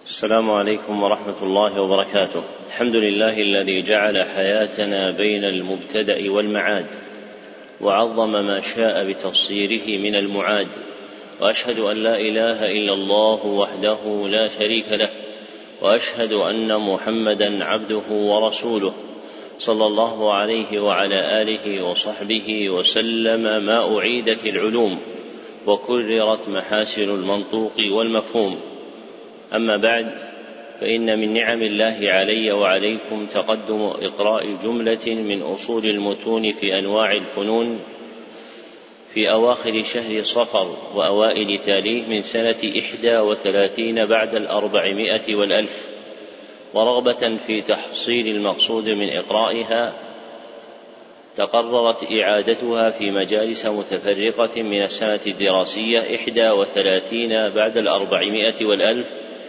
السلام عليكم ورحمة الله وبركاته. الحمد لله الذي جعل حياتنا بين المبتدأ والمعاد، وعظم ما شاء بتفصيله من المعاد، وأشهد أن لا إله إلا الله وحده لا شريك له، وأشهد أن محمدا عبده ورسوله صلى الله عليه وعلى آله وصحبه وسلم. ما أعيدت العلوم وكررت محاسن المنطوق والمفهوم. أما بعد، فإن من نعم الله علي وعليكم تقدم إقراء جملة من أصول المتون في أنواع الفنون في أواخر شهر صفر وأوائل تاليه من سنة 31 بعد 400 وال1000، ورغبة في تحصيل المقصود من إقرائها تقررت إعادتها في مجالس متفرقة من السنة الدراسية 31 بعد 400 وال1000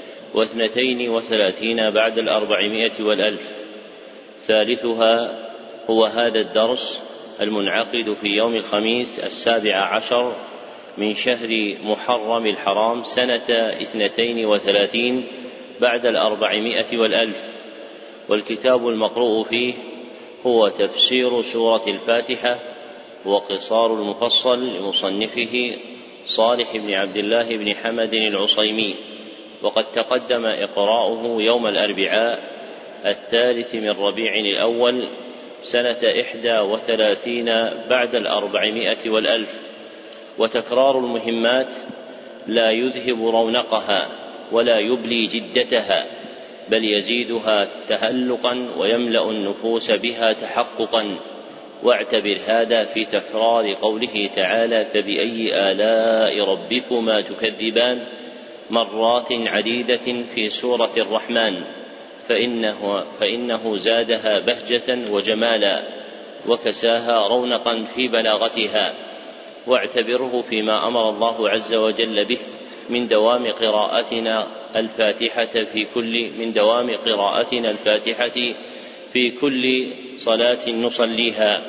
و32 بعد 400 وال1000. ثالثها هو هذا الدرس المنعقد في يوم الخميس 17 من شهر محرم الحرام سنة 32 بعد 400 وال1000، والكتاب المقروء فيه هو تفسير سورة الفاتحة وقصار المفصل لمصنفه صالح بن عبد الله بن حمد العصيمي، وقد تقدم إقراؤه يوم الأربعاء 3 من ربيع الأول سنة 31 بعد 400 وال1000. وتكرار المهمات لا يذهب رونقها ولا يبلي جدتها، بل يزيدها تهلقا ويملأ النفوس بها تحققا. واعتبر هذا في تكرار قوله تعالى: فبأي آلاء ربكما تكذبان، مرات عديدة في سورة الرحمن، فإنه زادها بهجة وجمالا وكساها رونقا في بلاغتها. واعتبره فيما أمر الله عز وجل به من دوام قراءتنا الفاتحة في كل صلاة نصليها.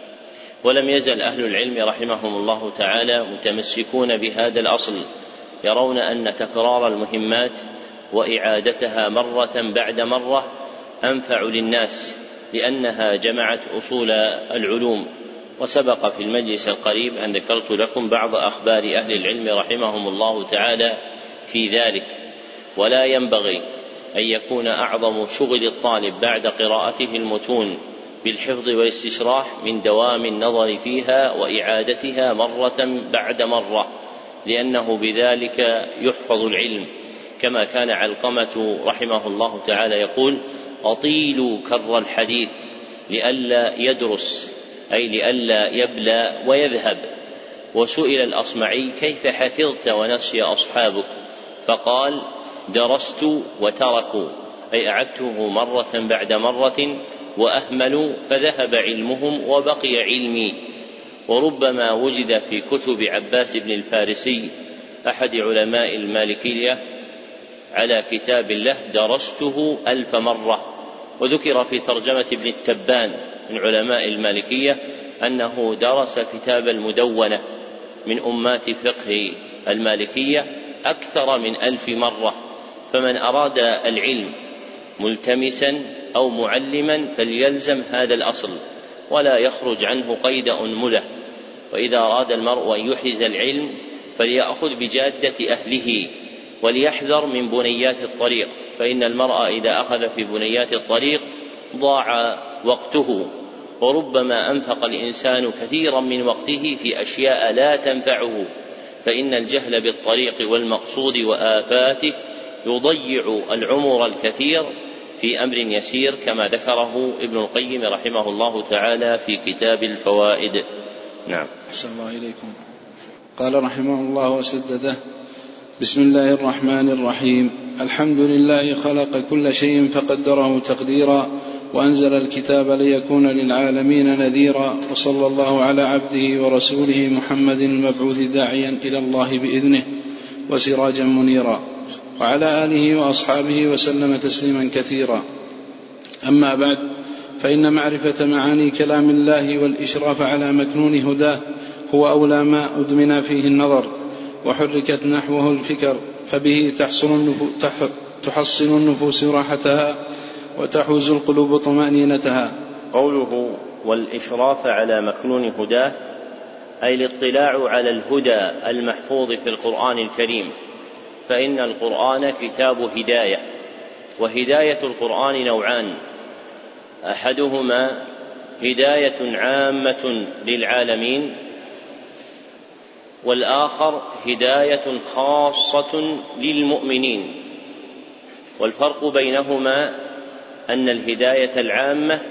ولم يزل أهل العلم رحمهم الله تعالى متمسكون بهذا الأصل، يرون أن تكرار المهمات وإعادتها مرة بعد مرة أنفع للناس، لأنها جمعت أصول العلوم. وسبق في المجلس القريب أن ذكرت لكم بعض أخبار أهل العلم رحمهم الله تعالى في ذلك. ولا ينبغي أن يكون أعظم شغل الطالب بعد قراءته المتون بالحفظ والاستشراح من دوام النظر فيها وإعادتها مرة بعد مرة، لأنه بذلك يحفظ العلم، كما كان علقمة رحمه الله تعالى يقول: أطيلوا كر الحديث لئلا يدرس، أي لئلا يبلى ويذهب. وسئل الأصمعي: كيف حفظت ونسي أصحابك؟ فقال: درست وتركوا، أي أعدته مرة بعد مرة وأهملوا فذهب علمهم وبقي علمي. وربما وجد في كتب عباس بن الفارسي أحد علماء المالكية على كتاب له درسته 1000 مرة. وذكر في ترجمة ابن التبان من علماء المالكية أنه درس كتاب المدونة من أمات فقه المالكية أكثر من 1000 مرة. فمن أراد العلم ملتمسا أو معلما فليلزم هذا الأصل ولا يخرج عنه قيد أنملة. وإذا أراد المرء أن يحرز العلم فليأخذ بجادة أهله وليحذر من بنيات الطريق، فإن المرء إذا أخذ في بنيات الطريق ضاع وقته، وربما أنفق الإنسان كثيرا من وقته في أشياء لا تنفعه، فإن الجهل بالطريق والمقصود وآفاته يضيع العمر الكثير في أمر يسير، كما ذكره ابن القيم رحمه الله تعالى في كتاب الفوائد. نعم. أحسن الله إليكم. قال رحمه الله وسدده: بسم الله الرحمن الرحيم. الحمد لله خلق كل شيء فقدره تقديرا، وأنزل الكتاب ليكون للعالمين نذيرا، وصلى الله على عبده ورسوله محمد المبعوث داعيا إلى الله بإذنه وسراجا منيرا، وعلى آله وأصحابه وسلم تسليما كثيرا. أما بعد، فإن معرفة معاني كلام الله والإشراف على مكنون هداه هو أولى ما أدمن فيه النظر وحركت نحوه الفكر، فبه تحصن النفوس راحتها وتحوز القلوب طمأنينتها. قوله والإشراف على مكنون هداه أي الاطلاع على الهدى المحفوظ في القرآن الكريم، فإن القرآن كتاب هداية، وهداية القرآن نوعان: أحدهما هداية عامة للعالمين، والآخر هداية خاصة للمؤمنين. والفرق بينهما أن الهداية العامة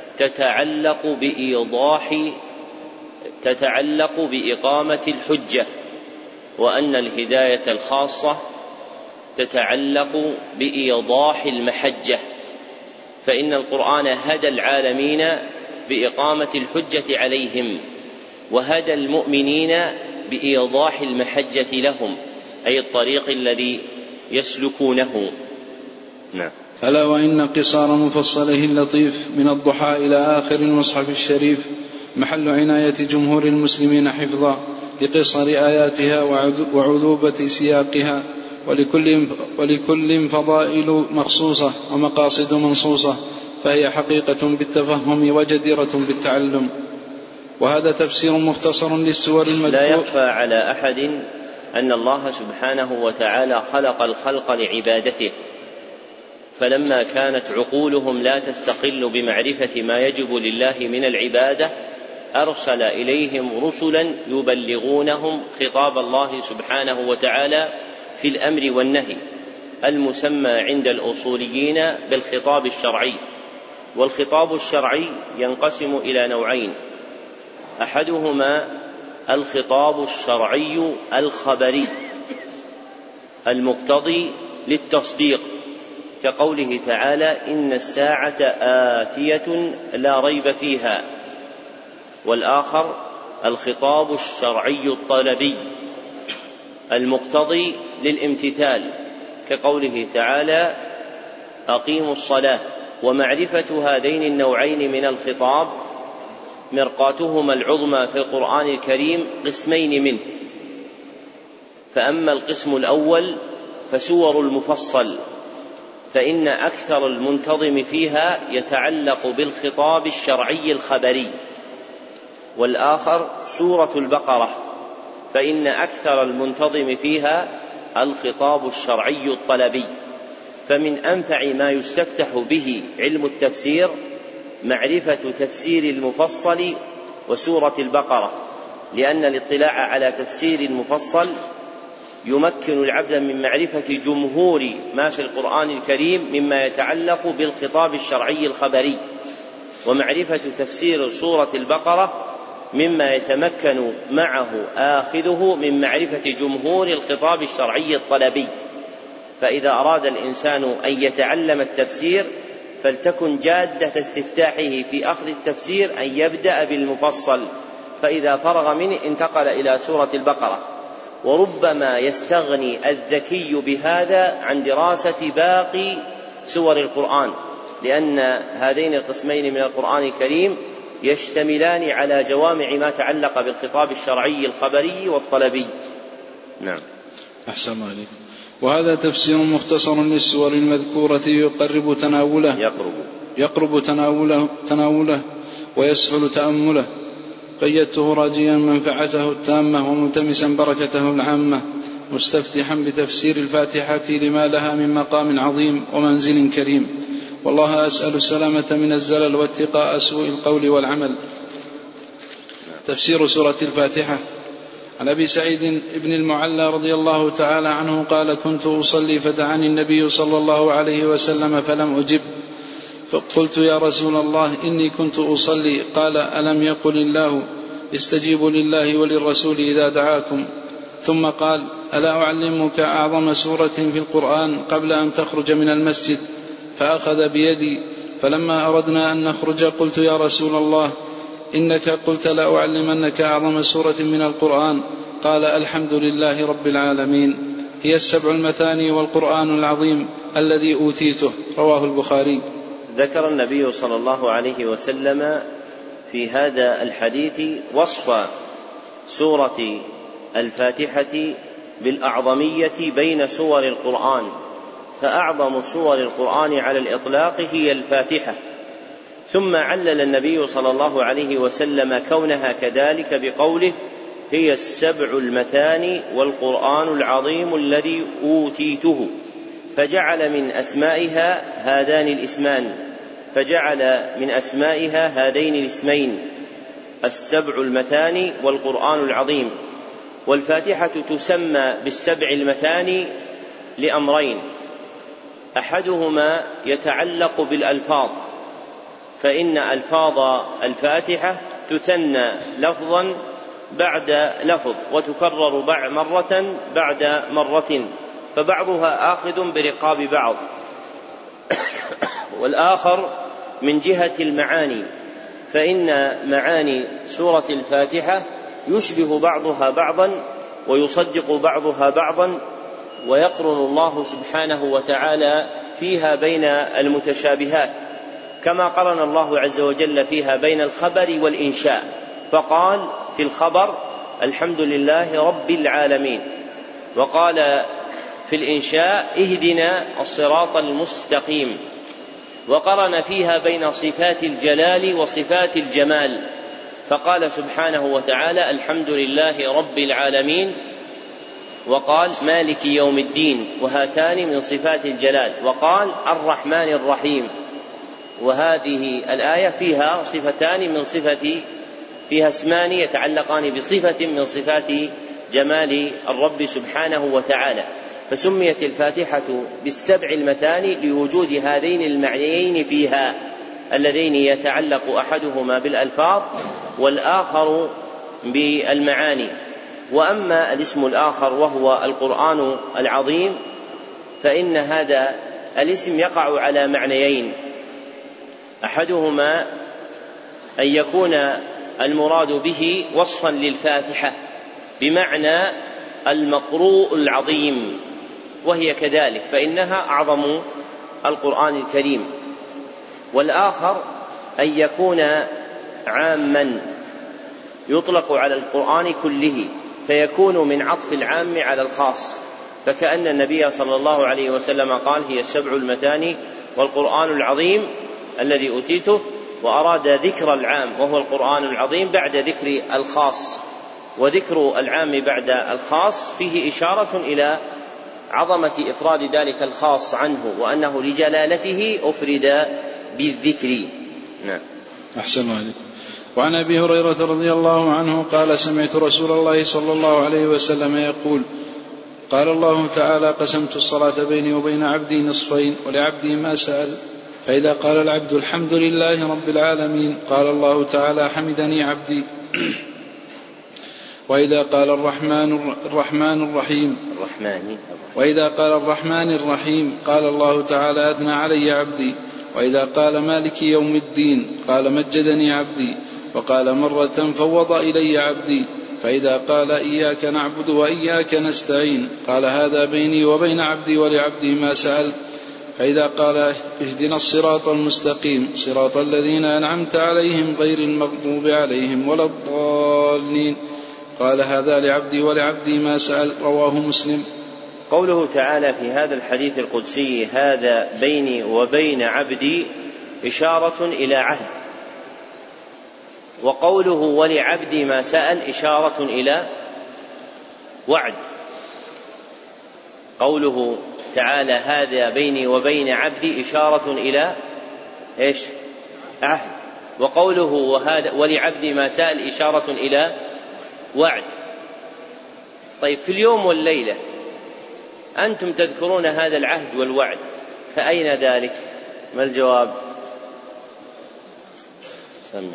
تتعلق بإقامة الحجة، وأن الهداية الخاصة تتعلق بإيضاح المحجة، فإن القرآن هدى العالمين بإقامة الحجة عليهم، وهدى المؤمنين بإيضاح المحجة لهم، أي الطريق الذي يسلكونه. نعم. ألا وإن قصار مفصله اللطيف من الضحى إلى آخر المصحف الشريف محل عناية جمهور المسلمين حفظا لقصر آياتها وعذوبة سياقها، ولكل فضائل مخصوصة ومقاصد منصوصة، فهي حقيقة بالتفهم وجديرة بالتعلم. وهذا تفسير مختصر للسور المذكورة. لا يخفى على أحد أن الله سبحانه وتعالى خلق الخلق لعبادته، فلما كانت عقولهم لا تستقل بمعرفة ما يجب لله من العبادة أرسل إليهم رسلا يبلغونهم خطاب الله سبحانه وتعالى في الأمر والنهي، المسمى عند الأصوليين بالخطاب الشرعي. والخطاب الشرعي ينقسم إلى نوعين: أحدهما الخطاب الشرعي الخبري المقتضي للتصديق، كقوله تعالى: إن الساعة آتية لا ريب فيها. والآخر الخطاب الشرعي الطلبي المقتضي للامتثال، كقوله تعالى: أقيموا الصلاة. ومعرفة هذين النوعين من الخطاب مرقاتهما العظمى في القرآن الكريم قسمين منه. فأما القسم الأول فسور المفصل، فإن أكثر المنتظم فيها يتعلق بالخطاب الشرعي الخبري. والآخر سورة البقرة، فإن أكثر المنتظم فيها الخطاب الشرعي الطلبي. فمن أنفع ما يستفتح به علم التفسير معرفة تفسير المفصل وسورة البقرة، لأن الاطلاع على تفسير المفصل يمكن العبد من معرفة جمهور ما في القرآن الكريم مما يتعلق بالخطاب الشرعي الخبري، ومعرفة تفسير سورة البقرة مما يتمكن معه آخذه من معرفة جمهور الخطاب الشرعي الطلبي. فإذا أراد الإنسان أن يتعلم التفسير فلتكن جادة استفتاحه في أخذ التفسير أن يبدأ بالمفصل، فإذا فرغ منه انتقل إلى سورة البقرة. وربما يستغني الذكي بهذا عن دراسة باقي سور القرآن، لأن هذين القسمين من القرآن الكريم يشتملان على جوامع ما تعلق بالخطاب الشرعي الخبري والطلبي. نعم. أحسن الله عليك. وهذا تفسير مختصر للسور المذكورة يقرب تناوله ويسهل تأمله. قيدته راجيا منفعته التامة وملتمسا بركته العامة، مستفتحا بتفسير الفاتحة لما لها من مقام عظيم ومنزل كريم. والله أسأل السلامة من الزلل واتقاء سوء القول والعمل. تفسير سورة الفاتحة. عن أبي سعيد بن المعلى رضي الله تعالى عنه قال: كنت أصلي فدعاني النبي صلى الله عليه وسلم فلم أجب، فقلت: يا رسول الله إني كنت أصلي. قال: ألم يقل الله استجيبوا لله وللرسول إذا دعاكم؟ ثم قال: ألا أعلمك أعظم سورة في القرآن قبل أن تخرج من المسجد؟ فأخذ بيدي، فلما أردنا أن نخرج قلت: يا رسول الله إنك قلت لا أعلمنك أعظم سورة من القرآن. قال: الحمد لله رب العالمين، هي السبع المثاني والقرآن العظيم الذي أوتيته. رواه البخاري. ذكر النبي صلى الله عليه وسلم في هذا الحديث وصف سورة الفاتحة بالأعظمية بين سور القرآن، فأعظم سور القرآن على الإطلاق هي الفاتحة. ثم علل النبي صلى الله عليه وسلم كونها كذلك بقوله: هي السبع المثاني والقرآن العظيم الذي أوتيته، فجعل من أسمائها هذين الاسمين السبع المثاني والقرآن العظيم. والفاتحة تسمى بالسبع المثاني لأمرين: أحدهما يتعلق بالألفاظ، فإن ألفاظ الفاتحة تثنى لفظا بعد لفظ وتكرر مرة بعد مرة، فبعضها آخذ برقاب بعض. والآخر من جهة المعاني، فإن معاني سورة الفاتحة يشبه بعضها بعضا ويصدق بعضها بعضا، ويقرن الله سبحانه وتعالى فيها بين المتشابهات، كما قرن الله عز وجل فيها بين الخبر والإنشاء، فقال في الخبر: الحمد لله رب العالمين، وقال في الإنشاء: اهدنا الصراط المستقيم، وقرن فيها بين صفات الجلال وصفات الجمال، فقال سبحانه وتعالى: الحمد لله رب العالمين، وقال: مالك يوم الدين، وهاتان من صفات الجلال، وقال: الرحمن الرحيم. وهذه الآية فيها صفتان من فيها اسمان يتعلقان بصفة من صفات جمال الرب سبحانه وتعالى، فسميت الفاتحة بالسبع المثاني لوجود هذين المعنيين فيها، اللذين يتعلق أحدهما بالألفاظ والآخر بالمعاني. وأما الاسم الآخر وهو القرآن العظيم، فإن هذا الاسم يقع على معنيين: أحدهما أن يكون المراد به وصفا للفاتحة بمعنى المقروء العظيم، وهي كذلك، فإنها أعظم القرآن الكريم. والآخر أن يكون عاما يطلق على القرآن كله، فيكون من عطف العام على الخاص، فكأن النبي صلى الله عليه وسلم قال: هي السبع المثاني والقرآن العظيم الذي أوتيته، وأراد ذكر العام وهو القرآن العظيم بعد ذكر الخاص، وذكر العام بعد الخاص فيه إشارة إلى عظمة إفراد ذلك الخاص عنه، وأنه لجلالته أفرد بالذكر. نعم. أحسن عليك. وعن أبي هريرة رضي الله عنه قال: سمعت رسول الله صلى الله عليه وسلم يقول: قال الله تعالى: قسمت الصلاة بيني وبين عبدي نصفين، ولعبدي ما سأل، فإذا قال العبد: الحمد لله رب العالمين، قال الله تعالى: حمدني عبدي. وإذا قال الرحمن الرحيم قال الله تعالى: أثنى علي عبدي. وإذا قال مالك يوم الدين قال: مجدني عبدي. وقال مرة: فوض إلي عبدي. فإذا قال: إياك نعبد وإياك نستعين قال: هذا بيني وبين عبدي ولعبدي ما سأل. فإذا قال: اهدنا الصراط المستقيم صراط الذين أنعمت عليهم غير المغضوب عليهم ولا الضالين قال: هذا لعبدي ولعبدي ما سأل. رواه مسلم. قوله تعالى في هذا الحديث القدسي: هذا بيني وبين عبدي، إشارة إلى عهد، وقوله ولعبدي ما سأل إشارة إلى وعد. قوله تعالى: هذا بيني وبين عبدي، إشارة إلى إيش؟ عهد. وقوله ولعبدي ما سأل إشارة إلى وعد. طيب، في اليوم والليلة أنتم تذكرون هذا العهد والوعد، فأين ذلك؟ ما الجواب؟ سمع.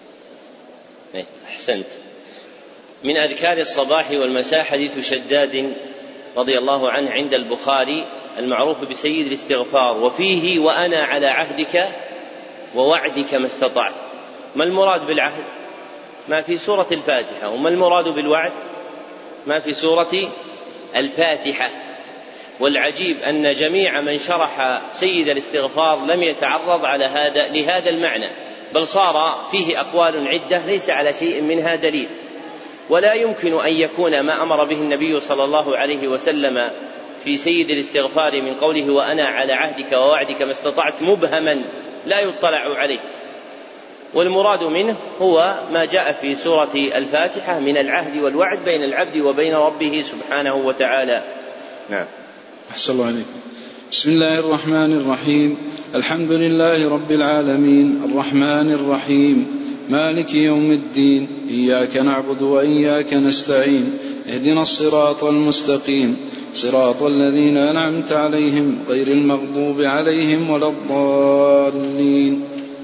أحسنت. من أذكار الصباح والمساء حديث شداد رضي الله عنه عند البخاري المعروف بسيد الاستغفار، وفيه: وأنا على عهدك ووعدك ما استطعت. ما المراد بالعهد؟ ما في سورة الفاتحة. وما المراد بالوعد؟ ما في سورة الفاتحة. والعجيب أن جميع من شرح سيد الاستغفار لم يتعرض لهذا المعنى، بل صار فيه أقوال عدة ليس على شيء منها دليل. ولا يمكن أن يكون ما أمر به النبي صلى الله عليه وسلم في سيد الاستغفار من قوله وأنا على عهدك ووعدك ما استطعت مبهما لا يطلع عليه، والمراد منه هو ما جاء في سورة الفاتحة من العهد والوعد بين العبد وبين ربه سبحانه وتعالى. نعم. أحسن الله عليكم. بسم الله الرحمن الرحيم. الحمد لله رب العالمين الرحمن الرحيم مالك يوم الدين إياك نعبد وإياك نستعين اهدنا الصراط المستقيم صراط الذين أنعمت عليهم غير المغضوب عليهم ولا الضالين.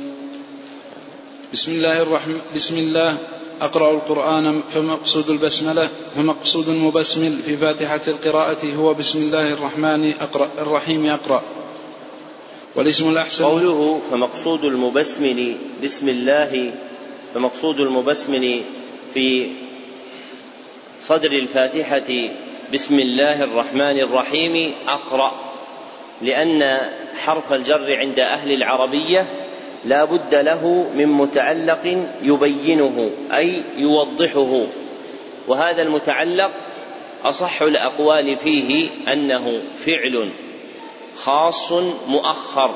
بسم الله أقرأ القرآن فمقصود البسملة فمقصود المبسمل في فاتحة القراءة هو بسم الله الرحمن الرحيم أقرأ. والاسم الأحسن قوله فمقصود المبسمل بسم الله، فمقصود المبسمل في صدر الفاتحة بسم الله الرحمن الرحيم أقرأ، لأن حرف الجر عند أهل العربية لا بد له من متعلق يبينه أي يوضحه، وهذا المتعلق أصح الأقوال فيه أنه فعل خاص مؤخر،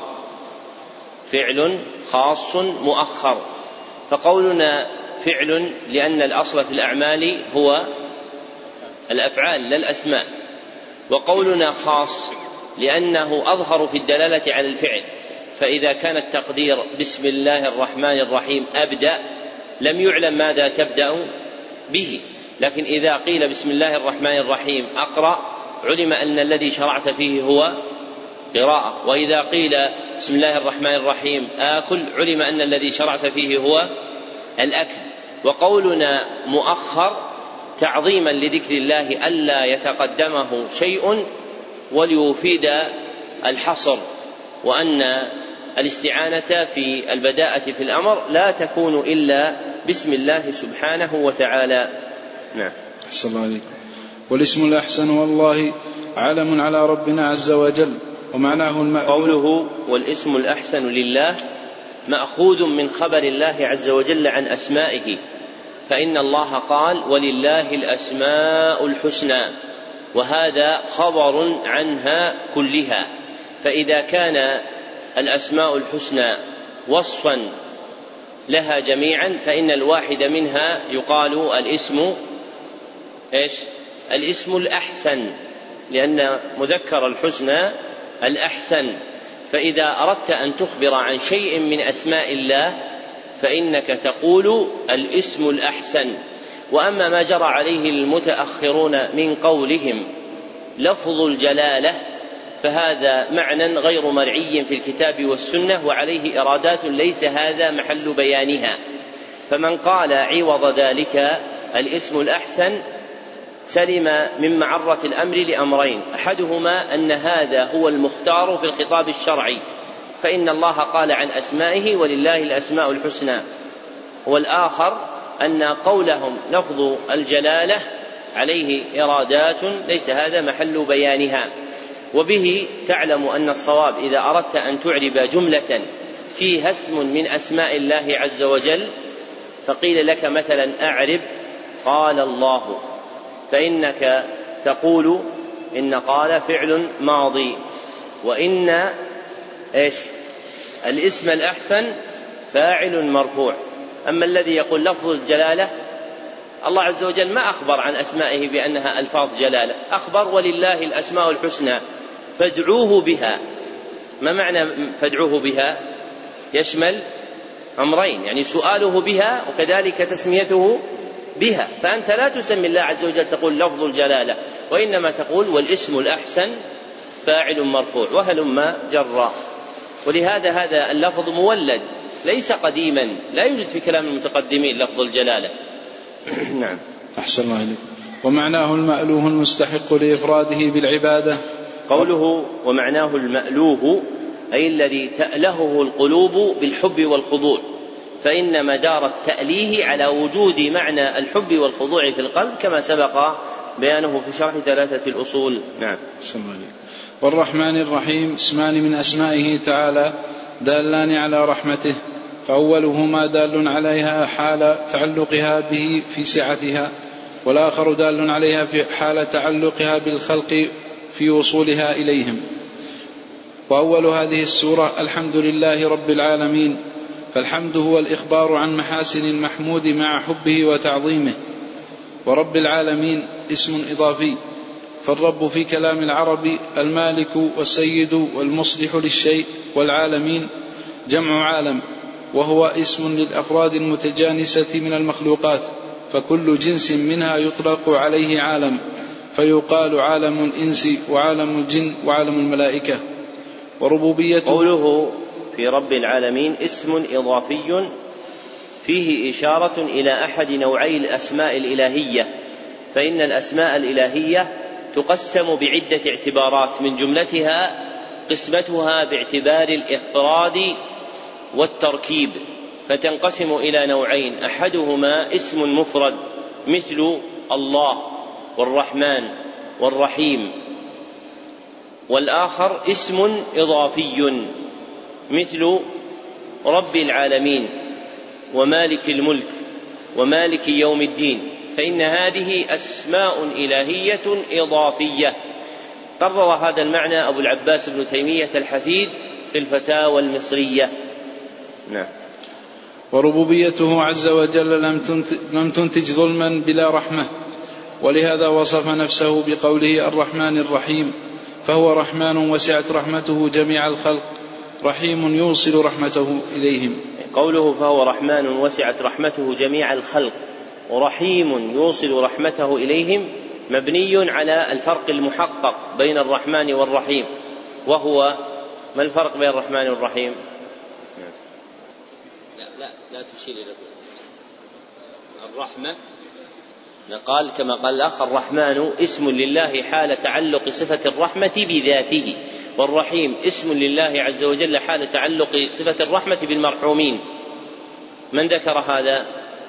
فعل خاص مؤخر. فقولنا فعل لأن الأصل في الأعمال هو الأفعال لا الأسماء، وقولنا خاص لأنه أظهر في الدلالة على الفعل، فإذا كان التقدير بسم الله الرحمن الرحيم أبدأ لم يعلم ماذا تبدأ به، لكن إذا قيل بسم الله الرحمن الرحيم أقرأ علم أن الذي شرعت فيه هو قراءة، وإذا قيل بسم الله الرحمن الرحيم آكل علم أن الذي شرعت فيه هو الأكل. وقولنا مؤخر تعظيما لذكر الله ألا يتقدمه شيء وليفيد الحصر، وأن الاستعانة في البداءة في الأمر لا تكون إلا بسم الله سبحانه وتعالى. نعم. أحسن الله عليكم. والاسم الأحسن والله علم على ربنا عز وجل، ومعناه المألوف. قوله والاسم الأحسن لله مأخوذ من خبر الله عز وجل عن أسمائه، فإن الله قال ولله الأسماء الحسنى، وهذا خبر عنها كلها. فإذا كان الأسماء الحسنى وصفا لها جميعا فإن الواحد منها يقال الاسم الاسم الأحسن، لأن مذكر الحسنى الأحسن. فإذا أردت أن تخبر عن شيء من أسماء الله فإنك تقول الاسم الأحسن. وأما ما جرى عليه المتأخرون من قولهم لفظ الجلالة فهذا معنى غير مرعي في الكتاب والسنة، وعليه إرادات ليس هذا محل بيانها. فمن قال عوض ذلك الاسم الأحسن سلم من معرة الأمر لأمرين: أحدهما أن هذا هو المختار في الخطاب الشرعي، فإن الله قال عن أسمائه ولله الأسماء الحسنى، والآخر أن قولهم لفظ الجلالة عليه إرادات ليس هذا محل بيانها. وبه تعلم أن الصواب إذا أردت أن تعرب جملة فيها اسم من أسماء الله عز وجل فقيل لك مثلا أعرب قال الله، فإنك تقول إن قال فعل ماضي، وإن الاسم الأحسن فاعل مرفوع. أما الذي يقول لفظ الجلالة الله عز وجل ما أخبر عن أسمائه بأنها ألفاظ جلالة، أخبر ولله الأسماء الحسنى فادعوه بها. ما معنى فادعوه بها؟ يشمل أمرين، يعني سؤاله بها وكذلك تسميته بها. فأنت لا تسمي الله عز وجل تقول لفظ الجلالة، وإنما تقول والاسم الأحسن فاعل مرفوع وهلما جرا. ولهذا هذا اللفظ مولد ليس قديما، لا يوجد في كلام المتقدمين لفظ الجلالة. نعم. أحسن الله عليك. ومعناه المألوه المستحق لإفراده بالعبادة. قوله ومعناه المألوه أي الذي تألهه القلوب بالحب والخضوع، فإن مدار التأليه على وجود معنى الحب والخضوع في القلب كما سبق بيانه في شرح 3 الأصول. نعم. أحسن الله عليك. والرحمن الرحيم اسمان من أسمائه تعالى دالان على رحمته، فأولهما دال عليها حال تعلقها به في سعتها، والآخر دال عليها في حال تعلقها بالخلق في وصولها إليهم. وأول هذه السورة الحمد لله رب العالمين، فالحمد هو الإخبار عن محاسن المحمود مع حبه وتعظيمه. ورب العالمين اسم إضافي، فالرب في كلام العرب المالك والسيد والمصلح للشيء، والعالمين جمع عالم، وهو اسم للأفراد المتجانسة من المخلوقات، فكل جنس منها يطلق عليه عالم، فيقال عالم الإنس وعالم الجن وعالم الملائكة. وربوبيته قوله في رب العالمين اسم إضافي فيه إشارة إلى أحد نوعي الأسماء الإلهية، فإن الأسماء الإلهية تقسم بعدة اعتبارات، من جملتها قسمتها باعتبار الإفراد والتركيب، فتنقسم إلى نوعين: أحدهما اسم مفرد مثل الله والرحمن والرحيم، والآخر اسم إضافي مثل رب العالمين ومالك الملك ومالك يوم الدين، فإن هذه أسماء إلهية إضافية. قرر هذا المعنى أبو العباس بن تيمية الحفيد في الفتاوى المصرية. نعم. وربوبيته عز وجل لم تنتج ظلما بلا رحمة، ولهذا وصف نفسه بقوله الرحمن الرحيم، فهو رحمن وسعت رحمته جميع الخلق، رحيم يوصل رحمته إليهم. قوله فهو رحمن وسعت رحمته جميع الخلق ورحيم يوصل رحمته إليهم مبني على الفرق المحقق بين الرحمن والرحيم، وهو ما الفرق بين الرحمن والرحيم؟ لا تشير إلى الرحمة. قال كما قال الأخ الرحمن اسم لله حال تعلق صفة الرحمة بذاته، والرحيم اسم لله عز وجل حال تعلق صفة الرحمة بالمرحومين. من ذكر هذا؟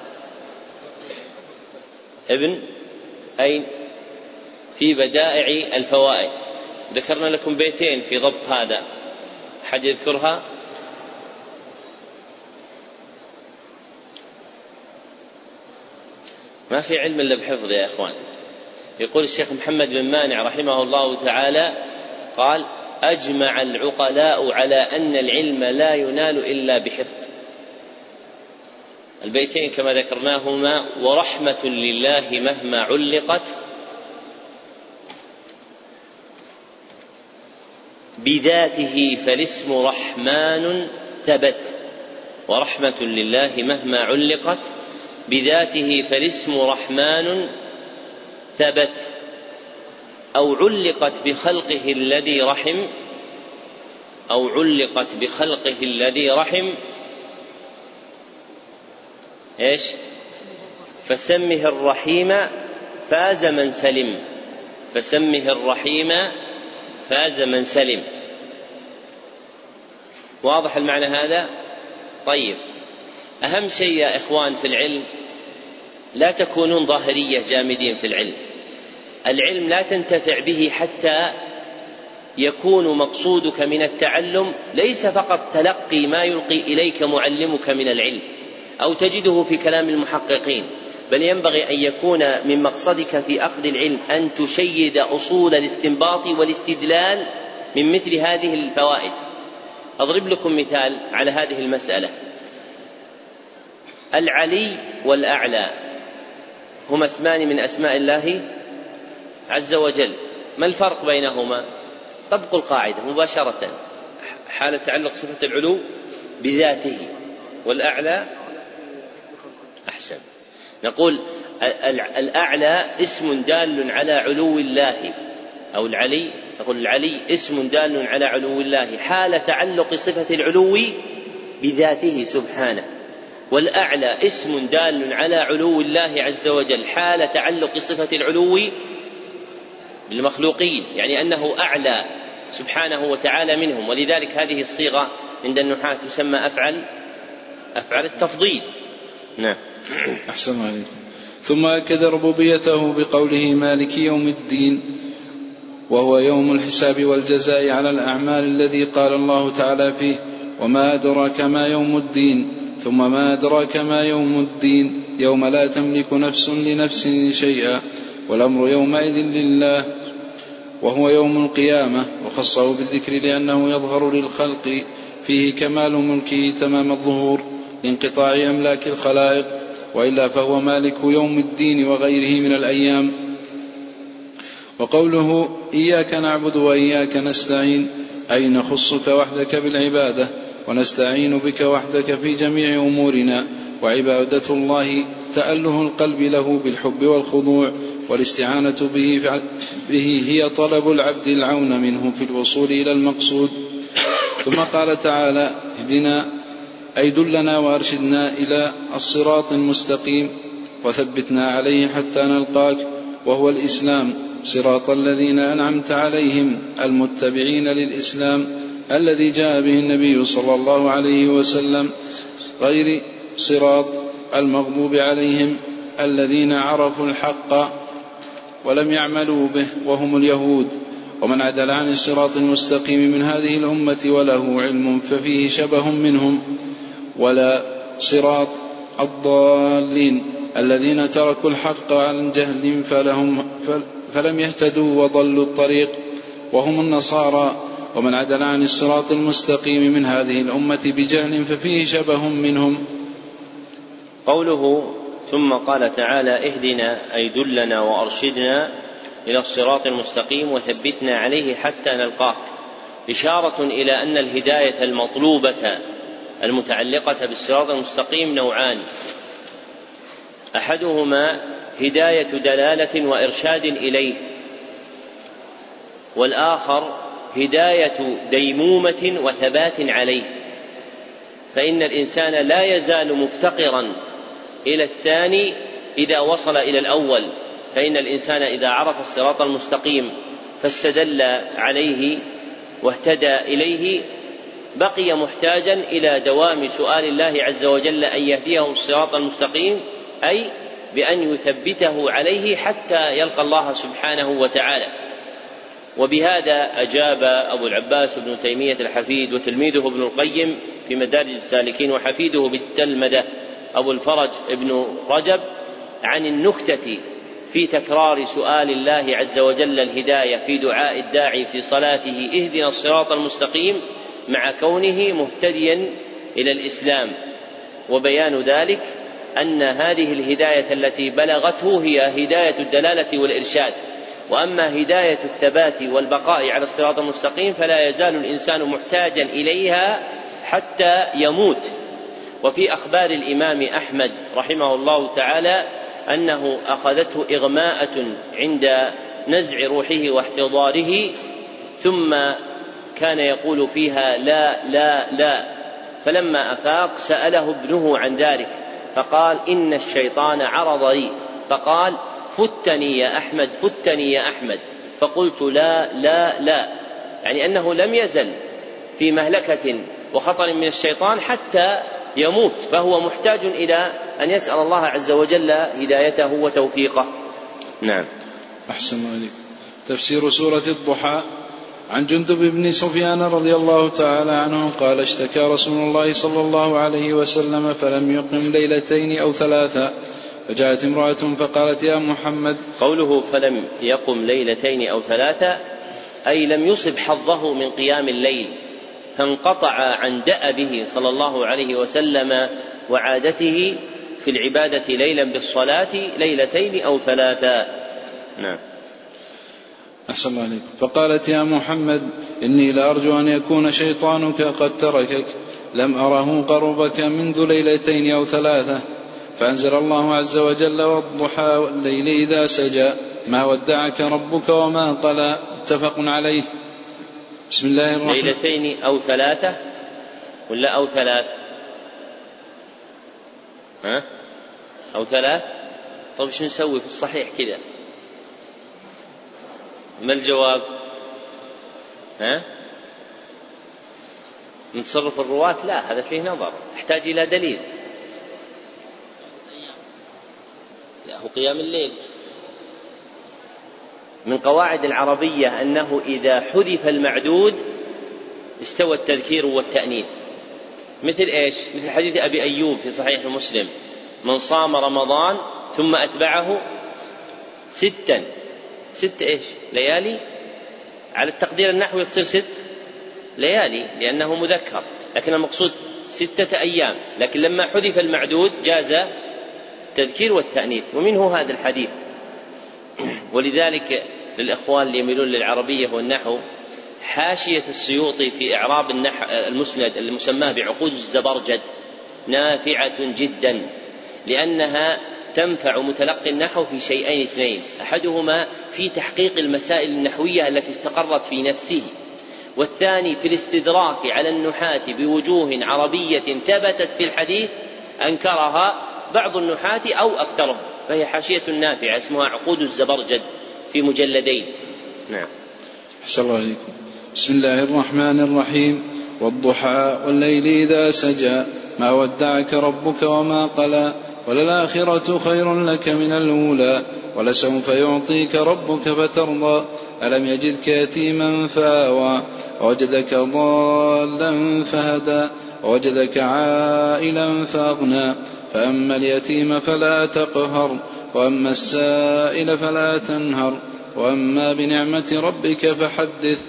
ابن أين؟ في بدائع الفوائد. ذكرنا لكم بيتين في ضبط هذا، حد يذكرها؟ ما في علم إلا بحفظ يا إخوان. يقول الشيخ محمد بن مانع رحمه الله تعالى قال: أجمع العقلاء على أن العلم لا ينال إلا بحفظ. البيتين كما ذكرناهما: ورحمة لله مهما علقت بذاته فالاسم رحمن ثبت. ورحمة لله مهما علقت بذاته فالاسم رحمن ثبت، أو علقت بخلقه الذي رحم، أو علقت بخلقه الذي رحم إيش؟ فسمه الرحيم فاز من سلم، فسمه الرحيم فاز من سلم. واضح المعنى هذا؟ طيب، أهم شيء يا إخوان في العلم لا تكونون ظاهرية جامدين في العلم. العلم لا تنتفع به حتى يكون مقصودك من التعلم ليس فقط تلقي ما يلقي إليك معلمك من العلم أو تجده في كلام المحققين، بل ينبغي أن يكون من مقصدك في أخذ العلم أن تشيد أصول الاستنباط والاستدلال من مثل هذه الفوائد. أضرب لكم مثال على هذه المسألة. العلي والأعلى هما اسمان من أسماء الله عز وجل، ما الفرق بينهما؟ طبقوا القاعدة مباشرة: حال تعلق صفة العلو بذاته، والأعلى أحسن. نقول الأعلى اسم دال على علو الله، أو العلي، نقول العلي اسم دال على علو الله حال تعلق صفة العلو بذاته سبحانه، والأعلى اسم دال على علو الله عز وجل حال تعلق صفة العلو بالمخلوقين، يعني أنه أعلى سبحانه وتعالى منهم. ولذلك هذه الصيغة عند النحاة تسمى أفعل التفضيل. نعم. أحسن عليكم. ثم أكد ربوبيته بقوله مالك يوم الدين، وهو يوم الحساب والجزاء على الأعمال الذي قال الله تعالى فيه: وما أدراك ما يوم الدين، ثم ما أدراك ما يوم الدين، يوم لا تملك نفس لنفس شيئا والأمر يومئذ لله. وهو يوم القيامة، وخصه بالذكر لأنه يظهر للخلق فيه كمال ملكه تمام الظهور لانقطاع أملاك الخلائق، وإلا فهو مالك يوم الدين وغيره من الأيام. وقوله إياك نعبد وإياك نستعين أي نخصك وحدك بالعبادة ونستعين بك وحدك في جميع أمورنا. وعبادة الله تأله القلب له بالحب والخضوع، والاستعانة به هي طلب العبد العون منه في الوصول إلى المقصود. ثم قال تعالى اهدنا أي دلنا وارشدنا إلى الصراط المستقيم وثبتنا عليه حتى نلقاك، وهو الإسلام صراط الذين أنعمت عليهم المتبعين للإسلام الذي جاء به النبي صلى الله عليه وسلم، غير صراط المغضوب عليهم الذين عرفوا الحق ولم يعملوا به وهم اليهود. ومن عدل عن الصراط المستقيم من هذه الأمة وله علم ففيه شبه منهم. ولا صراط الضالين الذين تركوا الحق عن جهل فلم يهتدوا وضلوا الطريق وهم النصارى. ومن عدل عن الصراط المستقيم من هذه الأمة بجهل ففيه شبه منهم. قوله ثم قال تعالى اهدنا أي دلنا وأرشدنا إلى الصراط المستقيم وثبتنا عليه حتى نلقاك، إشارة إلى أن الهداية المطلوبة المتعلقة بالصراط المستقيم نوعان: أحدهما هداية دلالة وإرشاد إليه، والآخر هداية ديمومة وثبات عليه. فإن الإنسان لا يزال مفتقرا إلى الثاني إذا وصل إلى الأول، فإن الإنسان إذا عرف الصراط المستقيم فاستدل عليه واهتدى إليه بقي محتاجا إلى دوام سؤال الله عز وجل أن يهديه الصراط المستقيم، أي بأن يثبته عليه حتى يلقى الله سبحانه وتعالى. وبهذا أجاب أبو العباس ابن تيمية الحفيد وتلميذه ابن القيم في مدارج السالكين وحفيده بالتلمذة أبو الفرج ابن رجب عن النكتة في تكرار سؤال الله عز وجل الهداية في دعاء الداعي في صلاته اهدنا الصراط المستقيم مع كونه مهتديا إلى الإسلام. وبيان ذلك أن هذه الهداية التي بلغته هي هداية الدلالة والإرشاد، وأما هداية الثبات والبقاء على الصراط المستقيم فلا يزال الإنسان محتاجا إليها حتى يموت. وفي أخبار الإمام أحمد رحمه الله تعالى أنه أخذته إغماءة عند نزع روحه واحتضاره، ثم كان يقول فيها لا لا لا، فلما أفاق سأله ابنه عن ذلك فقال إن الشيطان عرض لي، فقال فتني يا أحمد فتني يا أحمد، فقلت لا لا لا، يعني أنه لم يزل في مهلكة وخطر من الشيطان حتى يموت، فهو محتاج إلى أن يسأل الله عز وجل هدايته وتوفيقه. نعم. أحسن عليك. تفسير سورة الضحى. عن جندب بن سفيان رضي الله تعالى عنه قال اشتكى رسول الله صلى الله عليه وسلم فلم يقم ليلتين أو ثلاثة، فجاءت امرأة فقالت يا محمد. قوله فلم يقم ليلتين أو ثلاثة أي لم يصب حظه من قيام الليل، فانقطع عن دأبه صلى الله عليه وسلم وعادته في العبادة ليلا بالصلاة ليلتين أو ثلاثة. نعم. أحسن الله عليك. فقالت يا محمد إني لأرجو أن يكون شيطانك قد تركك، لم أره قربك منذ ليلتين أو ثلاثة. فأنزل الله عز وجل والضحى والليل إذا سجى ما ودعك ربك وما قلى، متفق عليه. بسم الله الرحمن. ليلتين أو ثلاثة ولا أو ثلاث؟ أو ثلاث؟ طيب شو نسوي في الصحيح كذا؟ ما الجواب؟ نتصرف الرواة؟ لا، هذا فيه نظر، يحتاج إلى دليل. لا، هو قيام الليل. من قواعد العربية أنه إذا حذف المعدود استوى التذكير والتأنيث. مثل إيش؟ مثل حديث أبي أيوب في صحيح مسلم: من صام رمضان ثم أتبعه ست إيش؟ ليالي على التقدير النحوي تصير 6 ليالي لأنه مذكر، لكن المقصود 6 أيام، لكن لما حذف المعدود جاز التذكير والتأنيث، ومنه هذا الحديث. ولذلك للإخوان اللي يميلون للعربية والنحو حاشية السيوطي في إعراب المسند المسمى بعقود الزبرجد نافعة جدا، لأنها تنفع متلقي النحو في شيئين اثنين: أحدهما في تحقيق المسائل النحوية التي استقرت في نفسه، والثاني في الاستدراك على النحاة بوجوه عربية ثبتت في الحديث أنكرها بعض النحاة أو أكثرهم، فهي حاشية نافعة اسمها عقود الزبرجد في مجلدين. نعم. أحسن الله عليكم. بسم الله الرحمن الرحيم. والضحى والليل إذا سجى ما ودعك ربك وما قلى وللآخرة خير لك من الأولى ولسوف يعطيك ربك فترضى ألم يجدك يتيما فآوى ووجدك ضالا فهدى ووجدك عائلا فأغنى فأما اليتيم فلا تقهر وأما السائل فلا تنهر وأما بنعمة ربك فحدث.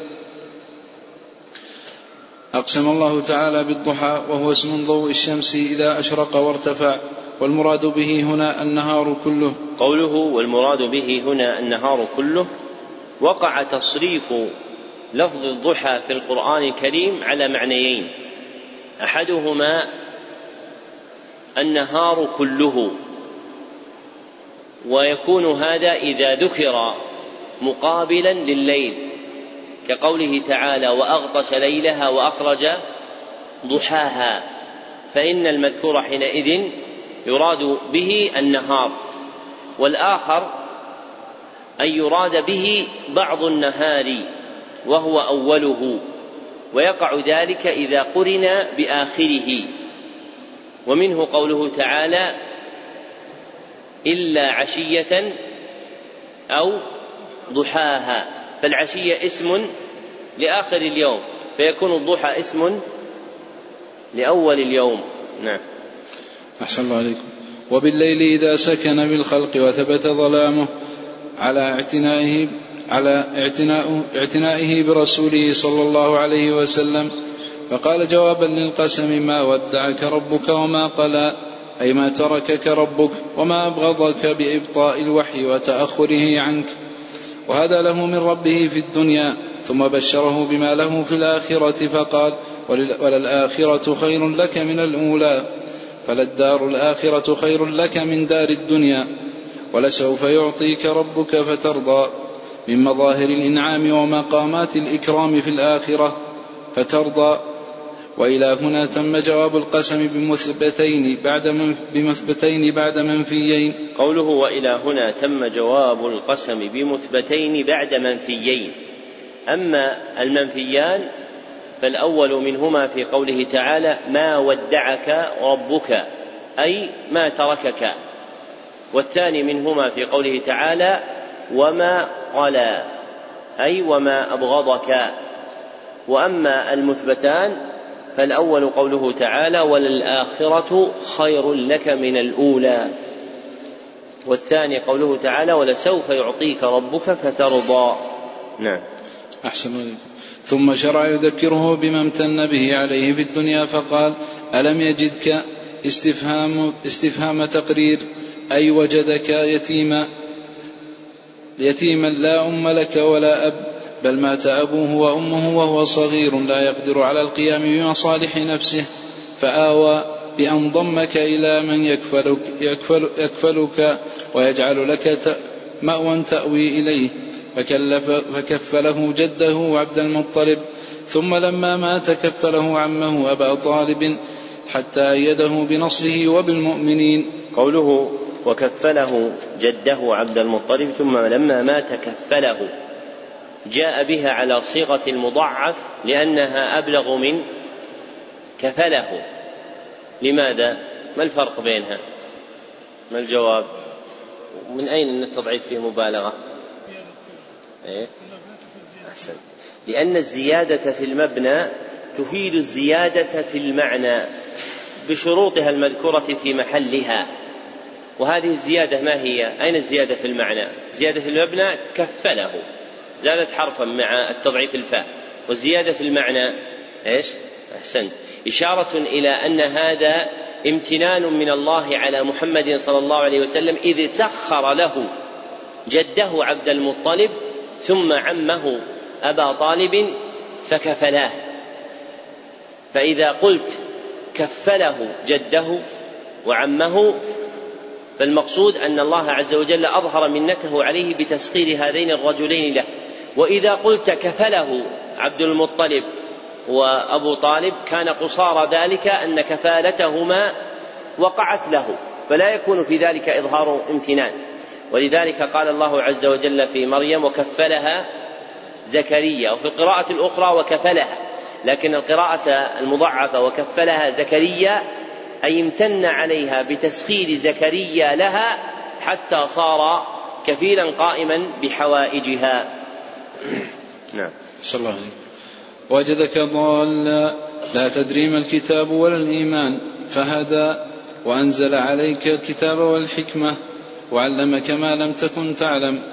أقسم الله تعالى بالضحى وهو اسم ضوء الشمس إذا أشرق وارتفع، والمراد به هنا النهار كله. قوله والمراد به هنا النهار كله، وقع تصريف لفظ الضحى في القرآن الكريم على معنيين: أحدهما النهار كله، ويكون هذا إذا ذكر مقابلا لليل، كقوله تعالى وأغطش ليلها وأخرج ضحاها، فإن المذكور حينئذ يراد به النهار. والآخر أن يراد به بعض النهار وهو أوله، ويقع ذلك إذا قرن بآخره. ومنه قوله تعالى إلا عشية أو ضحاها، فالعشية اسم لآخر اليوم، فيكون الضحى اسم لأول اليوم. نعم. أحسن الله عليكم. وبالليل إذا سكن بالخلق وثبت ظلامه على اعتنائه برسوله صلى الله عليه وسلم، فقال جوابا للقسم ما ودعك ربك وما قلى، أي ما تركك ربك وما أبغضك بإبطاء الوحي وتأخره عنك، وهذا له من ربه في الدنيا. ثم بشره بما له في الآخرة فقال وللآخرة خير لك من الأولى، فللدار الآخرة خير لك من دار الدنيا، ولسوف يعطيك ربك فترضى، من مظاهر الإنعام ومقامات الإكرام في الآخرة فترضى. وإلى هنا تم جواب القسم بمثبتين بعد منفيين. قوله وإلى هنا تم جواب القسم بمثبتين بعد منفيين. أما المنفيان فالأول منهما في قوله تعالى ما ودعك ربك، أي ما تركك، والثاني منهما في قوله تعالى وما قلى، أي وما أبغضك. وأما المثبتان فالأول قوله تعالى وللآخرة خير لك من الأولى، والثاني قوله تعالى ولسوف يعطيك ربك فترضى. نعم. أحسن الله. ثم شرع يذكره بما امتن به عليه في الدنيا فقال ألم يجدك استفهام تقرير، أي وجدك يتيما لا أم لك ولا أب، بل مات أبوه وأمه وهو صغير لا يقدر على القيام بمصالح نفسه، فآوى بأن ضمك إلى من يكفلك ويجعل لك مأوى تأوي إليه، فكفله جده عبد المطلب، ثم لما مات كفله عمه أبا طالب حتى أيده بنصره وبالمؤمنين. قوله وكفله جده عبد المطلب ثم لما مات كفله جاء بها على صيغة المضاعف لأنها أبلغ من كفله. لماذا؟ ما الفرق بينها؟ ما الجواب؟ من أين أن التضعيف فيه مبالغة؟ إيه؟ أحسن. لأن الزيادة في المبنى تفيد الزيادة في المعنى بشروطها المذكورة في محلها، وهذه الزيادة ما هي؟ أين الزيادة في المعنى؟ زيادة في المبنى كفله، زادت حرفا مع التضعيف الفاء، والزيادة في المعنى إيش؟ أحسنت، إشارة إلى أن هذا امتنان من الله على محمد صلى الله عليه وسلم، إذ سخر له جده عبد المطلب ثم عمه أبا طالب فكفلاه. فإذا قلت كفله جده وعمه فالمقصود أن الله عز وجل أظهر منته عليه بتسخير هذين الرجلين له. وإذا قلت كفله عبد المطلب وأبو طالب كان قصار ذلك أن كفالتهما وقعت له، فلا يكون في ذلك إظهار امتنان. ولذلك قال الله عز وجل في مريم وكفلها زكريا، وفي القراءة الأخرى وكفلها، لكن القراءة المضعفة وكفلها زكريا أي امتن عليها بتسخير زكريا لها حتى صار كفيلا قائما بحوائجها. نعم. صلى الله عليه وسلم. وجدك ضالا لا تدري ما الكتاب ولا الإيمان فهدى وأنزل عليك الكتاب والحكمة وعلمك ما لم تكن تعلم.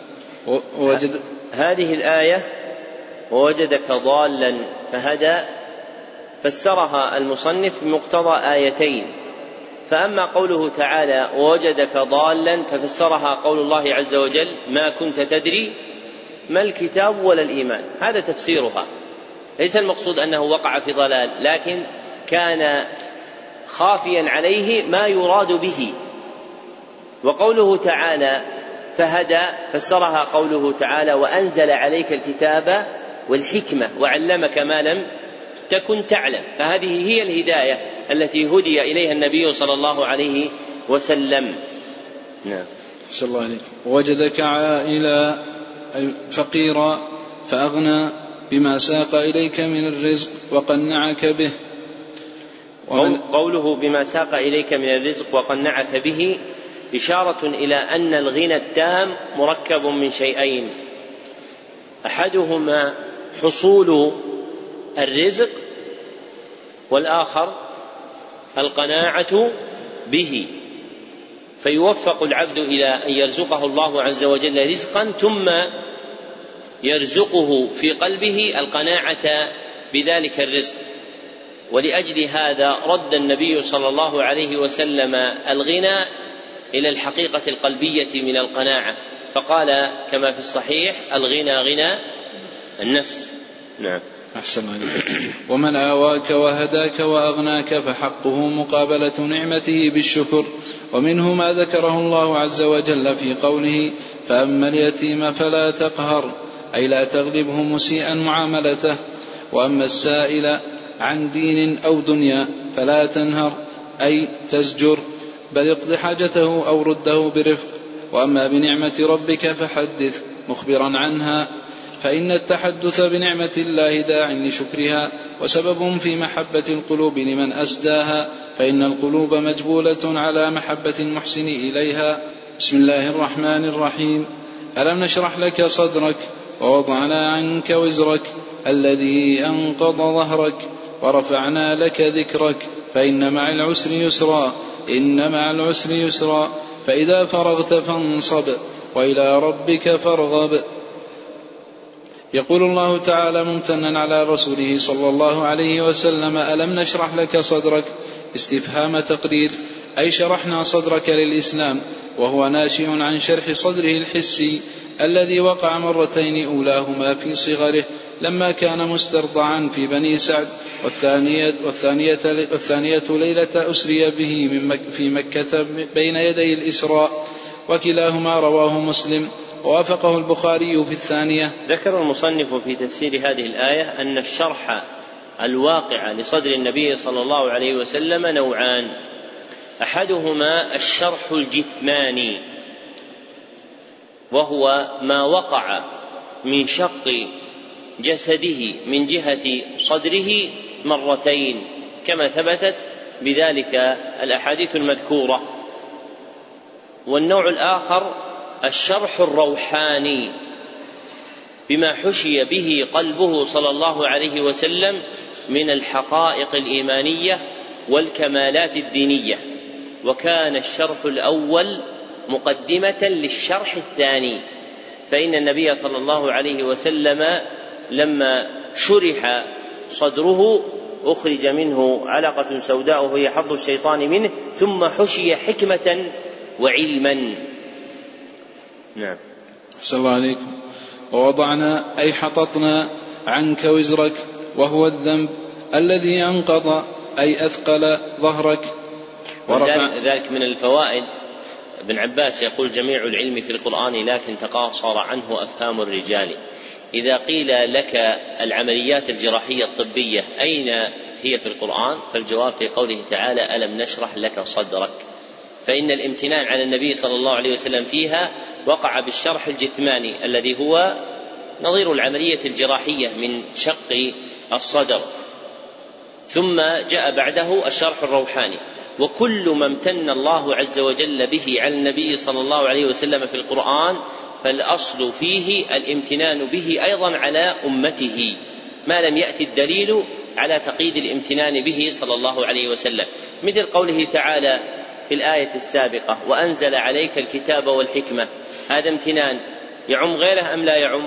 هذه الآية ووجدك ضالا فهدى فسرها المصنف بمقتضى آيتين. فأما قوله تعالى ووجدك ضالا ففسرها قول الله عز وجل ما كنت تدري ما الكتاب ولا الإيمان، هذا تفسيرها. ليس المقصود أنه وقع في ضلال، لكن كان خافيا عليه ما يراد به. وقوله تعالى فهدى فسرها قوله تعالى وأنزل عليك الكتاب والحكمة وعلمك ما لم تكن تعلم، فهذه هي الهداية التي هدي إليها النبي صلى الله عليه وسلم. نعم. صلى الله عليه. وجدك عائلا فقيرا فأغنى بما ساق إليك من الرزق وقنعك به. قوله بما ساق إليك من الرزق وقنعك به إشارة إلى أن الغنى التام مركب من شيئين، أحدهما حصول الرزق والآخر القناعة به، فيوفق العبد إلى أن يرزقه الله عز وجل رزقا ثم يرزقه في قلبه القناعة بذلك الرزق. ولأجل هذا رد النبي صلى الله عليه وسلم الغنى إلى الحقيقة القلبية من القناعة، فقال كما في الصحيح الغنى غنى النفس. نعم. أحسن عليك. ومن آواك وهداك وأغناك فحقه مقابلة نعمته بالشكر. ومنه ما ذكره الله عز وجل في قوله فأما اليتيم فلا تقهر أي لا تغلبه مسيئا معاملته، وأما السائل عن دين أو دنيا فلا تنهر أي تزجر، بل اقض حاجته أو رده برفق. وأما بنعمة ربك فحدث مخبرا عنها، فإن التحدث بنعمة الله داع لشكرها وسبب في محبة القلوب لمن أسداها، فإن القلوب مجبولة على محبة المحسن إليها. بسم الله الرحمن الرحيم. ألم نشرح لك صدرك ووضعنا عنك وزرك الذي أنقض ظهرك ورفعنا لك ذكرك فإن مع العسر يسرا إن مع العسر يسرا فإذا فرغت فانصب وإلى ربك فارغب. يقول الله تعالى ممتنا على رسوله صلى الله عليه وسلم ألم نشرح لك صدرك استفهام تقرير، أي شرحنا صدرك للإسلام، وهو ناشئ عن شرح صدره الحسي الذي وقع مرتين، أولاهما في صغره لما كان مسترضعا في بني سعد، والثانية ليلة أسري به في مكة بين يدي الإسراء، وكلاهما رواه مسلم ووافقه البخاري في الثانية. ذكر المصنف في تفسير هذه الآية أن الشرح الواقع لصدر النبي صلى الله عليه وسلم نوعان، أحدهما الشرح الجثماني، وهو ما وقع من شق جسده من جهة صدره مرتين كما ثبتت بذلك الأحاديث المذكورة. والنوع الآخر الشرح الروحاني بما حشي به قلبه صلى الله عليه وسلم من الحقائق الإيمانية والكمالات الدينية، وكان الشرح الأول مقدمة للشرح الثاني، فإن النبي صلى الله عليه وسلم لما شرح صدره أخرج منه علقة سوداء وهي حظ الشيطان منه، ثم حشي حكمة وعلما. نعم. صلى الله عليكم. ووضعنا أي حططنا عنك وزرك وهو الذنب الذي أنقض أي أثقل ظهرك. ذلك من الفوائد. ابن عباس يقول جميع العلم في القرآن لكن تقاصر عنه أفهام الرجال. إذا قيل لك العمليات الجراحية الطبية أين هي في القرآن؟ فالجواب في قوله تعالى ألم نشرح لك صدرك، فإن الامتنان على النبي صلى الله عليه وسلم فيها وقع بالشرح الجثماني الذي هو نظير العملية الجراحية من شق الصدر، ثم جاء بعده الشرح الروحاني. وكل ما امتن الله عز وجل به على النبي صلى الله عليه وسلم في القرآن فالأصل فيه الامتنان به أيضا على أمته، ما لم يأتي الدليل على تقييد الامتنان به صلى الله عليه وسلم، مثل قوله تعالى في الآية السابقة وأنزل عليك الكتاب والحكمة. هذا امتنان يعم غيره أم لا يعم؟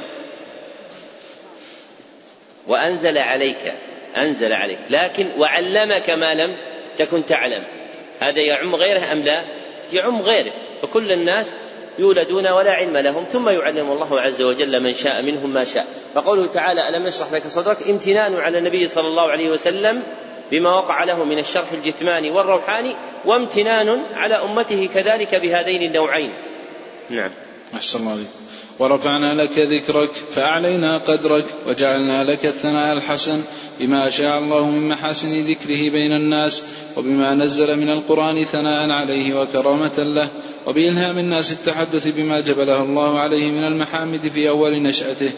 وأنزل عليك، أنزل عليك، لكن وعلمك ما لم تكن تعلم، هذا يعم غيره أم لا؟ يعم غيره. فكل الناس يولدون ولا علم لهم ثم يعلم الله عز وجل من شاء منهم ما شاء. فقوله تعالى ألم نشرح لك صدرك امتنان على النبي صلى الله عليه وسلم بما وقع له من الشرح الجثماني والروحاني، وامتنان على أمته كذلك بهذين النوعين. نعم. أحسن الله عليك. ورفعنا لك ذكرك فأعلينا قدرك وجعلنا لك الثناء الحسن بما شاء الله من محاسن ذكره بين الناس، وبما نزل من القرآن ثناء عليه وكرامة له، وبإلهام الناس التحدث بما جبله الله عليه من المحامد في أول نشأته.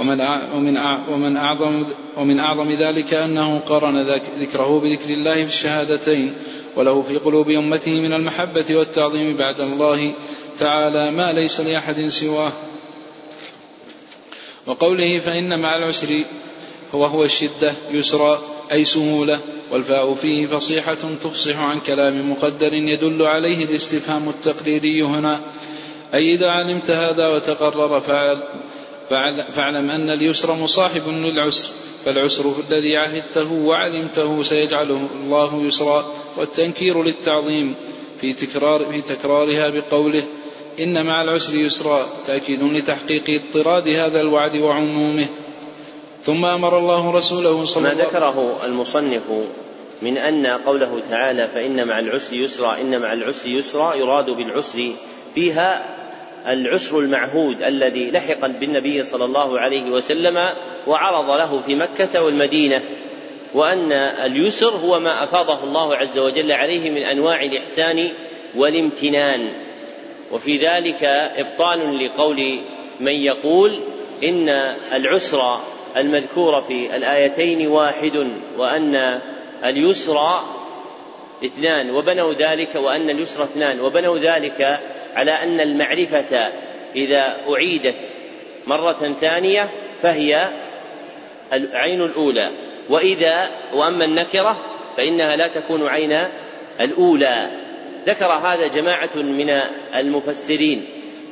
ومن أعظم ذلك أنه قرن ذكره بذكر الله في الشهادتين، وله في قلوب أمته من المحبة والتعظيم بعد الله تعالى ما ليس لأحد سواه. وقوله فإن مع العسر هو الشدة يسرا أي سهولة، والفاء فيه فصيحة تفصح عن كلام مقدر يدل عليه الاستفهام التقريري هنا، أي إذا علمت هذا وتقرر فاعلم أن اليسر مصاحب للعسر، فالعسر الذي عهدته وعلمته سيجعله الله يسرا، والتنكير للتعظيم في تكرارها بقوله إن مع العسر يسرا تأكيد لتحقيق اضطراد هذا الوعد وعمومه. ثم أمر الله رسوله صلى الله عليه وسلم ما ذكره المصنف من أن قوله تعالى فإن مع العسر يسرا، إن مع العسر يسرا يراد بالعسر فيها العسر المعهود الذي لحق بالنبي صلى الله عليه وسلم وعرض له في مكة والمدينة، وأن اليسر هو ما أفاضه الله عز وجل عليه من أنواع الإحسان والامتنان. وفي ذلك إبطال لقول من يقول إن العسر المذكور في الآيتين واحد وأن اليسر اثنان وبنوا ذلك، وأن اليسر اثنان وبنوا ذلك على أن المعرفة إذا أعيدت مرة ثانية فهي العين الأولى، وأما النكرة فإنها لا تكون عين الأولى. ذكر هذا جماعة من المفسرين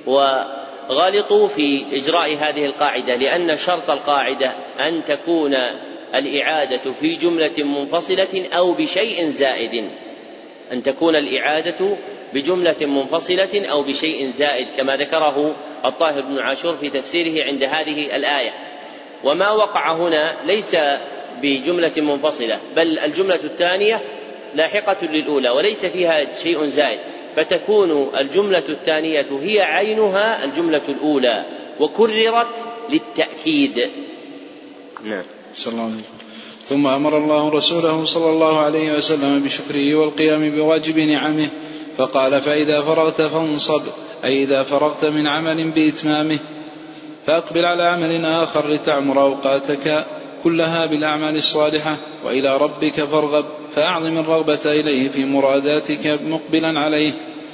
وغلطوا في إجراء هذه القاعدة، لأن شرط القاعدة أن تكون الإعادة في جملة منفصلة أو بشيء زائد، أن تكون الإعادة بجملة منفصلة أو بشيء زائد، كما ذكره الطاهر بن عاشور في تفسيره عند هذه الآية. وما وقع هنا ليس بجملة منفصلة، بل الجملة الثانية لاحقة للأولى وليس فيها شيء زائد، فتكون الجملة الثانية هي عينها الجملة الأولى وكررت للتأكيد. نعم. صلى الله عليه وسلم. ثم أمر الله رسوله صلى الله عليه وسلم بشكره والقيام بواجب نعمه، فقال فإذا فرغت فانصب، أي إذا فرغت من عمل بإتمامه فأقبل على عمل آخر لتعمر أوقاتك كلها بالأعمال الصالحة، وإلى ربك فارغب، فأعظم الرغبة إليه في مراداتك مقبلا عليه.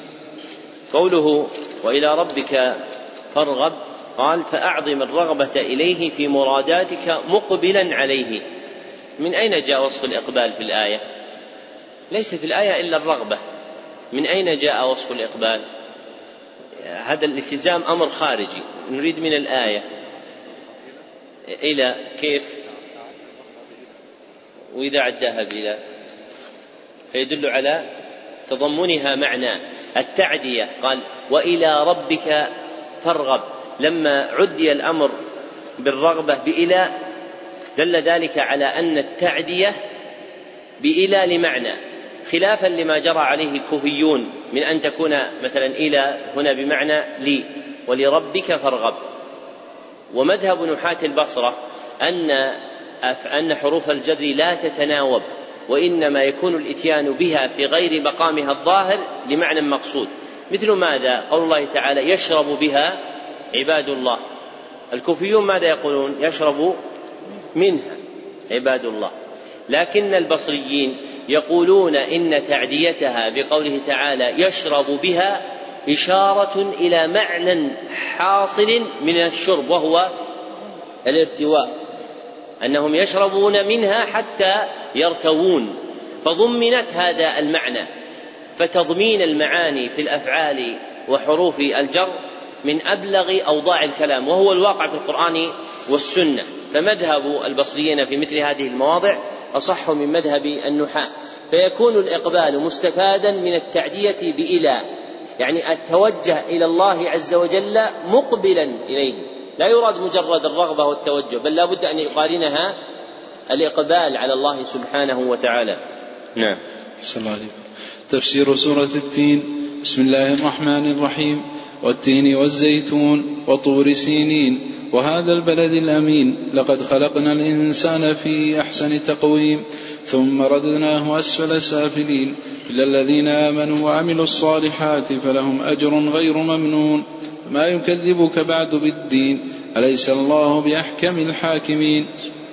قوله وإلى ربك فارغب قال فأعظم الرغبة إليه في مراداتك مقبلا عليه. من أين جاء وصف الإقبال في الآية؟ ليس في الآية إلا الرغبة، من أين جاء وصف الإقبال؟ هذا الالتزام أمر خارجي، نريد من الآية إلى كيف، وإذا عداها بإلى فيدل على تضمنها معنى التعدية. قال وإلى ربك فارغب، لما عدي الأمر بالرغبة بإلى دل ذلك على أن التعدية بإلى لمعنى، خلافا لما جرى عليه الكوفيون من أن تكون مثلا إلى هنا بمعنى لي ولربك فارغب. ومذهب نحاة البصرة أن حروف الجر لا تتناوب، وإنما يكون الإتيان بها في غير مقامها الظاهر لمعنى مقصود. مثل ماذا؟ قول الله تعالى يشرب بها عباد الله. الكوفيون ماذا يقولون؟ يشرب منها عباد الله. لكن البصريين يقولون إن تعديتها بقوله تعالى يشرب بها إشارة إلى معنى حاصل من الشرب، وهو الارتواء، أنهم يشربون منها حتى يرتوون، فضمنت هذا المعنى. فتضمين المعاني في الأفعال وحروف الجر من أبلغ أوضاع الكلام، وهو الواقع في القرآن والسنة. فمذهب البصريين في مثل هذه المواضع أصح من مذهب النحاة، فيكون الإقبال مستفادا من التعدية بإلى، يعني التوجه إلى الله عز وجل مقبلا إليه، لا يراد مجرد الرغبة والتوجه، بل لا بد أن يقارنها الإقبال على الله سبحانه وتعالى. نعم. السلام عليكم. تفسير سورة التين. بسم الله الرحمن الرحيم. والتين والزيتون وطور سينين وهذا البلد الأمين لقد خلقنا الإنسان في أحسن تقويم ثم رددناه أسفل سافلين إلا الذين آمنوا وعملوا الصالحات فلهم أجر غير ممنون ما يكذبك بعد بالدين أليس الله بأحكم الحاكمين.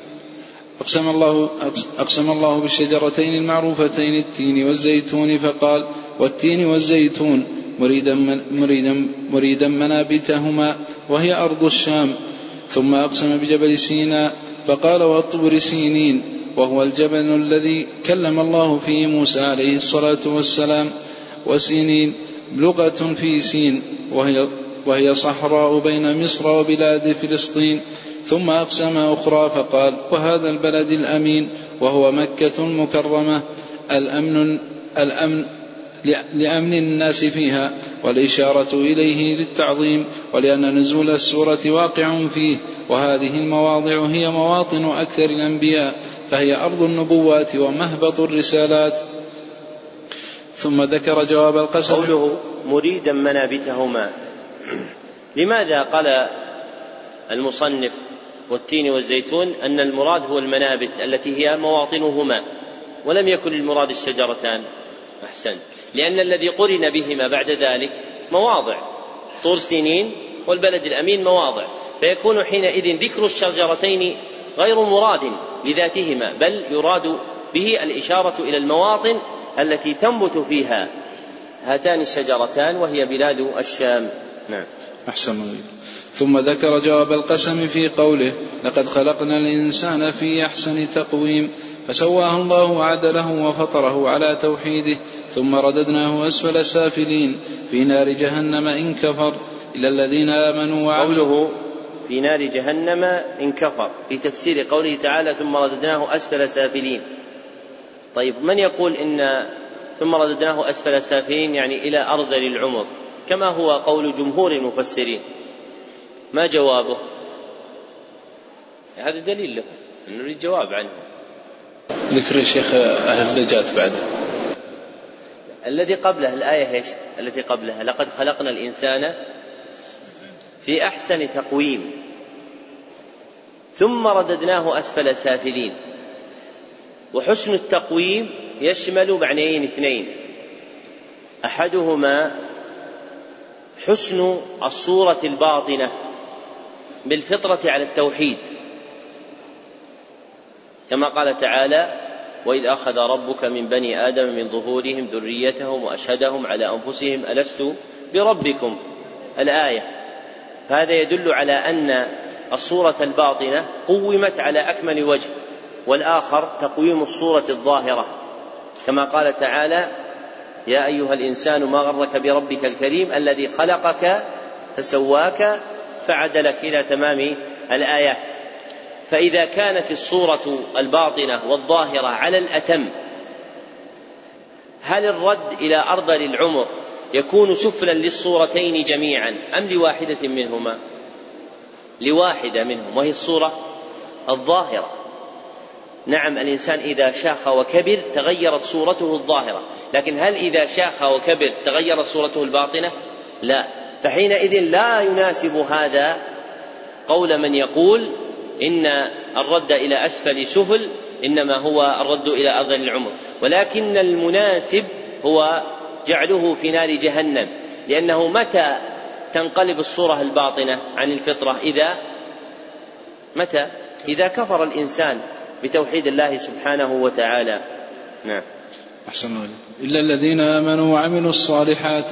أقسم الله بالشجرتين المعروفتين التين والزيتون فقال والتين والزيتون مريدا منابتهما وهي أرض الشام. ثم أقسم بجبل سيناء فقال والطور سينين وهو الجبل الذي كلم الله فيه موسى عليه الصلاة والسلام. وسينين لغة في سين وهي صحراء بين مصر وبلاد فلسطين. ثم أقسم أخرى فقال وهذا البلد الأمين وهو مكة المكرمة الأمن لأمن الناس فيها، والإشارة إليه للتعظيم ولأن نزول السورة واقع فيه، وهذه المواضع هي مواطن أكثر الأنبياء فهي أرض النبوات ومهبط الرسالات. ثم ذكر جواب القسم. قوله مريدا منابتهما، لماذا قال المصنف والتين والزيتون أن المراد هو المنابت التي هي مواطنهما، ولم يكن المراد الشجرتان؟ أحسن، لأن الذي قرن بهما بعد ذلك مواضع، طور سينين والبلد الأمين مواضع، فيكون حينئذ ذكر الشجرتين غير مراد لذاتهما، بل يراد به الإشارة إلى المواطن التي تنبت فيها هاتان الشجرتان وهي بلاد الشام. نعم. أحسن. ثم ذكر جواب القسم في قوله لقد خلقنا الإنسان في أحسن تقويم فسواه الله وعدله وفطره على توحيده ثم رددناه أسفل سافلين في نار جهنم إن كفر إلا الذين آمنوا وعملوا. قوله في نار جهنم إن كفر في تفسير قوله تعالى ثم رددناه أسفل سافلين. طيب من يقول إن ثم رددناه أسفل سافلين يعني إلى أرذل العمر كما هو قول جمهور المفسرين؟ ما جوابه؟ هذا دليل له، نريد جواب عنه. ذكر الشيخ أهل النجاة بعد الذي قبله الآية إيش؟ التي قبلها لقد خلقنا الإنسان في أحسن تقويم ثم رددناه أسفل سافلين. وحسن التقويم يشمل معنيين اثنين، أحدهما حسن الصورة الباطنة بالفطرة على التوحيد، كما قال تعالى وإذ أخذ ربك من بني آدم من ظهورهم ذريتهم وأشهدهم على أنفسهم ألست بربكم الآية. فهذا يدل على أن الصورة الباطنة قومت على أكمل وجه، والآخر تقويم الصورة الظاهرة كما قال تعالى يا أيها الإنسان ما غرك بربك الكريم الذي خلقك فسواك فعدلك إلى تمام الآيات. فإذا كانت الصورة الباطنة والظاهرة على الأتم، هل الرد إلى أرذل العمر يكون سفلا للصورتين جميعا أم لواحدة منهما؟ لواحدة منهم، وهي الصورة الظاهرة. نعم، الإنسان إذا شاخ وكبر تغيرت صورته الظاهرة، لكن هل إذا شاخ وكبر تغيرت صورته الباطنة؟ لا. فحينئذ لا يناسب هذا قول من يقول إن الرد إلى أسفل سفل، إنما هو الرد إلى أرذل العمر، ولكن المناسب هو جعله في نار جهنم، لأنه متى تنقلب الصورة الباطنة عن الفطرة؟ إذا كفر الإنسان بتوحيد الله سبحانه وتعالى. نعم. أحسن الله. إلا الذين آمنوا وعملوا الصالحات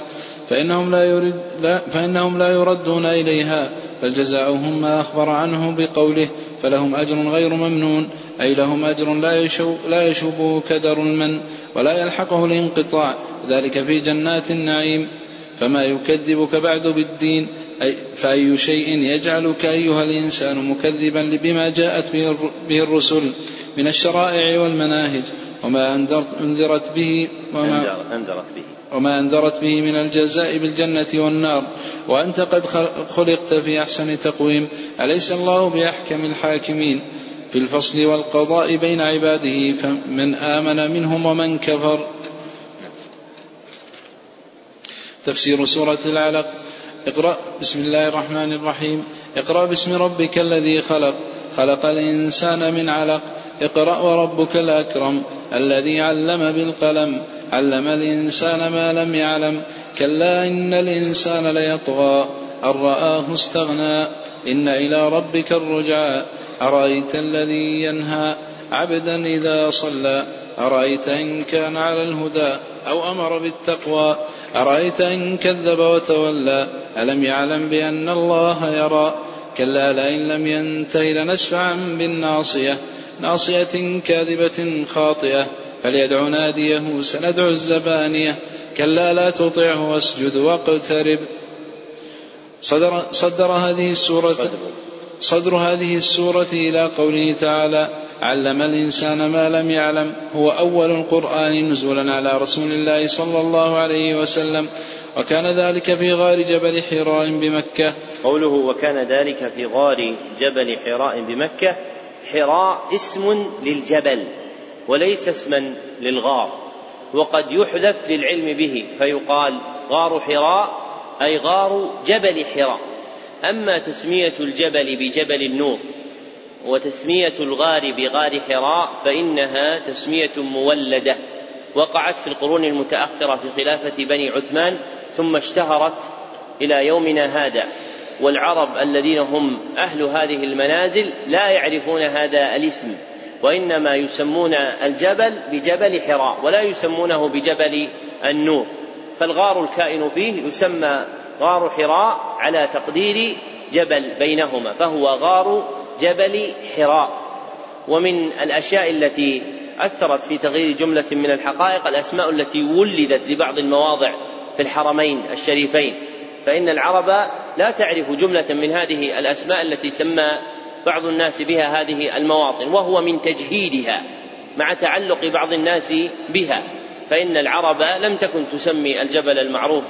فإنهم لا يردون إليها، بل جزاؤهم ما أخبر عنه بقوله فلهم أجر غير ممنون، أي لهم أجر لا يشوبه كدر المن ولا يلحقه الانقطاع، ذلك في جنات النعيم. فما يكذبك بعد بالدين، فأي شيء يجعلك أيها الإنسان مكذبا بما جاءت به الرسل من الشرائع والمناهج وما أنذرت به من الجزاء بالجنة والنار، وأنت قد خلقت في أحسن تقويم. أليس الله بأحكم الحاكمين في الفصل والقضاء بين عباده، فمن آمن منهم ومن كفر. تفسير سورة العلق. اقرأ بسم الله الرحمن الرحيم. اقرأ باسم ربك الذي خلق، خلق الإنسان من علق. اقرأ وربك الأكرم الذي علم بالقلم، علم الإنسان ما لم يعلم. كلا إن الإنسان ليطغى أن رآه استغنى، إن إلى ربك الرجعى. أرأيت الذي ينهى عبدا إذا صلى، أرأيت إن كان على الهدى أو أمر بالتقوى، أرأيت إن كذب وتولى، ألم يعلم بأن الله يرى. كلا لئن لم ينته لنسفعا بالناصية، ناصية كاذبة خاطئة، فليدع ناديه سندع الزبانية. كلا لا تطعه واسجد واقترب. صدر هذه السورة إلى قوله تعالى علم الإنسان ما لم يعلم هو أول القرآن نزولا على رسول الله صلى الله عليه وسلم، وكان ذلك في غار جبل حراء بمكة. قوله وكان ذلك في غار جبل حراء بمكة، حراء اسم للجبل وليس اسما للغار، وقد يحذف للعلم به فيقال غار حراء أي غار جبل حراء. أما تسمية الجبل بجبل النور وتسمية الغار بغار حراء فإنها تسمية مولدة وقعت في القرون المتأخرة في خلافة بني عثمان، ثم اشتهرت إلى يومنا هذا. والعرب الذين هم أهل هذه المنازل لا يعرفون هذا الاسم، وإنما يسمون الجبل بجبل حراء ولا يسمونه بجبل النور. فالغار الكائن فيه يسمى غار حراء على تقدير جبل بينهما، فهو غار جبل حراء. ومن الأشياء التي أثرت في تغيير جملة من الحقائق الأسماء التي ولدت لبعض المواضع في الحرمين الشريفين، فإن العرب لا تعرف جملة من هذه الأسماء التي سمى بعض الناس بها هذه المواطن، وهو من تجهيلها مع تعلق بعض الناس بها. فإن العرب لم تكن تسمي الجبل المعروف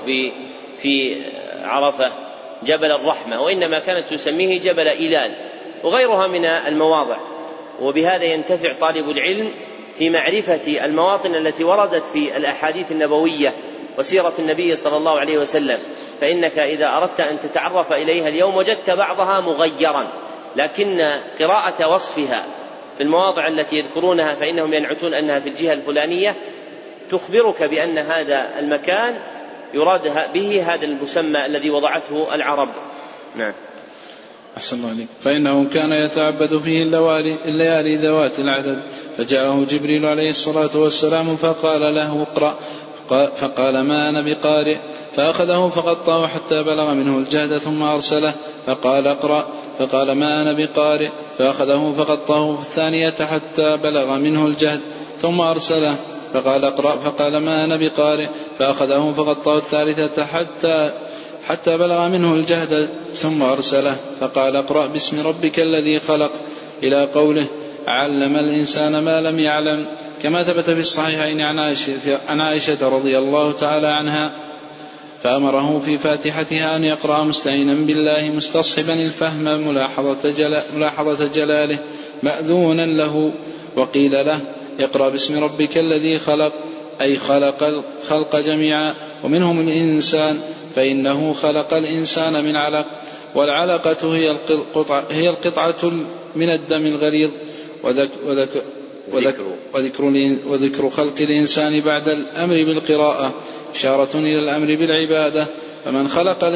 في عرفة جبل الرحمة، وإنما كانت تسميه جبل إلال وغيرها من المواضع. وبهذا ينتفع طالب العلم في معرفة المواطن التي وردت في الأحاديث النبوية وسيرة النبي صلى الله عليه وسلم، فإنك إذا أردت أن تتعرف إليها اليوم وجدت بعضها مغيرا، لكن قراءة وصفها في المواضع التي يذكرونها فإنهم ينعتون أنها في الجهة الفلانية تخبرك بأن هذا المكان يراد به هذا المسمى الذي وضعته العرب. نعم. أحسن الله عليك. فإنه كان يتعبد فيه الليالي ذوات العدد، فجاءه جبريل عليه الصلاة والسلام فقال له اقرأ، فقال ما أنا بقارئ، فأخذه فقطعه حتى بلغ منه الجهد ثم أرسله فقال اقرأ، فقال ما أنا بقارئ، فأخذه فقطعه في الثانية حتى بلغ منه الجهد ثم أرسله فقال اقرأ، فقال ما أنا بقارئ، فأخذه فغطاه الثالثة حتى بلغ منه الجهد ثم أرسله فقال اقرأ باسم ربك الذي خلق إلى قوله علم الإنسان ما لم يعلم، كما ثبت في الصحيحين عن عائشة رضي الله تعالى عنها، فأمره في فاتحتها أن يقرأ مستعينا بالله مستصحبا الفهم ملاحظة جلاله مأذونا له. وقيل له اقرأ باسم ربك الذي خلق، أي خلق الخلق جميعا ومنهم الإنسان، فإنه خلق الإنسان من علق، والعلقة هي القطعة من الدم الغليظ. وذكر خلق الإنسان بعد الأمر بالقراءة إشارة إلى الأمر بالعبادة، فمن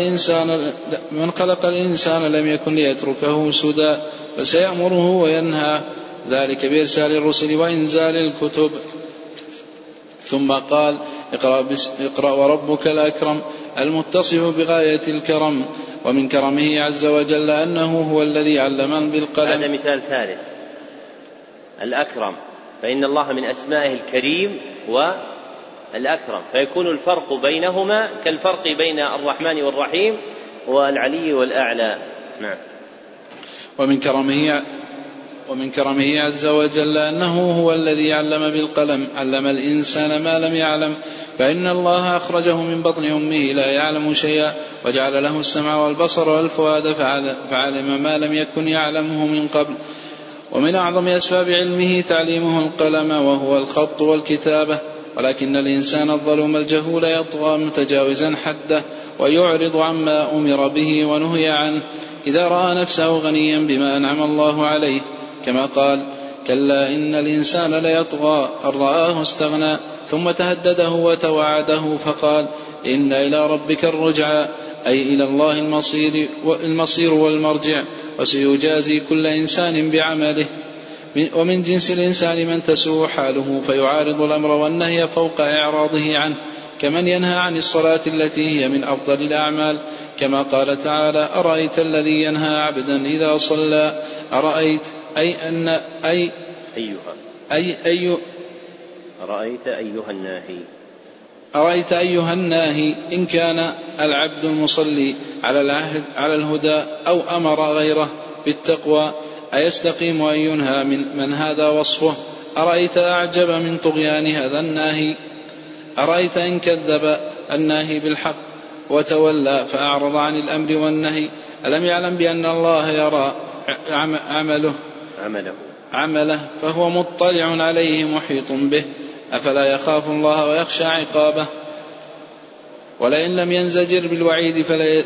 خلق الإنسان لم يكن ليتركه سدى، بل سيأمره وينهى، ذلك بإرسال الرسل وإنزال الكتب. ثم قال اقرأ وربك الأكرم المتصف بغاية الكرم، ومن كرمه عز وجل أنه هو الذي علم بالقلم. هذا مثال ثالث، الأكرم، فإن الله من أسمائه الكريم والأكرم، فيكون الفرق بينهما كالفرق بين الرحمن والرحيم والعلي والأعلى. نعم. ومن كرمه عز وجل أنه هو الذي علم بالقلم، علم الإنسان ما لم يعلم، فإن الله أخرجه من بطن أمه لا يعلم شيئا، وجعل له السمع والبصر والفؤاد فعلم ما لم يكن يعلمه من قبل. ومن أعظم أسباب علمه تعليمه القلم، وهو الخط والكتابة، ولكن الإنسان الظلوم الجهول يطغى متجاوزا حده ويعرض عما أمر به ونهي عنه إذا رأى نفسه غنيا بما أنعم الله عليه، كما قال كلا إن الإنسان ليطغى أن رآه استغنى، ثم تهدده وتوعده فقال إن إلى ربك الرجعى، أي إلى الله المصير والمرجع، وسيجازي كل إنسان بعمله. ومن جنس الإنسان من تسوء حاله فيعارض الأمر والنهي فوق إعراضه عنه، كمن ينهى عن الصلاة التي هي من أفضل الأعمال، كما قال تعالى أرأيت الذي ينهى عبدا إذا صلى، أرأيت أرأيت أيها الناهي إن كان العبد المصلي على الهدى أو أمر غيره بالتقوى أيستقيم أن ينهى من هذا وصفه؟ أرأيت أعجب من طغيان هذا الناهي؟ أرأيت إن كذب الناهي بالحق وتولى فأعرض عن الأمر والنهي، ألم يعلم بأن الله يرى عمله فهو مطلع عليه محيط به، أفلا يخاف الله ويخشى عقابه؟ ولئن لم ينزجر بالوعيد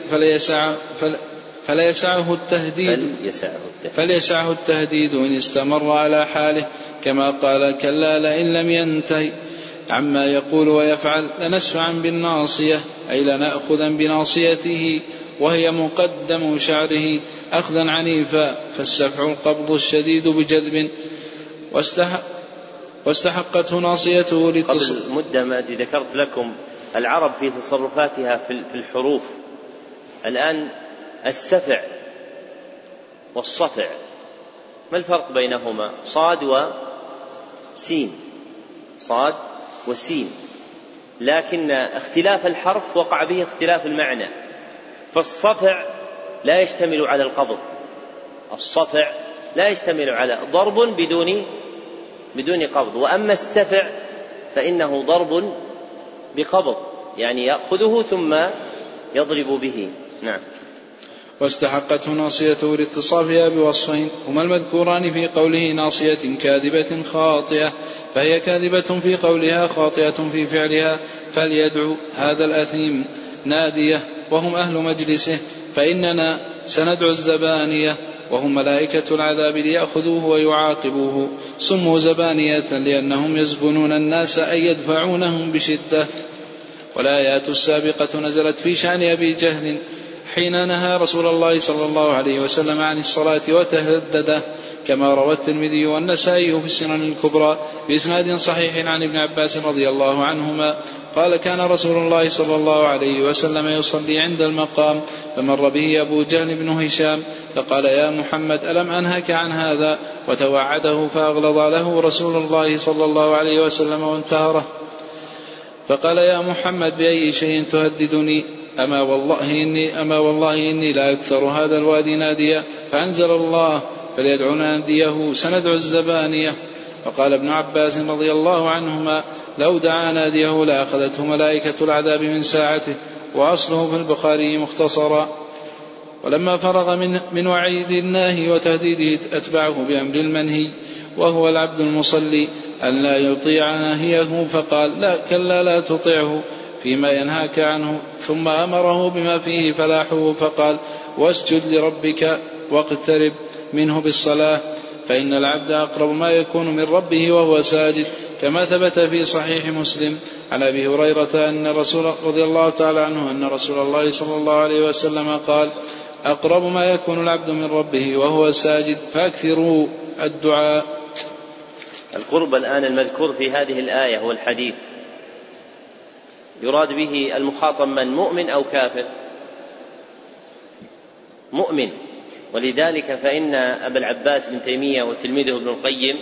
فليسعه التهديد إن استمر على حاله، كما قال كلا لئن لم ينتهي عما يقول ويفعل لنسفعا بالناصية، أي لنأخذا بناصيته وهي مقدم شعره أخذا عنيفا، فالسفع القبض الشديد بجذب، واستحقته ناصيته قبل مدة ما ذكرت لكم العرب في تصرفاتها في الحروف. الآن السفع والصفع ما الفرق بينهما؟ صاد وسين، لكن اختلاف الحرف وقع به اختلاف المعنى. فالصفع لا يشتمل على القبض، الصفع لا يشتمل على ضرب بدون قبض، وأما السفع فإنه ضرب بقبض، يعني يأخذه ثم يضرب به. نعم. واستحقته ناصيته لاتصافها بوصفين هما المذكوران في قوله ناصية كاذبة خاطئة، فهي كاذبة في قولها خاطئة في فعلها، فليدعو هذا الأثيم نادية وهم أهل مجلسه، فإننا سندعو الزبانية وهم ملائكة العذاب ليأخذوه ويعاقبوه، سموا زبانية لأنهم يزبنون الناس أي يدفعونهم بشدة. والآيات السابقة نزلت في شأن أبي جهل حين نهى رسول الله صلى الله عليه وسلم عن الصلاة وتهدده، كما روى الترمذي والنسائي في السنن الكبرى بإسناد صحيح عن ابن عباس رضي الله عنهما قال كان رسول الله صلى الله عليه وسلم يصلي عند المقام فمر به أبو جهل بن هشام فقال يا محمد ألم أنهك عن هذا وتوعده فأغلظ له رسول الله صلى الله عليه وسلم وانتهره فقال يا محمد بأي شيء تهددني أما والله إني لا أكثر هذا الوادي ناديا فأنزل الله فليدعو ناديه سندعو الزبانية. وقال ابن عباس رضي الله عنهما لو دعا ناديه لأخذته ملائكة العذاب من ساعته وأصله في البخاري مختصرا. ولما فرغ من وعيد الناهي وتهديده أتبعه بأمر المنهي وهو العبد المصلي أن لا يطيع ناهيه فقال لا كلا لا تطيعه فيما ينهاك عنه ثم أمره بما فيه فلاحه فقال واسجد لربك واقترب منه بالصلاة فإن العبد أقرب ما يكون من ربه وهو ساجد كما ثبت في صحيح مسلم عن أبي هريرة أن رضي الله تعالى عنه أن رسول الله صلى الله عليه وسلم قال أقرب ما يكون العبد من ربه وهو ساجد فأكثروا الدعاء. القرب الآن المذكور في هذه الآية هو الحديث يراد به المخاطب من مؤمن أو كافر؟ مؤمن. ولذلك فإن أبا العباس بن تيمية وتلميذه ابن القيم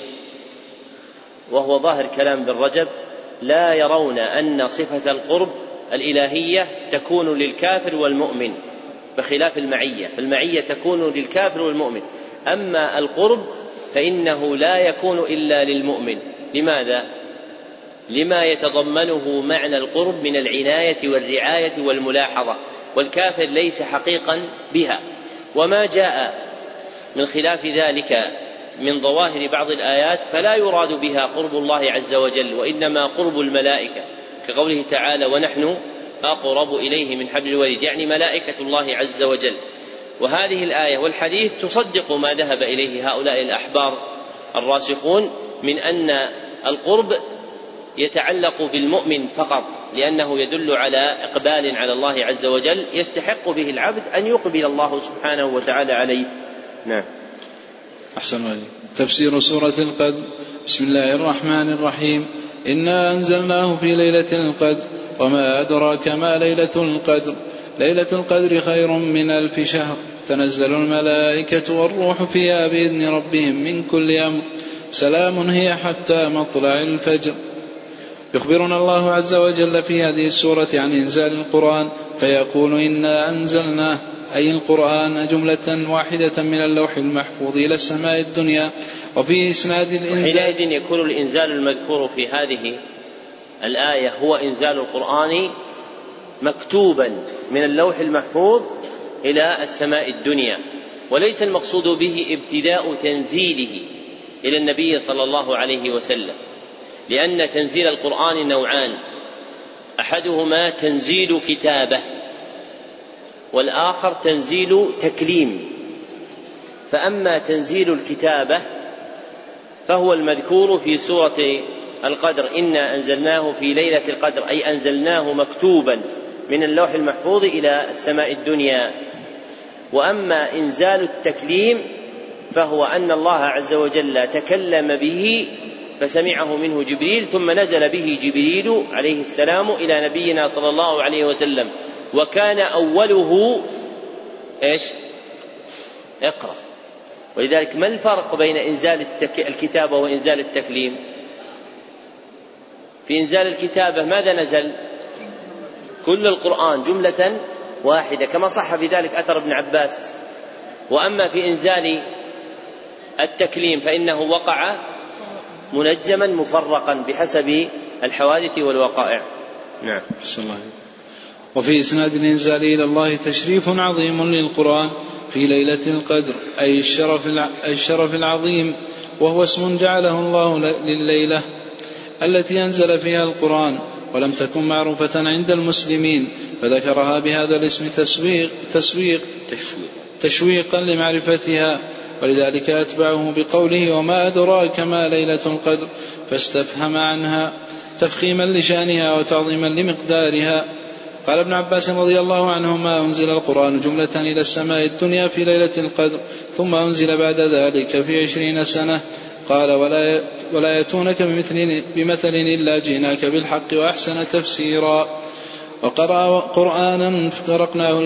وهو ظاهر كلام ابن رجب لا يرون أن صفة القرب الإلهية تكون للكافر والمؤمن بخلاف المعية، فالمعية تكون للكافر والمؤمن، أما القرب فإنه لا يكون إلا للمؤمن. لماذا؟ لما يتضمنه معنى القرب من العناية والرعاية والملاحظة، والكافر ليس حقيقا بها. وما جاء من خلاف ذلك من ظواهر بعض الآيات فلا يراد بها قرب الله عز وجل، وإنما قرب الملائكة كقوله تعالى ونحن أقرب إليه من حبل الوريد، يعني ملائكة الله عز وجل. وهذه الآية والحديث تصدق ما ذهب إليه هؤلاء الأحبار الراسخون من أن القرب يتعلق بالمؤمن فقط، لأنه يدل على إقبال على الله عز وجل يستحق به العبد أن يقبل الله سبحانه وتعالى عليه. نعم. أحسن عليك. تفسير سورة القدر. بسم الله الرحمن الرحيم. إنا أنزلناه في ليلة القدر وما أدراك ما ليلة القدر ليلة القدر خير من 1000 شهر تنزل الملائكة والروح فيها بإذن ربهم من كل أمر سلام هي حتى مطلع الفجر. يخبرنا الله عز وجل في هذه السورة عن إنزال القرآن فيقول إنا أنزلناه أي القرآن جملة واحدة من اللوح المحفوظ إلى السماء الدنيا. وفي إسناد الإنزال حينئذ يكون الإنزال المذكور في هذه الآية هو إنزال القرآن مكتوبا من اللوح المحفوظ إلى السماء الدنيا، وليس المقصود به ابتداء تنزيله إلى النبي صلى الله عليه وسلم، لأن تنزيل القرآن نوعان، أحدهما تنزيل كتابة والآخر تنزيل تكليم. فأما تنزيل الكتابة فهو المذكور في سورة القدر إنا أنزلناه في ليلة القدر، أي أنزلناه مكتوبا من اللوح المحفوظ إلى السماء الدنيا. وأما إنزال التكليم فهو أن الله عز وجل تكلم به فسمعه منه جبريل ثم نزل به جبريل عليه السلام إلى نبينا صلى الله عليه وسلم، وكان أوله اقرأ. ولذلك ما الفرق بين إنزال الكتابة وإنزال التكليم؟ في إنزال الكتابة ماذا نزل؟ كل القرآن جملة واحدة كما صح في ذلك أثر ابن عباس. وأما في إنزال التكليم فإنه وقع منجما مفرقا بحسب الحوادث والوقائع. نعم. وفي إسناد الإنزال إلى الله تشريف عظيم للقرآن في ليلة القدر أي الشرف العظيم، وهو اسم جعله الله لليلة التي أنزل فيها القرآن، ولم تكن معروفة عند المسلمين فذكرها بهذا الاسم تشويقا لمعرفتها، ولذلك أتبعه بقوله وما أدراك ما ليلة القدر فاستفهم عنها تفخيما لشانها وتعظيما لمقدارها. قال ابن عباس رضي الله عنهما: أنزل القرآن جملة إلى السماء الدنيا في ليلة القدر، ثم أنزل بعد ذلك في 20 سنة. قال: ولا يأتونك بمثل إلا جئناك بالحق وأحسن تفسيرا. وقرأ قرآنا فرقناه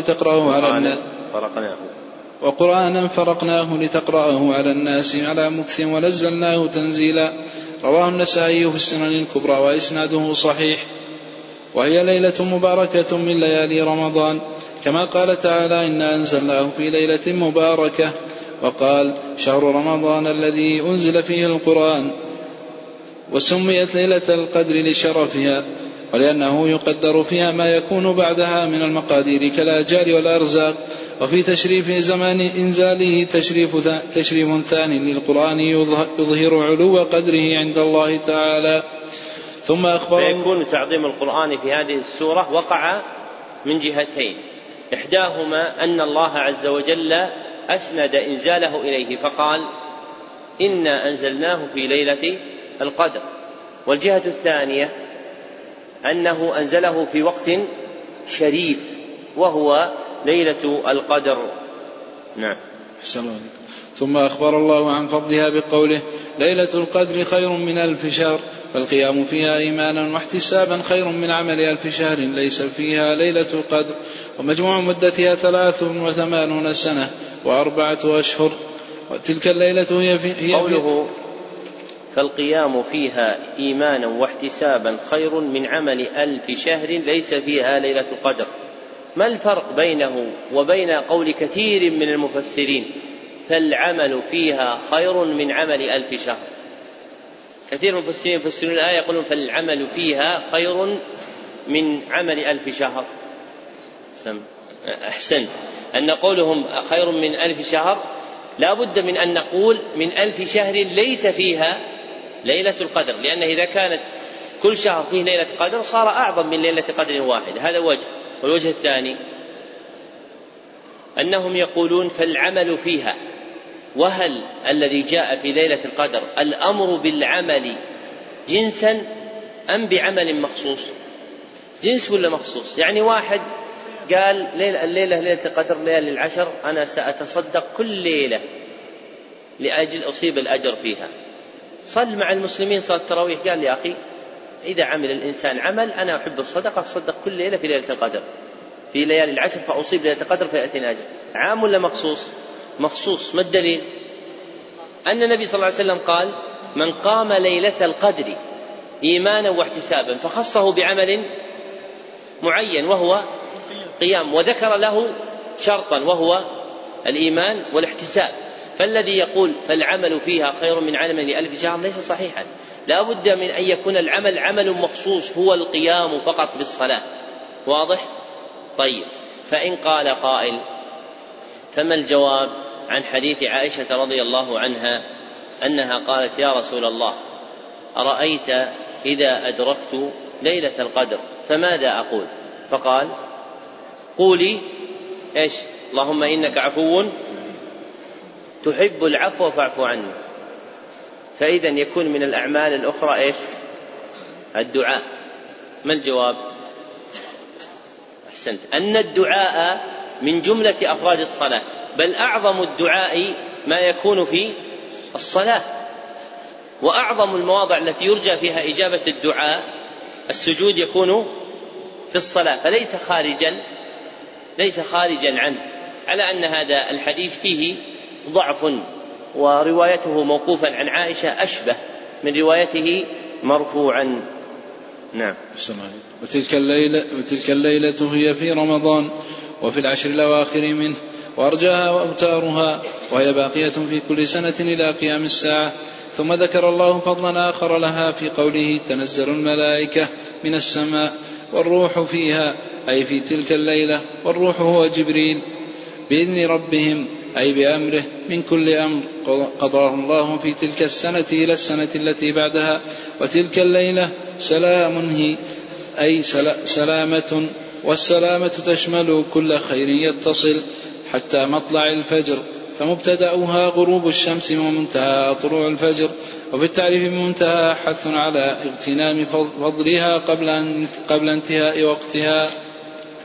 لتقرأه على الناس على مكث ونزلناه تنزيلا. رواه النسائي في السنن الكبرى وإسناده صحيح. وهي ليلة مباركة من ليالي رمضان، كما قال تعالى: إنا أنزلناه في ليلة مباركة. وقال: شهر رمضان الذي أنزل فيه القرآن. وسميت ليلة القدر لشرفها، ولأنه يقدر فيها ما يكون بعدها من المقادير كالآجال والأرزاق. وفي تشريف زمان إنزاله تشريف ثاني للقرآن يظهر علو قدره عند الله تعالى. ثم أخبر فيكون تعظيم القرآن في هذه السورة وقع من جهتين: إحداهما أن الله عز وجل أسند إنزاله إليه فقال: إنا أنزلناه في ليلة القدر. والجهة الثانية أنه أنزله في وقت شريف وهو ليلة القدر. نعم. ثم أخبر الله عن فضلها بقوله: ليلة القدر خير من 1000 شهر، فالقيام فيها إيمانا واحتسابا خير من عمل 1000 شهر ليس فيها ليلة القدر. ومجموع مدتها 83 سنة و4 أشهر. وتلك الليلة هي قوله فالقيام فيها إيمانا واحتسابا خير من عمل 1000 شهر ليس فيها ليلة القدر. ما الفرق بينه وبين قول كثير من المفسرين: فالعمل فيها خير من عمل 1000 شهر؟ كثير من المفسرين يفسرون الآية يقولون: فالعمل فيها خير من عمل 1000 شهر. أحسنت أن قولهم خير من 1000 شهر لا بد من أن نقول من 1000 شهر ليس فيها ليلة القدر، لأن إذا كانت كل شهر فيه ليلة قدر صار أعظم من ليلة قدر واحد. هذا وجه. والوجه الثاني أنهم يقولون: فالعمل فيها. وهل الذي جاء في ليلة القدر الأمر بالعمل جنسا أم بعمل مخصوص؟ جنس ولا مخصوص؟ يعني واحد قال الليلة ليلة القدر ليالي العشر أنا سأتصدق كل ليلة لأجل أصيب الأجر فيها. صل مع المسلمين صلاة التراويح، قال: يا أخي إذا عمل الإنسان عمل أنا أحب الصدقة أتصدق كل ليلة في ليلة القدر في ليالي العشر فأصيب ليلة القدر فيأتيني أجر. عام ولا مخصوص؟ مخصوص. ما الدليل؟ أن النبي صلى الله عليه وسلم قال: من قام ليلة القدر إيمانا واحتسابا، فخصه بعمل معين وهو قيام، وذكر له شرطا وهو الإيمان والاحتساب. فالذي يقول فالعمل فيها خير من عمل 1000 شهر ليس صحيحا. لا بد من أن يكون العمل عمل مخصوص هو القيام فقط بالصلاة. واضح؟ طيب، فإن قال قائل: فما الجواب عن حديث عائشة رضي الله عنها أنها قالت: يا رسول الله أرأيت إذا أدركت ليلة القدر فماذا أقول؟ فقال: قولي إيش؟ اللهم إنك عفو تحب العفو فاعف عني. فإذا يكون من الأعمال الأخرى إيش؟ الدعاء. ما الجواب؟ أحسنت، أن الدعاء من جملة أفراد الصلاة، بل أعظم الدعاء ما يكون في الصلاة، وأعظم المواضع التي يرجى فيها إجابة الدعاء السجود يكون في الصلاة، فليس خارجا عنه، على أن هذا الحديث فيه ضعف، وروايته موقوفا عن عائشة أشبه من روايته مرفوعا. نعم. وتلك الليلة هي في رمضان وفي العشر الأواخر منه، وأرجاها وأوتارها، وهي باقية في كل سنة إلى قيام الساعة. ثم ذكر الله فضلا آخر لها في قوله: تنزل الملائكة من السماء والروح فيها، أي في تلك الليلة، والروح هو جبريل، بإذن ربهم أي بأمره من كل أمر قضاه الله في تلك السنة إلى السنة التي بعدها. وتلك الليلة سلام هي، أي سلامة، والسلامة تشمل كل خير يتصل حتى مطلع الفجر، فمبتدأها غروب الشمس ومنتهى طلوع الفجر. وفي التعريف بمنتهى حث على اغتنام فضلها قبل انتهاء وقتها.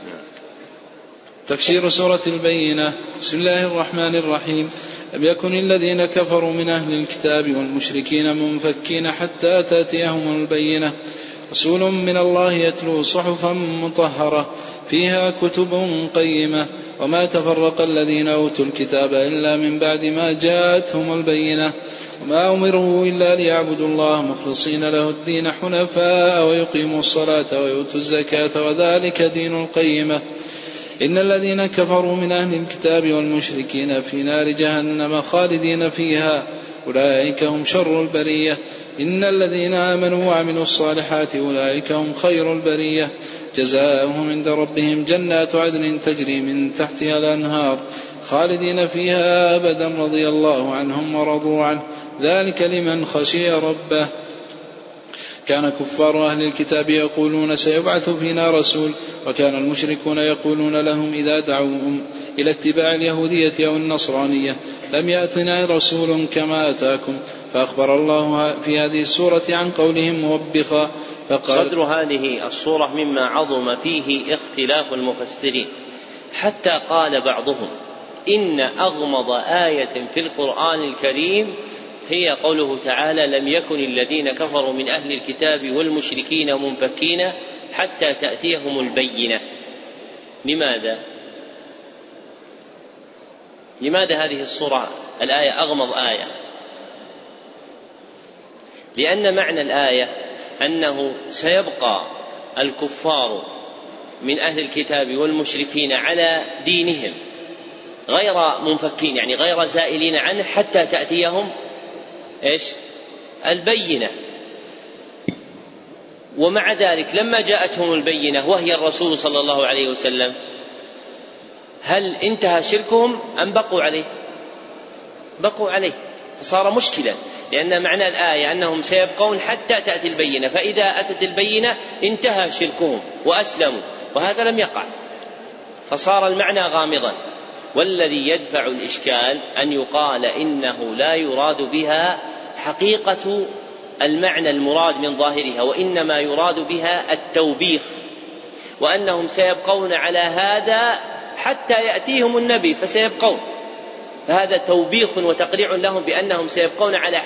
تفسير سورة البينة. بسم الله الرحمن الرحيم. لم يكن الذين كفروا من أهل الكتاب والمشركين منفكين حتى تأتيهم البينة رسول من الله يتلو صحفا مطهرة فيها كتب قيمة وما تفرق الذين أوتوا الكتاب إلا من بعد ما جاءتهم البينة وما أمروا إلا ليعبدوا الله مخلصين له الدين حنفاء ويقيموا الصلاة ويؤتوا الزكاة وذلك دين القيمة. إن الذين كفروا من أهل الكتاب والمشركين في نار جهنم خالدين فيها أولئك هم شر البرية. إن الذين آمنوا وعملوا الصالحات أولئك هم خير البرية جزاؤهم عند ربهم جنات عدن تجري من تحتها الأنهار خالدين فيها أبدا رضي الله عنهم ورضوا عنه ذلك لمن خشي ربه. كان كفار أهل الكتاب يقولون سيبعث فينا رسول وكان المشركون يقولون لهم إذا دعوهم إلى اتباع اليهودية أو النصرانية لم يأتنا رسول كما أتاكم. فأخبر الله في هذه السورة عن قولهم موبخا فقال صدر هذه الصورة مما عظم فيه اختلاف المفسرين حتى قال بعضهم إن أغمض آية في القرآن الكريم هي قوله تعالى لم يكن الذين كفروا من أهل الكتاب والمشركين منفكين حتى تأتيهم البينة. لماذا هذه الصورة الآية أغمض آية؟ لأن معنى الآية أنه سيبقى الكفار من أهل الكتاب والمشركين على دينهم غير منفكين يعني غير زائلين عنه حتى تأتيهم البينة. ومع ذلك لما جاءتهم البينة وهي الرسول صلى الله عليه وسلم هل انتهى شركهم أم بقوا عليه فصار مشكلة لأن معنى الآية أنهم سيبقون حتى تأتي البينة فإذا أتت البينة انتهى شركهم وأسلموا وهذا لم يقع فصار المعنى غامضا. والذي يدفع الإشكال أن يقال إنه لا يراد بها حقيقة المعنى المراد من ظاهرها وإنما يراد بها التوبيخ وأنهم سيبقون على هذا حتى يأتيهم النبي فسيبقون فهذا توبيخ وتقريع لهم بأنهم سيبقون على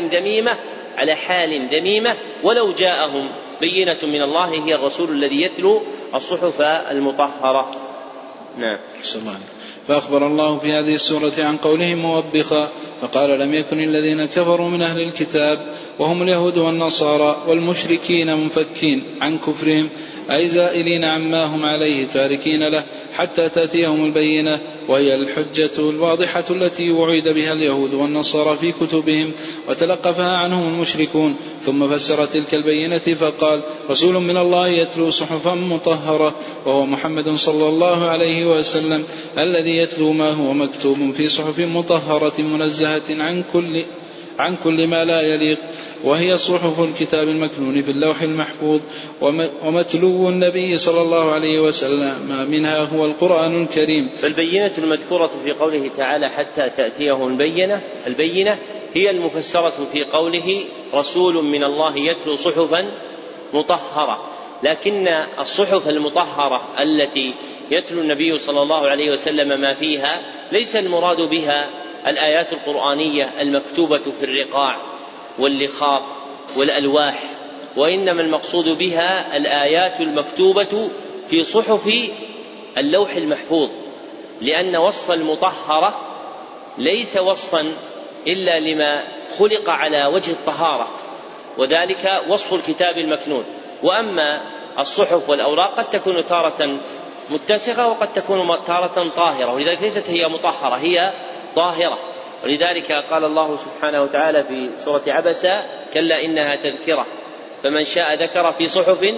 حال ذميمة ولو جاءهم بينة من الله هي الرسول الذي يتلو الصحف المطهرة. نعم. فأخبر الله في هذه السورة عن قولهم موبخا فقال لم يكن الذين كفروا من أهل الكتاب وهم اليهود والنصارى والمشركين منفكين عن كفرهم أي زائلين عما هم عليه تاركين له حتى تأتيهم البينة وهي الحجة الواضحة التي وعد بها اليهود والنصارى في كتبهم وتلقفها عنهم المشركون. ثم فسر تلك البينة فقال رسول من الله يتلو صحفا مطهرة وهو محمد صلى الله عليه وسلم الذي يتلو ما هو مكتوب في صحف مطهرة منزهة عن كل ما لا يليق وهي صحف الكتاب المكنون في اللوح المحفوظ ومتلو النبي صلى الله عليه وسلم منها هو القرآن الكريم. فالبينة المذكورة في قوله تعالى حتى تأتيهم البينة هي المفسرة في قوله رسول من الله يتلو صحفا مطهرة. لكن الصحف المطهرة التي يتلو النبي صلى الله عليه وسلم ما فيها ليس المراد بها الآيات القرآنية المكتوبة في الرقاع واللخاف والألواح وإنما المقصود بها الآيات المكتوبة في صحف اللوح المحفوظ لأن وصف المطهرة ليس وصفا إلا لما خلق على وجه الطهارة وذلك وصف الكتاب المكنون. وأما الصحف والأوراق قد تكون تارة متسخة وقد تكون تارة طاهرة ولذلك ليست هي مطهرة هي طاهرة. ولذلك قال الله سبحانه وتعالى في سورة عبسة كلا إنها تذكرة فمن شاء ذكر في صحف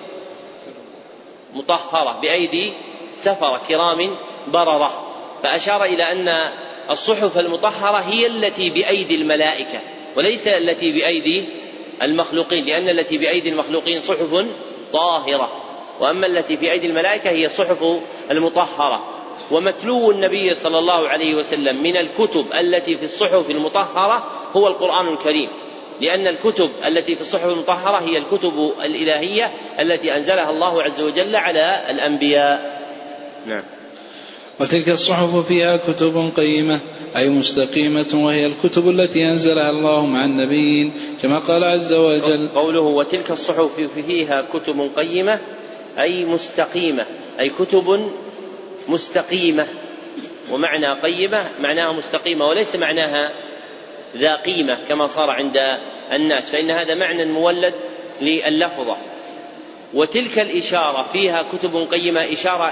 مطهرة بأيدي سفرة كرام بررة. فأشار إلى أن الصحف المطهرة هي التي بأيدي الملائكة وليس التي بأيدي المخلوقين لأن التي بأيدي المخلوقين صحف طاهرة وأما التي في أيدي الملائكة هي الصحف المطهرة. ومتلو النبي صلى الله عليه وسلم من الكتب التي في الصحف المطهرة هو القرآن الكريم لأن الكتب التي في الصحف المطهرة هي الكتب الإلهية التي أنزلها الله عز وجل على الأنبياء. نعم. وتلك الصحف فيها كتب قيمة أي مستقيمة، وهي الكتب التي أنزلها الله مع النبيين، كما قال عز وجل قوله وتلك الصحف فيها كتب قيمة أي مستقيمة، أي كتب مستقيمة، ومعنى قيمة معناها مستقيمة وليس معناها ذا قيمة كما صار عند الناس، فإن هذا معنى مولد لللفظة. وتلك الإشارة فيها كتب قيمة إشارة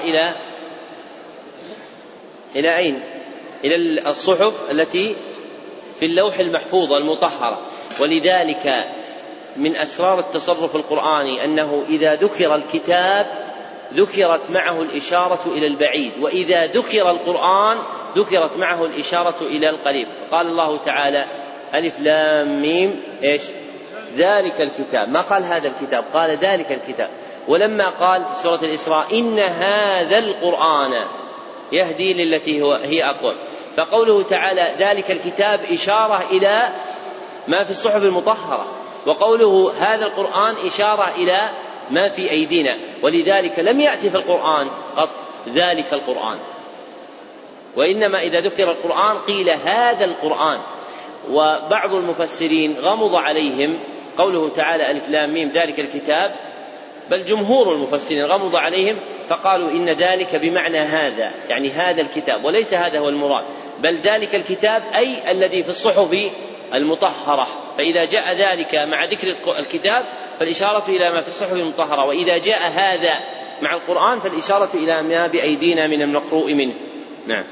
إلى أين؟ إلى الصحف التي في اللوح المحفوظ المطهرة. ولذلك من أسرار التصرف القرآني أنه إذا ذكر الكتاب ذكرت معه الإشارة إلى البعيد، وإذا ذكر القرآن ذكرت معه الإشارة إلى القريب. فقال الله تعالى ألف لام ميم إيش؟ ذلك الكتاب، ما قال هذا الكتاب، قال ذلك الكتاب. ولما قال في سورة الإسراء إن هذا القرآن يهدي للتي هي أقوم، فقوله تعالى ذلك الكتاب إشارة إلى ما في الصحف المطهرة، وقوله هذا القرآن إشارة إلى ما في أيدينا. ولذلك لم يأتي في القرآن قط ذلك القرآن، وإنما إذا ذكر القرآن قيل هذا القرآن. وبعض المفسرين غمض عليهم قوله تعالى ألف لام ميم ذلك الكتاب، بل جمهور المفسرين غمض عليهم فقالوا إن ذلك بمعنى هذا، يعني هذا الكتاب، وليس هذا هو المراد، بل ذلك الكتاب أي الذي في الصحف المطهرة. فإذا جاء ذلك مع ذكر الكتاب فالإشارة إلى ما في الصحف المطهرة، وإذا جاء هذا مع القرآن فالإشارة إلى ما بأيدينا من المقروء منه. نعم.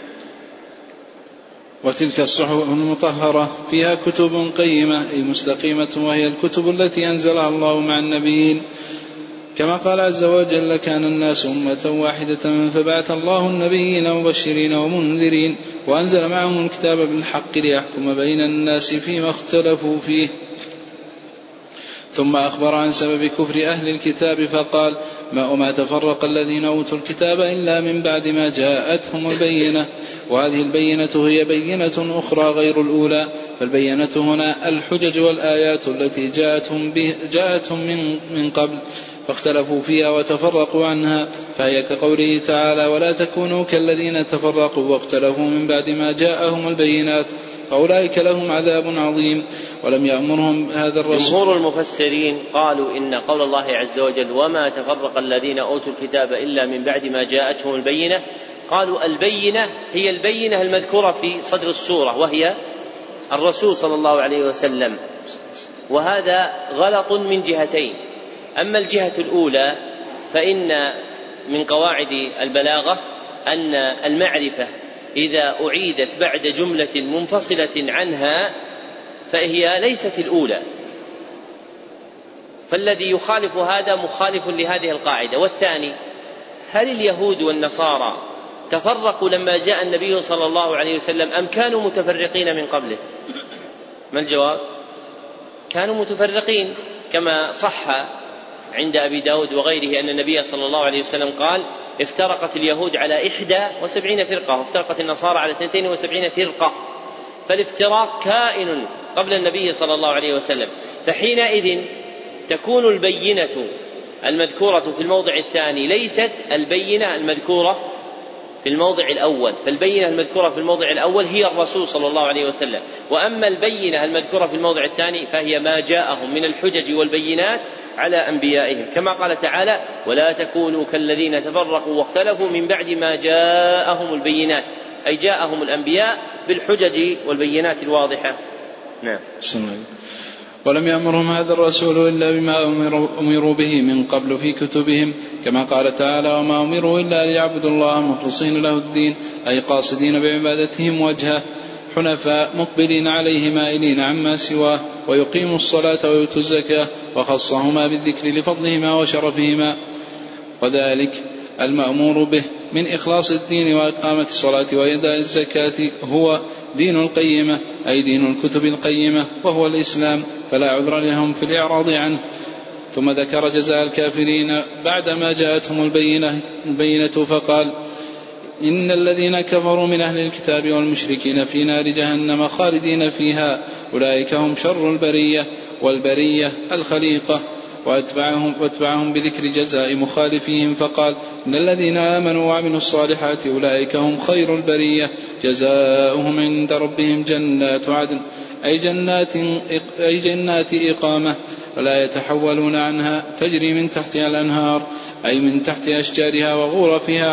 وتلك الصحف المطهرة فيها كتب قيمة أي مستقيمة، وهي الكتب التي أنزلها الله مع النبيين، كما قال عز وجل كان الناس أمة واحدة فبعث الله النبيين مبشرين ومنذرين وأنزل معهم الكتاب بالحق ليحكم بين الناس فيما اختلفوا فيه. ثم أخبر عن سبب كفر أهل الكتاب فقال ما تفرق الذين أوتوا الكتاب إلا من بعد ما جاءتهم البينة، وهذه البينة هي بينة أخرى غير الأولى. فالبينة هنا الحجج والآيات التي جاءتهم من قبل فاختلفوا فيها وتفرقوا عنها، فهي كقوله تعالى ولا تكونوا كالذين تفرقوا واختلفوا من بعد ما جاءهم البينات فأولئك لهم عذاب عظيم. ولم يأمرهم هذا الرسول. جمهور المفسرين قالوا إن قول الله عز وجل وما تفرق الذين أوتوا الكتاب إلا من بعد ما جاءتهم البينة، قالوا البينة هي البينة المذكورة في صدر السورة وهي الرسول صلى الله عليه وسلم، وهذا غلط من جهتين. أما الجهة الأولى فإن من قواعد البلاغة أن المعرفة إذا أعيدت بعد جملة منفصلة عنها فهي ليست الأولى، فالذي يخالف هذا مخالف لهذه القاعدة. والثاني، هل اليهود والنصارى تفرقوا لما جاء النبي صلى الله عليه وسلم أم كانوا متفرقين من قبله؟ ما الجواب؟ كانوا متفرقين، كما صح عند أبي داود وغيره أن النبي صلى الله عليه وسلم قال افترقت اليهود على 71 فرقة وافترقت النصارى على 72 فرقة، فالافتراق كائن قبل النبي صلى الله عليه وسلم. فحينئذ تكون البينة المذكورة في الموضع الثاني ليست البينة المذكورة في الموضع الأول، فالبينة المذكورة في الموضع الأول هي الرسول صلى الله عليه وسلم، وأما البينة المذكورة في الموضع الثاني فهي ما جاءهم من الحجج والبينات على أنبيائهم، كما قال تعالى ولا تكونوا كالذين تفرقوا واختلفوا من بعد ما جاءهم البينات، أي جاءهم الأنبياء بالحجج والبينات الواضحة. نعم. ولم يأمرهم هذا الرسول إلا بما أمروا به من قبل في كتبهم، كما قال تعالى وما أمروا إلا ليعبدوا الله مخلصين له الدين، أي قاصدين بعبادتهم وجهه حنفاء مقبلين عليه مائلين عما سواه، ويقيموا الصلاة ويؤتوا الزكاة، وخصهما بالذكر لفضلهما وشرفهما، وذلك المأمور به من إخلاص الدين وإقامة الصلاة وإيتاء الزكاة هو دين القيمة، أي دين الكتب القيمة، وهو الإسلام، فلا عذر لهم في الإعراض عنه. ثم ذكر جزاء الكافرين بعدما جاءتهم البينة فقال إن الذين كفروا من أهل الكتاب والمشركين في نار جهنم خالدين فيها أولئك هم شر البرية، والبرية الخليقة. وأتبعهم بذكر جزاء مخالفيهم فقال إن الذين آمنوا وعملوا الصالحات أولئك هم خير البرية جزاؤهم عند ربهم جنات عدن أي جنات إقامة ولا يتحولون عنها تجري من تحتها الأنهار أي من تحت أشجارها وغرفها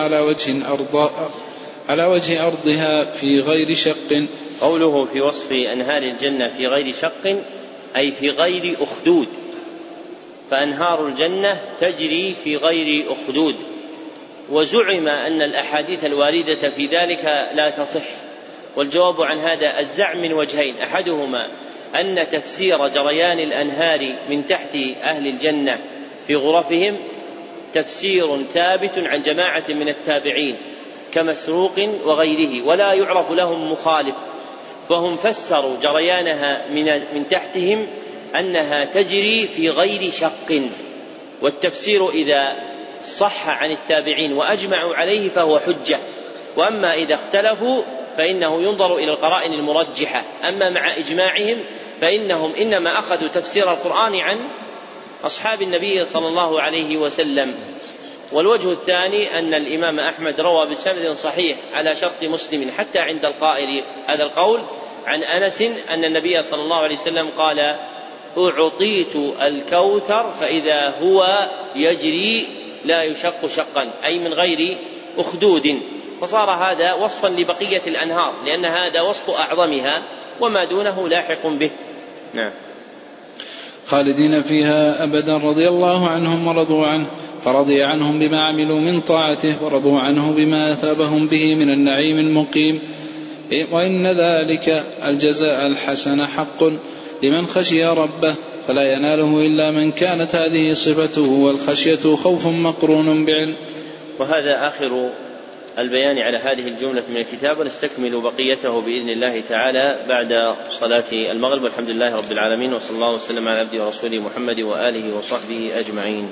على وجه أرضها في غير شق. قوله في وصف أنهار الجنة في غير شق أي في غير أخدود، فأنهار الجنة تجري في غير أخدود. وزعم أن الأحاديث الواردة في ذلك لا تصح، والجواب عن هذا الزعم من وجهين: أحدهما أن تفسير جريان الأنهار من تحت أهل الجنة في غرفهم تفسير ثابت عن جماعة من التابعين كمسروق وغيره ولا يعرف لهم مخالف، فهم فسروا جريانها من تحتهم أنها تجري في غير شق، والتفسير إذا صح عن التابعين وأجمعوا عليه فهو حجة، وأما إذا اختلفوا فإنه ينظر إلى القرائن المرجحة، أما مع إجماعهم فإنهم إنما أخذوا تفسير القرآن عن أصحاب النبي صلى الله عليه وسلم. والوجه الثاني أن الإمام أحمد روى بسند صحيح على شرط مسلم حتى عند القائل هذا القول عن أنس أن النبي صلى الله عليه وسلم قال: أعطيت الكوثر فإذا هو يجري لا يشق شقا، أي من غير أخدود، فصار هذا وصفا لبقية الأنهار لأن هذا وصف أعظمها وما دونه لاحق به. نعم. خالدين فيها أبدا رضي الله عنهم ورضوا عنه، فرضي عنهم بما عملوا من طاعته ورضوا عنه بما أثابهم به من النعيم المقيم، وإن ذلك الجزاء الحسن حق لمن خشي ربه، فلا يناله إلا من كانت هذه صفته، والخشية خوف مقرون بعلم. وهذا آخر البيان على هذه الجملة من الكتاب، ونستكمل بقيته بإذن الله تعالى بعد صلاة المغرب، والحمد لله رب العالمين، وصلى الله وسلم على عبده ورسوله محمد وآله وصحبه أجمعين.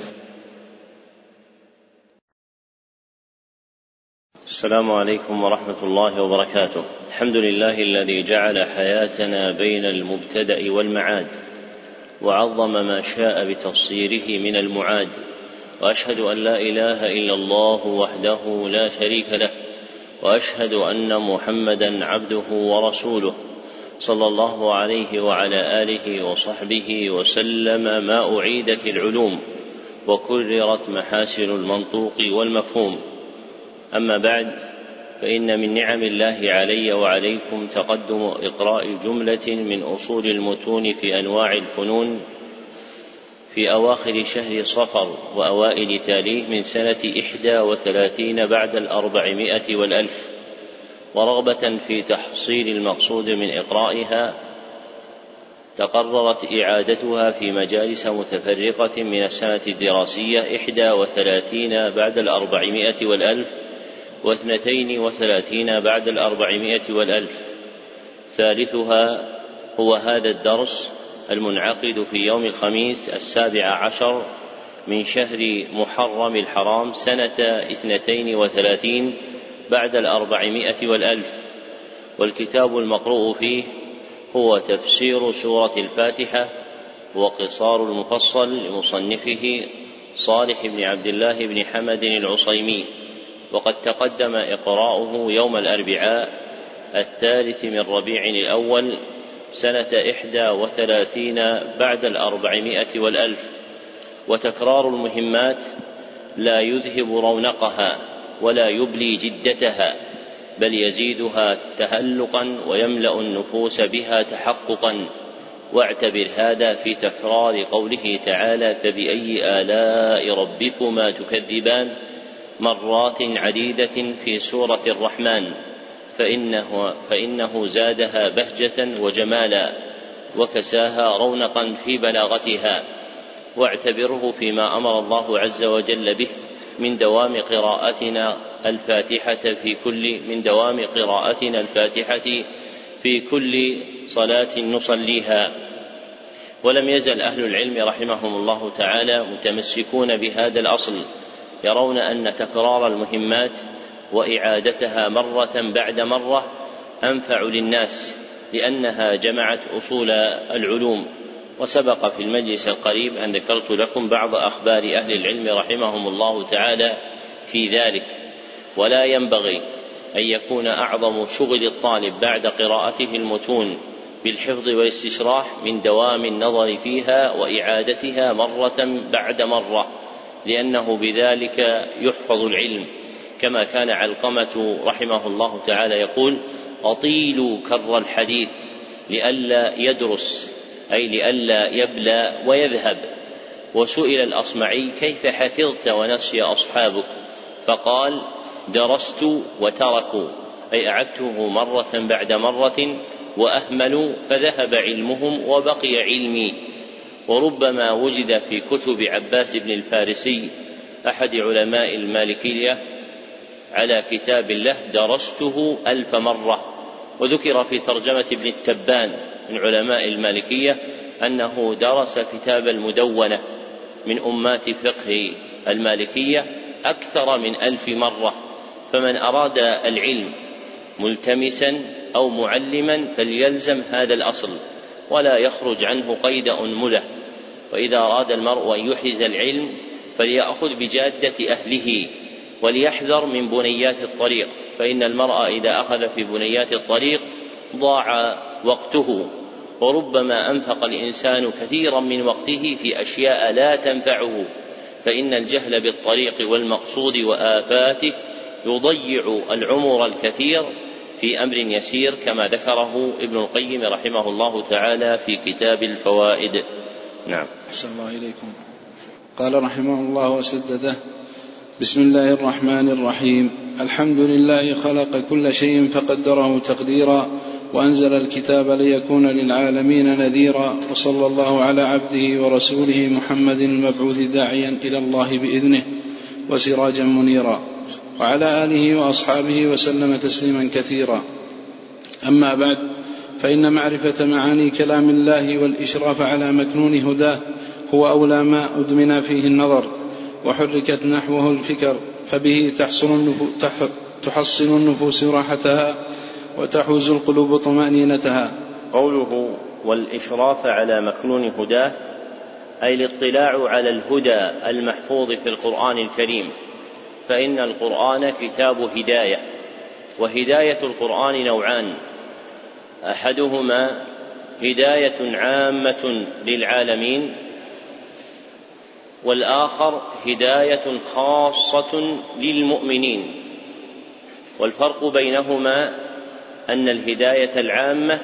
السلام عليكم ورحمة الله وبركاته. الحمد لله الذي جعل حياتنا بين المبتدأ والمعاد، وعظم ما شاء بتفصيله من المعاد، وأشهد أن لا إله إلا الله وحده لا شريك له، وأشهد أن محمدا عبده ورسوله صلى الله عليه وعلى آله وصحبه وسلم. ما أعيدت العلوم وكررت محاسن المنطوق والمفهوم. أما بعد، فإن من نعم الله علي وعليكم تقدم إقراء جملة من أصول المتون في أنواع الفنون في أواخر شهر صفر وأوائل تاليه من سنة 31 بعد 400 والألف، ورغبة في تحصيل المقصود من إقرائها تقررت إعادتها في مجالس متفرقة من السنة الدراسية 31 بعد 400 والألف و32 بعد 400 والألف. ثالثها هو هذا الدرس المنعقد في يوم الخميس 17 من شهر محرم الحرام سنة 32 بعد 400 والألف، والكتاب المقروء فيه هو تفسير سورة الفاتحة وقصار المفصل لمصنفه صالح بن عبد الله بن حمد العصيمي، وقد تقدم إقراؤه يوم الأربعاء 3 من ربيع الأول سنة 31 بعد 400 والألف. وتكرار المهمات لا يذهب رونقها ولا يبلي جدتها، بل يزيدها تهلقا ويملأ النفوس بها تحققا. واعتبر هذا في تكرار قوله تعالى: فبأي آلاء ربكما تكذبان مرات عديدة في سورة الرحمن، فإنه زادها بهجة وجمالا وكساها رونقا في بلاغتها. واعتبره فيما أمر الله عز وجل به من دوام قراءتنا الفاتحة في كل صلاة نصليها. ولم يزل أهل العلم رحمهم الله تعالى متمسكون بهذا الأصل، يرون أن تكرار المهمات وإعادتها مرة بعد مرة أنفع للناس، لأنها جمعت أصول العلوم. وسبق في المجلس القريب أن ذكرت لكم بعض أخبار أهل العلم رحمهم الله تعالى في ذلك، ولا ينبغي أن يكون أعظم شغل الطالب بعد قراءته المتون بالحفظ والاستشراح من دوام النظر فيها وإعادتها مرة بعد مرة، لأنه بذلك يحفظ العلم، كما كان علقمة رحمه الله تعالى يقول: أطيلوا كر الحديث لئلا يدرس، أي لئلا يبلى ويذهب. وسئل الأصمعي: كيف حفظت ونسي أصحابك؟ فقال: درست وتركوا، أي أعدته مرة بعد مرة وأهملوا فذهب علمهم وبقي علمي. وربما وجد في كتب عباس بن الفارسي أحد علماء المالكية على كتاب له درسته 1000 مرة. وذكر في ترجمة ابن التبان من علماء المالكية أنه درس كتاب المدونة من أمات فقه المالكية أكثر من 1000 مرة. فمن أراد العلم ملتمسا أو معلما فليلزم هذا الأصل ولا يخرج عنه قيد أنملة. وإذا أراد المرء أن يحرز العلم فليأخذ بجادة أهله وليحذر من بنيات الطريق، فإن المرء إذا أخذ في بنيات الطريق ضاع وقته، وربما أنفق الإنسان كثيرا من وقته في أشياء لا تنفعه، فإن الجهل بالطريق والمقصود وآفاته يضيع العمر الكثير في أمر يسير، كما ذكره ابن القيم رحمه الله تعالى في كتاب الفوائد. نعم. أحسن الله إليكم. قال رحمه الله وسدده: بسم الله الرحمن الرحيم. الحمد لله خلق كل شيء فقدره تقديرا، وأنزل الكتاب ليكون للعالمين نذيرا، وصلى الله على عبده ورسوله محمد المبعوث داعيا إلى الله بإذنه وسراجا منيرا، وعلى آله وأصحابه وسلم تسليما كثيرا. أما بعد، فإن معرفة معاني كلام الله والإشراف على مكنون هداه هو أولى ما أدمن فيه النظر وحركت نحوه الفكر، فبه تحصن النفوس راحتها وتحوز القلوب طمأنينتها. قوله والإشراف على مكنون هداه أي الاطلاع على الهدى المحفوظ في القرآن الكريم، فإن القرآن كتاب هداية، وهداية القرآن نوعان: أحدهما هداية عامة للعالمين، والآخر هداية خاصة للمؤمنين. والفرق بينهما أن الهداية العامة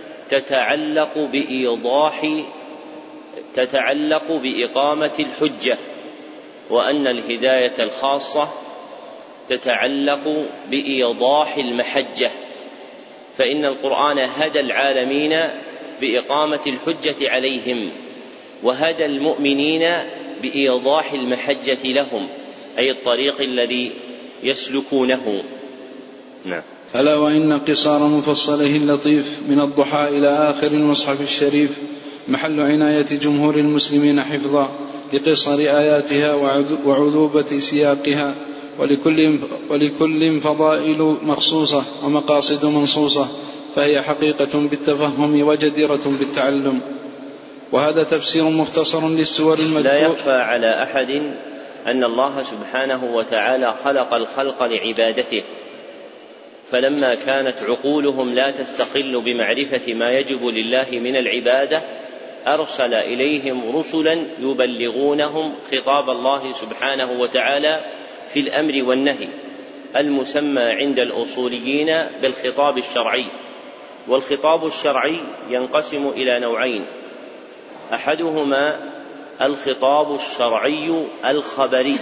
تتعلق بإقامة الحجة، وأن الهداية الخاصة تتعلق بإيضاح المحجة، فإن القرآن هدى العالمين بإقامة الحجة عليهم، وهدى المؤمنين بإيضاح المحجة لهم، أي الطريق الذي يسلكونه. نعم. ألا وإن قصار مفصله اللطيف من الضحى إلى آخر المصحف الشريف محل عناية جمهور المسلمين حفظا لقصر آياتها وعذوبة سياقها، ولكل فضائل مخصوصة ومقاصد منصوصة، فهي حقيقة بالتفهم وجديرة بالتعلم. وهذا تفسير مختصر للسور المذكورة. لا يخفى على أحد أن الله سبحانه وتعالى خلق الخلق لعبادته، فلما كانت عقولهم لا تستقل بمعرفة ما يجب لله من العبادة أرسل إليهم رسلا يبلغونهم خطاب الله سبحانه وتعالى في الأمر والنهي، المسمى عند الأصوليين بالخطاب الشرعي. والخطاب الشرعي ينقسم إلى نوعين: أحدهما الخطاب الشرعي الخبري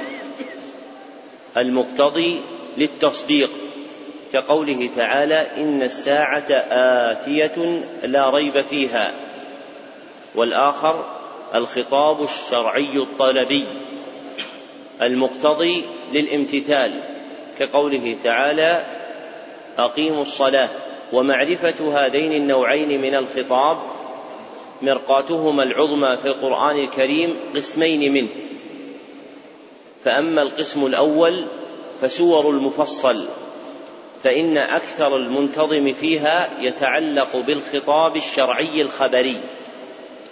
المقتضي للتصديق، كقوله تعالى: إن الساعة آتية لا ريب فيها. والآخر الخطاب الشرعي الطلبي المقتضي للامتثال، كقوله تعالى: أقيموا الصلاة. ومعرفة هذين النوعين من الخطاب مرقاتهما العظمى في القرآن الكريم قسمين منه. فأما القسم الأول فسور المفصل، فإن أكثر المنتظم فيها يتعلق بالخطاب الشرعي الخبري.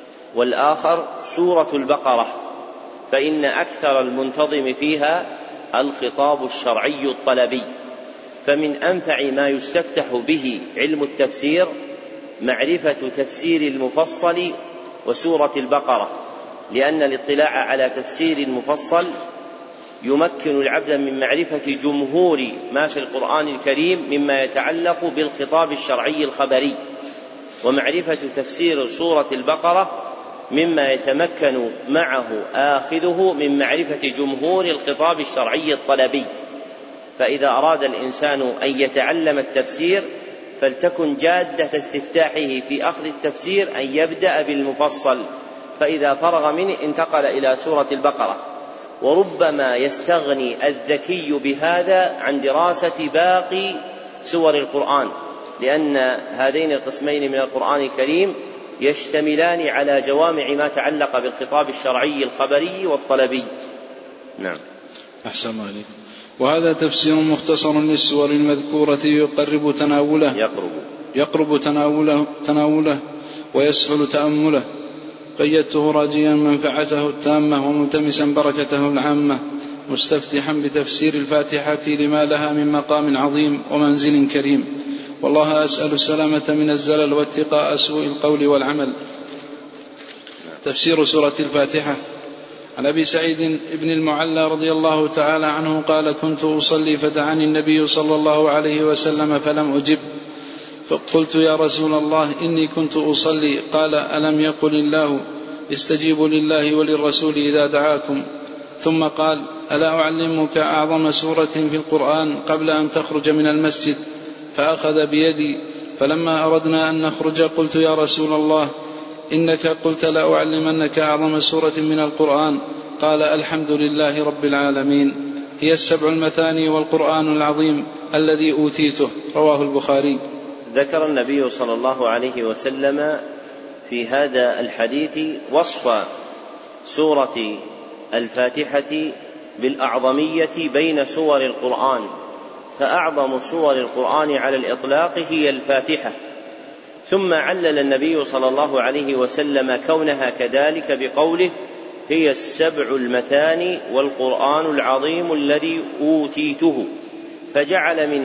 والآخر سورة البقرة، فإن أكثر المنتظم فيها الخطاب الشرعي الطلبي. فمن أنفع ما يستفتح به علم التفسير معرفة تفسير المفصل وسورة البقرة، لأن الاطلاع على تفسير المفصل يمكن العبد من معرفة جمهور ما في القرآن الكريم مما يتعلق بالخطاب الشرعي الخبري، ومعرفة تفسير سورة البقرة مما يتمكن معه آخذه من معرفة جمهور الخطاب الشرعي الطلبي. فإذا أراد الإنسان أن يتعلم التفسير فلتكن جادة استفتاحه في أخذ التفسير أن يبدأ بالمفصل، فإذا فرغ منه انتقل إلى سورة البقرة. وربما يستغني الذكي بهذا عن دراسة باقي سور القرآن، لأن هذين القسمين من القرآن الكريم يشتملان على جوامع ما تعلق بالخطاب الشرعي الخبري والطلبي. نعم. أحسن الله عليك. وهذا تفسير مختصر للسور المذكورة يقرب تناوله ويسهل تأمله. قيدته راجيا منفعته التامة وملتمسا بركته العامة، مستفتحا بتفسير الفاتحة لما لها من مقام عظيم ومنزل كريم. والله أسأل السلامة من الزلل واتقاء سوء القول والعمل. تفسير سورة الفاتحة. عن أبي سعيد بن المعلى رضي الله تعالى عنه قال: كنت أصلي فدعاني النبي صلى الله عليه وسلم فلم أجب، فقلت: يا رسول الله إني كنت أصلي. قال: ألم يقل الله استجيبوا لله وللرسول إذا دعاكم؟ ثم قال: ألا أعلمك أعظم سورة في القرآن قبل أن تخرج من المسجد؟ فأخذ بيدي، فلما أردنا أن نخرج قلت: يا رسول الله إنك قلت لا أعلمنك أعظم سورة من القرآن. قال: الحمد لله رب العالمين، هي السبع المثاني والقرآن العظيم الذي أوتيته. رواه البخاري. ذكر النبي صلى الله عليه وسلم في هذا الحديث وصف سورة الفاتحة بالأعظمية بين سور القرآن، فأعظم سور القرآن على الإطلاق هي الفاتحة. ثم علل النبي صلى الله عليه وسلم كونها كذلك بقوله: هي السبع المثاني والقرآن العظيم الذي أوتيته، فجعل من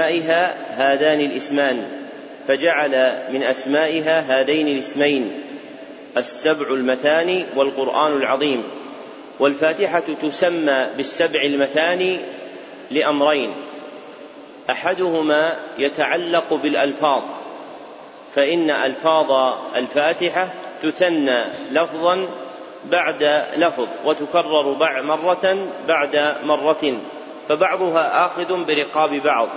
أسمائها هذين الاسمين: السبع المثاني والقرآن العظيم. والفاتحة تسمى بالسبع المثاني لأمرين: أحدهما يتعلق بالألفاظ، فإن ألفاظ الفاتحة تثنى لفظا بعد لفظ وتكرر مرة بعد مرة، فبعضها آخذ برقاب بعض.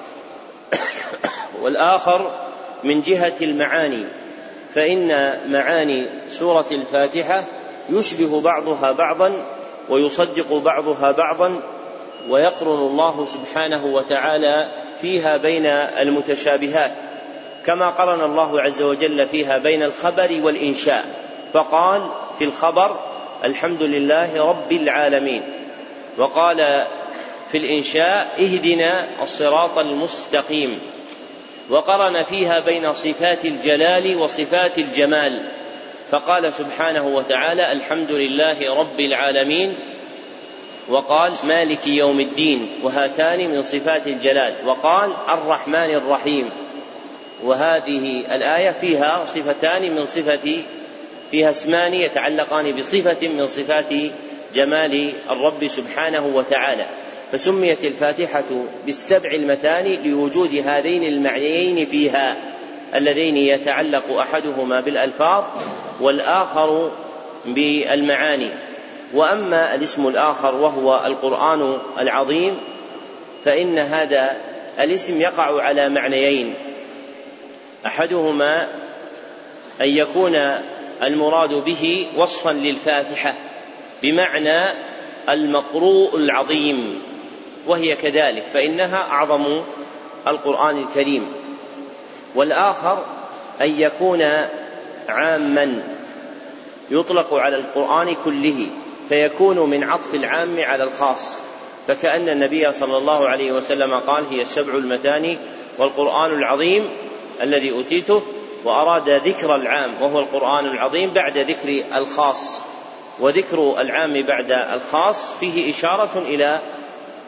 والآخر من جهة المعاني، فإن معاني سورة الفاتحة يشبه بعضها بعضا ويصدق بعضها بعضا، ويقرن الله سبحانه وتعالى فيها بين المتشابهات، كما قرن الله عز وجل فيها بين الخبر والإنشاء، فقال في الخبر: الحمد لله رب العالمين، وقال في الإنشاء: اهدنا الصراط المستقيم، وقرن فيها بين صفات الجلال وصفات الجمال، فقال سبحانه وتعالى: الحمد لله رب العالمين، وقال: مالك يوم الدين، وهاتان من صفات الجلال، وقال: الرحمن الرحيم. وهذه الآية فيها صفتان من فيها اسمان يتعلقان بصفة من صفات جمال الرب سبحانه وتعالى، فسميت الفاتحة بالسبع المثاني لوجود هذين المعنيين فيها، اللذين يتعلق أحدهما بالألفاظ والآخر بالمعاني. وأما الاسم الآخر وهو القرآن العظيم، فإن هذا الاسم يقع على معنيين: أحدهما أن يكون المراد به وصفا للفاتحة بمعنى المقروء العظيم، وهي كذلك فإنها أعظم القرآن الكريم. والآخر أن يكون عاما يطلق على القرآن كله، فيكون من عطف العام على الخاص، فكأن النبي صلى الله عليه وسلم قال: هي السبع المثاني والقرآن العظيم الذي أوتيته، وأراد ذكر العام وهو القرآن العظيم بعد ذكر الخاص، وذكر العام بعد الخاص فيه إشارة إلى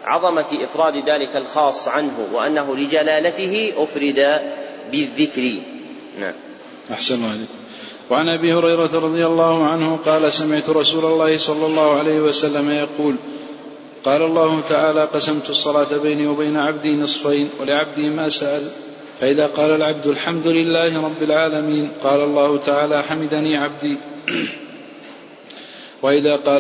عظمة إفراد ذلك الخاص عنه وأنه لجلالته أفرد بالذكر. نعم. أحسن الله عليكم. وعن أبي هريرة رضي الله عنه قال سمعت رسول الله صلى الله عليه وسلم يقول قال الله تعالى قسمت الصلاة بيني وبين عبدي نصفين ولعبدي ما سأل فإذا قال العبد الحمد لله رب العالمين قال الله تعالى حمدني عبدي وإذا قال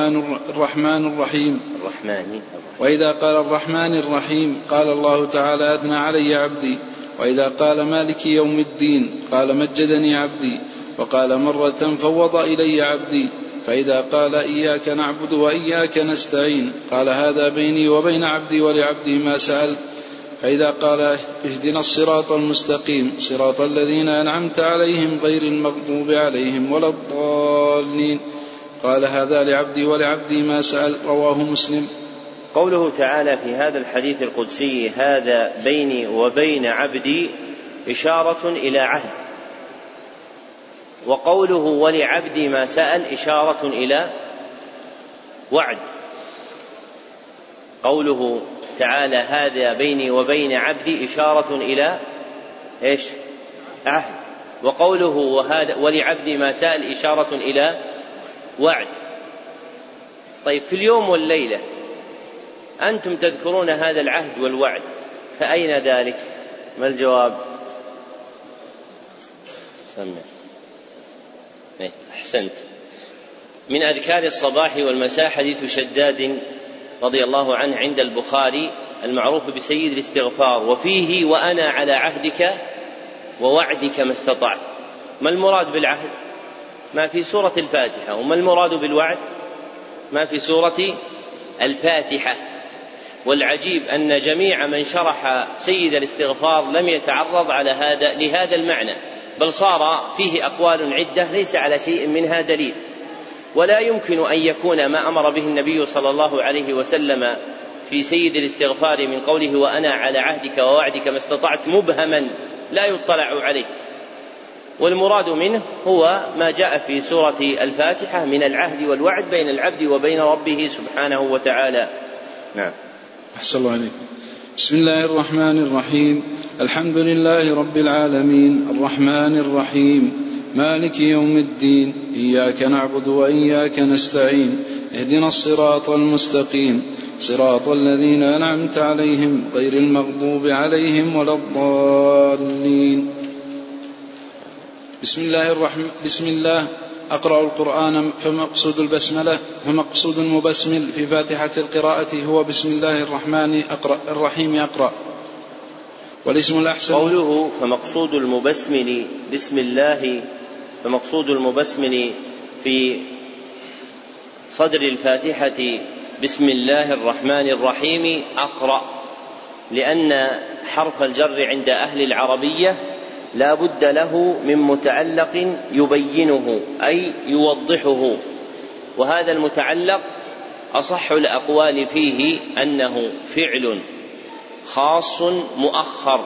الرحمن الرحيم قال الله تعالى أثنى علي عبدي وإذا قال مالك يوم الدين قال مجدني عبدي وقال مرة فوض إلي عبدي فإذا قال إياك نعبد وإياك نستعين قال هذا بيني وبين عبدي ولعبدي ما سأل فإذا قال اهدنا الصراط المستقيم صراط الذين أنعمت عليهم غير المغضوب عليهم ولا الضالين قال هذا لعبدي ولعبدي ما سأل. رواه مسلم. قوله تعالى في هذا الحديث القدسي هذا بيني وبين عبدي إشارة إلى عهد، وقوله ولعبدي ما سأل إشارة إلى وعد. قوله تعالى هذا بيني وبين عبدي إشارة إلى إيش؟ عهد. وقوله ولعبدي ما سأل إشارة إلى وعد. طيب في اليوم والليلة أنتم تذكرون هذا العهد والوعد، فأين ذلك؟ ما الجواب؟ أحسنت. من أذكار الصباح والمساء حديث شداد رضي الله عنه عند البخاري المعروف بسيد الاستغفار، وفيه وأنا على عهدك ووعدك ما استطعت. ما المراد بالعهد؟ ما في سورة الفاتحة. وما المراد بالوعد؟ ما في سورة الفاتحة. والعجيب أن جميع من شرح سيد الاستغفار لم يتعرض لهذا المعنى، بل صار فيه أقوال عدة ليس على شيء منها دليل. ولا يمكن أن يكون ما أمر به النبي صلى الله عليه وسلم في سيد الاستغفار من قوله وأنا على عهدك ووعدك ما استطعت مبهما لا يطلع عليه، والمراد منه هو ما جاء في سورة الفاتحة من العهد والوعد بين العبد وبين ربه سبحانه وتعالى. نعم. أحسن الله عليكم. بسم الله الرحمن الرحيم. الحمد لله رب العالمين الرحمن الرحيم مالك يوم الدين إياك نعبد وإياك نستعين اهدنا الصراط المستقيم صراط الذين أنعمت عليهم غير المغضوب عليهم ولا الضالين. بسم الله أقرأ القرآن فمقصود المبسمل في فاتحة القراءة هو بسم الله الرحمن الرحيم أقرأ. والاسم الأحسن قوله فمقصود المبسمل بسم الله، فمقصود المبسمل في صدر الفاتحة بسم الله الرحمن الرحيم أقرأ، لأن حرف الجر عند أهل العربية لا بد له من متعلق يبينه أي يوضحه، وهذا المتعلق أصح الأقوال فيه أنه فعل خاص مؤخر،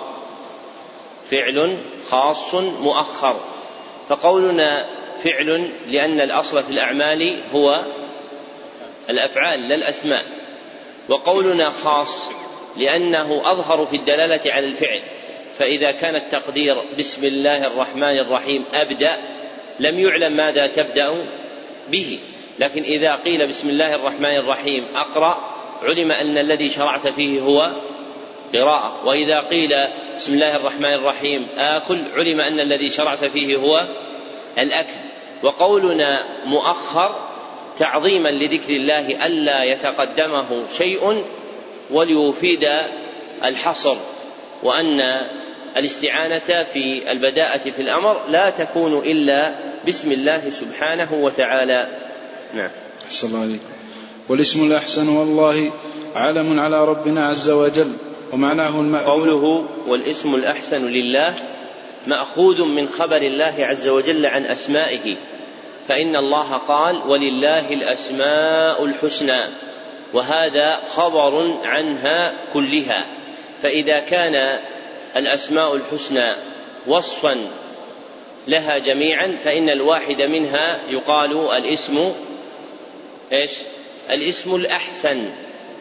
فعل خاص مؤخر. فقولنا فعل لأن الأصل في الأعمال هو الأفعال لا الأسماء، وقولنا خاص لأنه أظهر في الدلالة على الفعل. فإذا كان التقدير بسم الله الرحمن الرحيم أبدأ لم يعلم ماذا تبدأ به، لكن إذا قيل بسم الله الرحمن الرحيم أقرأ علم أن الذي شرعت فيه هو قراءة، وإذا قيل بسم الله الرحمن الرحيم آكل علم أن الذي شرعت فيه هو الأكل. وقولنا مؤخر تعظيما لذكر الله ألا يتقدمه شيء وليفيد الحصر، وأن الاستعانة في البداءة في الأمر لا تكون إلا بسم الله سبحانه وتعالى. نعم. أحسن الله عليكم. والاسم الأحسن والله علم على ربنا عز وجل ومعناه قوله والاسم الأحسن لله مأخوذ من خبر الله عز وجل عن أسمائه، فإن الله قال ولله الأسماء الحسنى، وهذا خبر عنها كلها. فإذا كان الأسماء الحسنى وصفا لها جميعا فإن الواحد منها يقال الاسم الاسم الأحسن،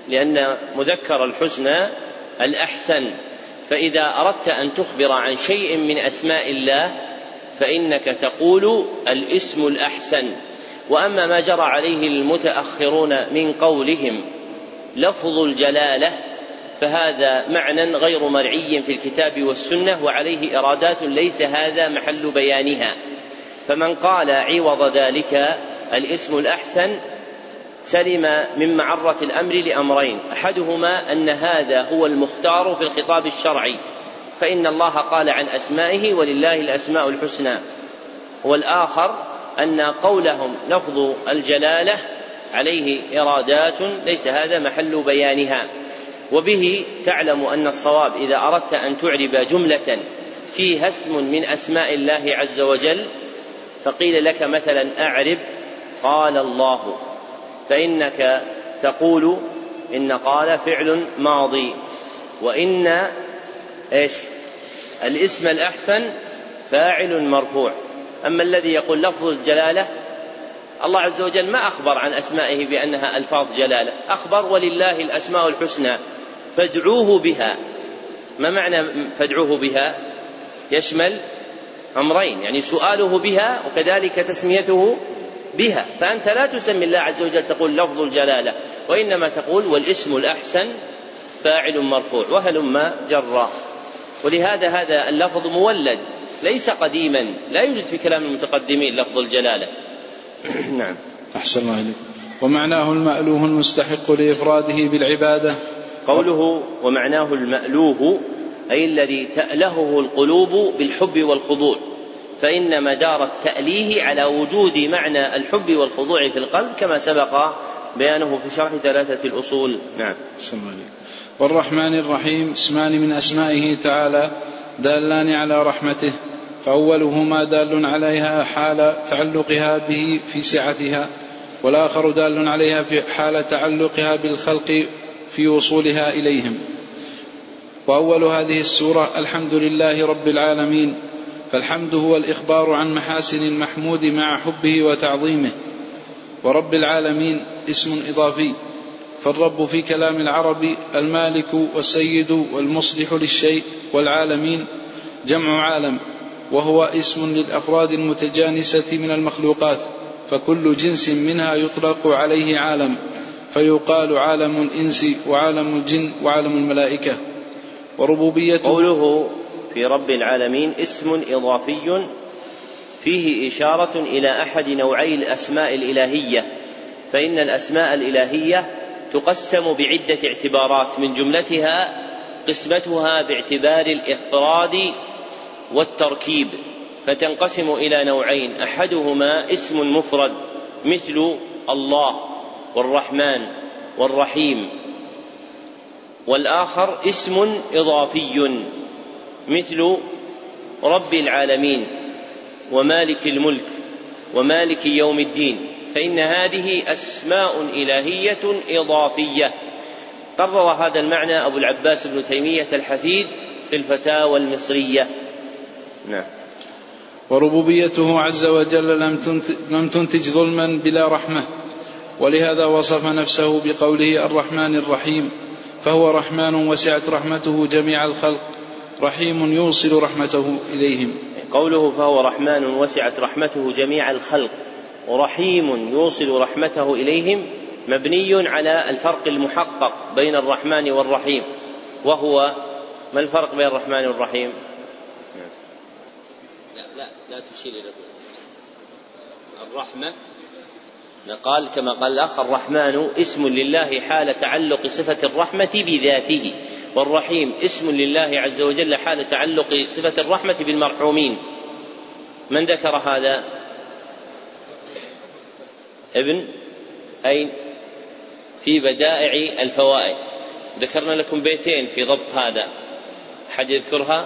لأن مذكر الحسنى الأحسن، فإذا أردت أن تخبر عن شيء من أسماء الله فإنك تقول الاسم الأحسن. وأما ما جرى عليه المتأخرون من قولهم لفظ الجلالة فهذا معنى غير مرعي في الكتاب والسنة، وعليه إرادات ليس هذا محل بيانها. فمن قال عوض ذلك الاسم الأحسن سلم من معرة الأمر لأمرين: أحدهما أن هذا هو المختار في الخطاب الشرعي، فإن الله قال عن أسمائه ولله الأسماء الحسنى، والآخر أن قولهم لفظ الجلالة عليه إرادات ليس هذا محل بيانها. وبه تعلم أن الصواب إذا أردت أن تعرب جملة فيها اسم من أسماء الله عز وجل فقيل لك مثلا أعرب قال الله، فإنك تقول إن قال فعل ماضي، وإن الاسم الأحسن فاعل مرفوع. أما الذي يقول لفظ الجلالة، الله عز وجل ما أخبر عن أسمائه بأنها ألفاظ جلالة، أخبر ولله الأسماء الحسنى فادعوه بها. ما معنى فادعوه بها؟ يشمل أمرين، يعني سؤاله بها وكذلك تسميته بها. فأنت لا تسمي الله عز وجل تقول لفظ الجلالة، وإنما تقول والاسم الأحسن فاعل مرفوع وهلم جرا. ولهذا هذا اللفظ مولد ليس قديما، لا يوجد في كلام المتقدمين لفظ الجلالة. نعم. أحسن الله إليك. ومعناه المألوه المستحق لإفراده بالعبادة. قوله ومعناه المألوه أي الذي تألهه القلوب بالحب والخضوع، فإن مدار التأليه على وجود معنى الحب والخضوع في القلب كما سبق بيانه في شرح 3 الأصول. نعم. والرحمن الرحيم اسمان من أسمائه تعالى دالان على رحمته، فأولهما دال عليها حال تعلقها به في سعتها، والآخر دال عليها في حال تعلقها بالخلق في وصولها إليهم. وأول هذه السورة الحمد لله رب العالمين، فالحمد هو الإخبار عن محاسن المحمود مع حبه وتعظيمه. ورب العالمين اسم إضافي، فالرب في كلام العرب المالك والسيد والمصلح للشيء، والعالمين جمع عالم، وهو اسم للأفراد المتجانسة من المخلوقات، فكل جنس منها يطلق عليه عالم، فيقال عالم الإنس وعالم الجن وعالم الملائكة. وربوبيته قوله في رب العالمين اسم إضافي فيه إشارة إلى أحد نوعي الأسماء الإلهية، فإن الأسماء الإلهية تقسم بعدة اعتبارات، من جملتها قسمتها باعتبار الإفراد والتركيب، فتنقسم إلى نوعين: أحدهما اسم مفرد مثل الله والرحمن والرحيم، والآخر اسم إضافي مثل رب العالمين ومالك الملك ومالك يوم الدين، فإن هذه أسماء إلهية إضافية. قرر هذا المعنى أبو العباس بن تيمية الحفيد في الفتاوى المصرية. نعم. وربوبيته عز وجل لم تنتج ظلما بلا رحمة، ولهذا وصف نفسه بقوله الرحمن الرحيم، فهو رحمن وسعت رحمته جميع الخلق، رحيم يوصل رحمته إليهم. قوله فهو رحمن وسعت رحمته جميع الخلق ورحيم يوصل رحمته إليهم مبني على الفرق المحقق بين الرحمن والرحيم، وهو ما الفرق بين الرحمن والرحيم؟ لا تشير إلى الرحمة. قال كما قال الأخ الرحمن اسم لله حال تعلق صفة الرحمة بذاته، والرحيم اسم لله عز وجل حال تعلق صفة الرحمة بالمرحومين. من ذكر هذا؟ ابن أين؟ في بدائع الفوائد ذكرنا لكم بيتين في ضبط هذا، حد يذكرها؟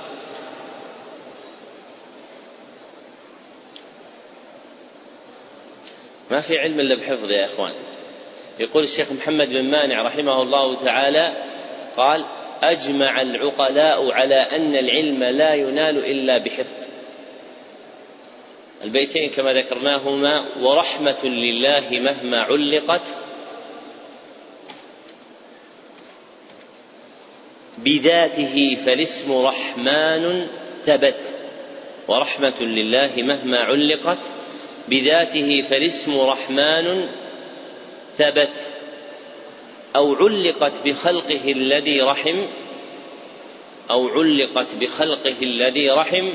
ما في علم إلا بحفظ يا إخوان. يقول الشيخ محمد بن مانع رحمه الله تعالى قال: أجمع العقلاء على أن العلم لا ينال إلا بحفظ. البيتين كما ذكرناهما: ورحمة لله مهما علقت بذاته فالاسم رحمن ثبت، ورحمة لله مهما علقت بذاته فالاسم رحمن ثبت، أو علقت بخلقه الذي رحم، أو علقت بخلقه الذي رحم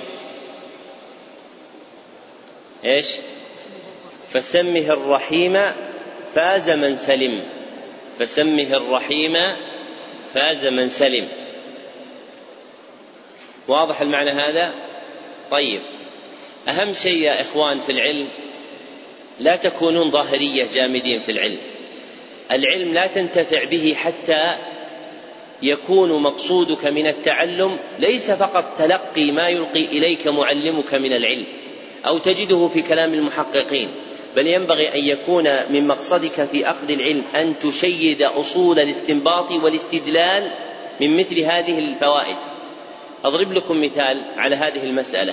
إيش؟ فسمه الرحيم فاز من سلم، فسمه الرحيم فاز من سلم. واضح المعنى هذا؟ طيب، أهم شيء يا إخوان في العلم لا تكونون ظاهرية جامدين في العلم. العلم لا تنتفع به حتى يكون مقصودك من التعلم ليس فقط تلقي ما يلقي إليك معلمك من العلم أو تجده في كلام المحققين، بل ينبغي أن يكون من مقصدك في أخذ العلم أن تشيد أصول الاستنباط والاستدلال من مثل هذه الفوائد. أضرب لكم مثال على هذه المسألة.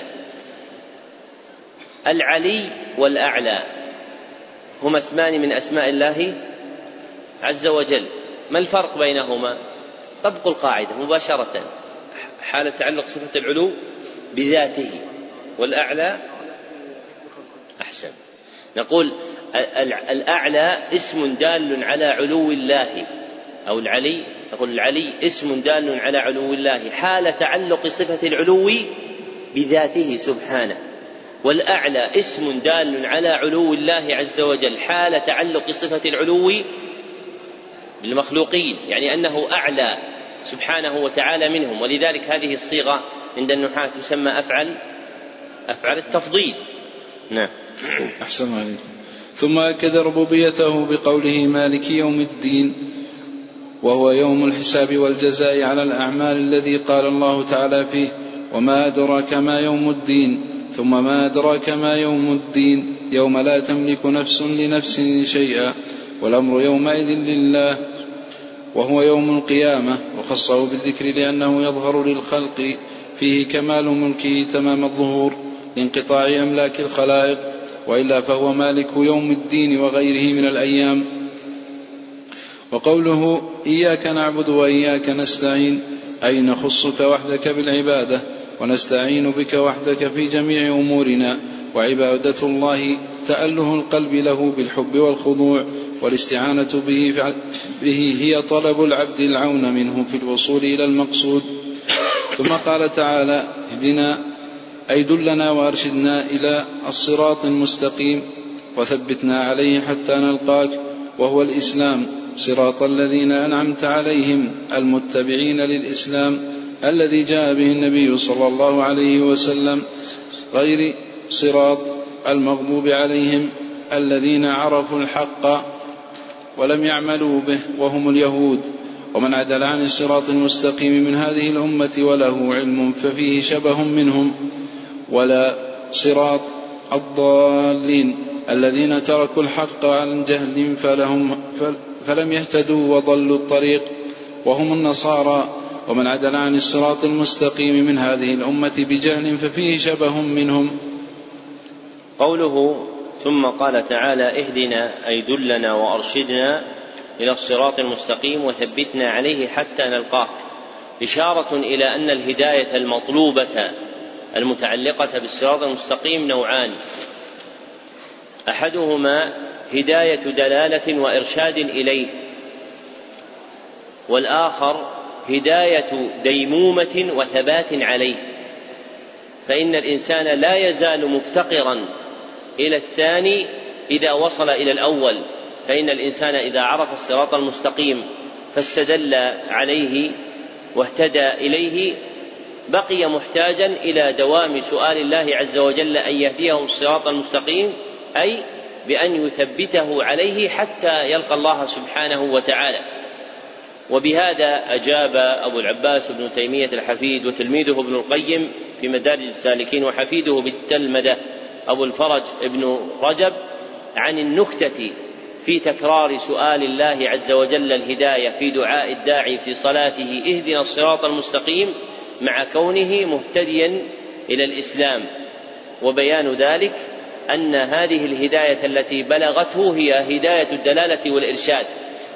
العلي والأعلى هما اسمان من أسماء الله عز وجل، ما الفرق بينهما؟ طبقوا القاعدة مباشرة، حال تعلق صفة العلو بذاته، والأعلى أحسن. نقول الأعلى اسم دال على علو الله، أو العلي، نقول العلي اسم دال على علو الله حال تعلق صفة العلو بذاته سبحانه، والأعلى اسم دال على علو الله عز وجل حال تعلق صفة العلو بالمخلوقين، يعني أنه أعلى سبحانه وتعالى منهم. ولذلك هذه الصيغة عند النحاة تسمى أفعل التفضيل. نعم. أحسن عليكم. ثم أكد ربوبيته بقوله مالك يوم الدين، وهو يوم الحساب والجزاء على الأعمال الذي قال الله تعالى فيه وما أدراك ما يوم الدين، ثم ما أدراك ما يوم الدين يوم لا تملك نفس لنفس شيئا والأمر يومئذ لله، وهو يوم القيامة، وخصه بالذكر لأنه يظهر للخلق فيه كمال ملكه تمام الظهور لانقطاع أملاك الخلائق، وإلا فهو مالك يوم الدين وغيره من الأيام. وقوله إياك نعبد وإياك نستعين أي نخصك وحدك بالعبادة ونستعين بك وحدك في جميع أمورنا، وعبادة الله تأله القلب له بالحب والخضوع، والاستعانة به هي طلب العبد العون منه في الوصول إلى المقصود. ثم قال تعالى اهدنا أي دلنا وأرشدنا إلى الصراط المستقيم وثبتنا عليه حتى نلقاك، وهو الإسلام صراط الذين أنعمت عليهم المتبعين للإسلام الذي جاء به النبي صلى الله عليه وسلم، غير صراط المغضوب عليهم الذين عرفوا الحق ولم يعملوا به وهم اليهود. ومن عدل عن الصراط المستقيم من هذه الأمة وله علم ففيه شبه منهم، ولا صراط الضالين الذين تركوا الحق عن جهل فلم يهتدوا وضلوا الطريق وهم النصارى. ومن عدل عن الصراط المستقيم من هذه الأمة بجهل ففيه شبه منهم. قوله ثم قال تعالى اهدنا أي دلنا وأرشدنا إلى الصراط المستقيم وثبتنا عليه حتى نلقاك، إشارة إلى أن الهداية المطلوبة المتعلقة بالصراط المستقيم نوعان، أحدهما هداية دلالة وإرشاد إليه، والآخر هداية ديمومة وثبات عليه. فإن الإنسان لا يزال مفتقرا إلى الثاني إذا وصل إلى الأول، فإن الإنسان إذا عرف الصراط المستقيم فاستدل عليه واهتدى إليه بقي محتاجا إلى دوام سؤال الله عز وجل أن يهديه الصراط المستقيم، أي بأن يثبته عليه حتى يلقى الله سبحانه وتعالى. وبهذا أجاب أبو العباس ابن تيمية الحفيد وتلميذه ابن القيم في مدارج السالكين وحفيده بالتلمذة أبو الفرج ابن رجب عن النكتة في تكرار سؤال الله عز وجل الهداية في دعاء الداعي في صلاته اهدنا الصراط المستقيم مع كونه مهتديا إلى الإسلام. وبيان ذلك أن هذه الهداية التي بلغته هي هداية الدلالة والإرشاد،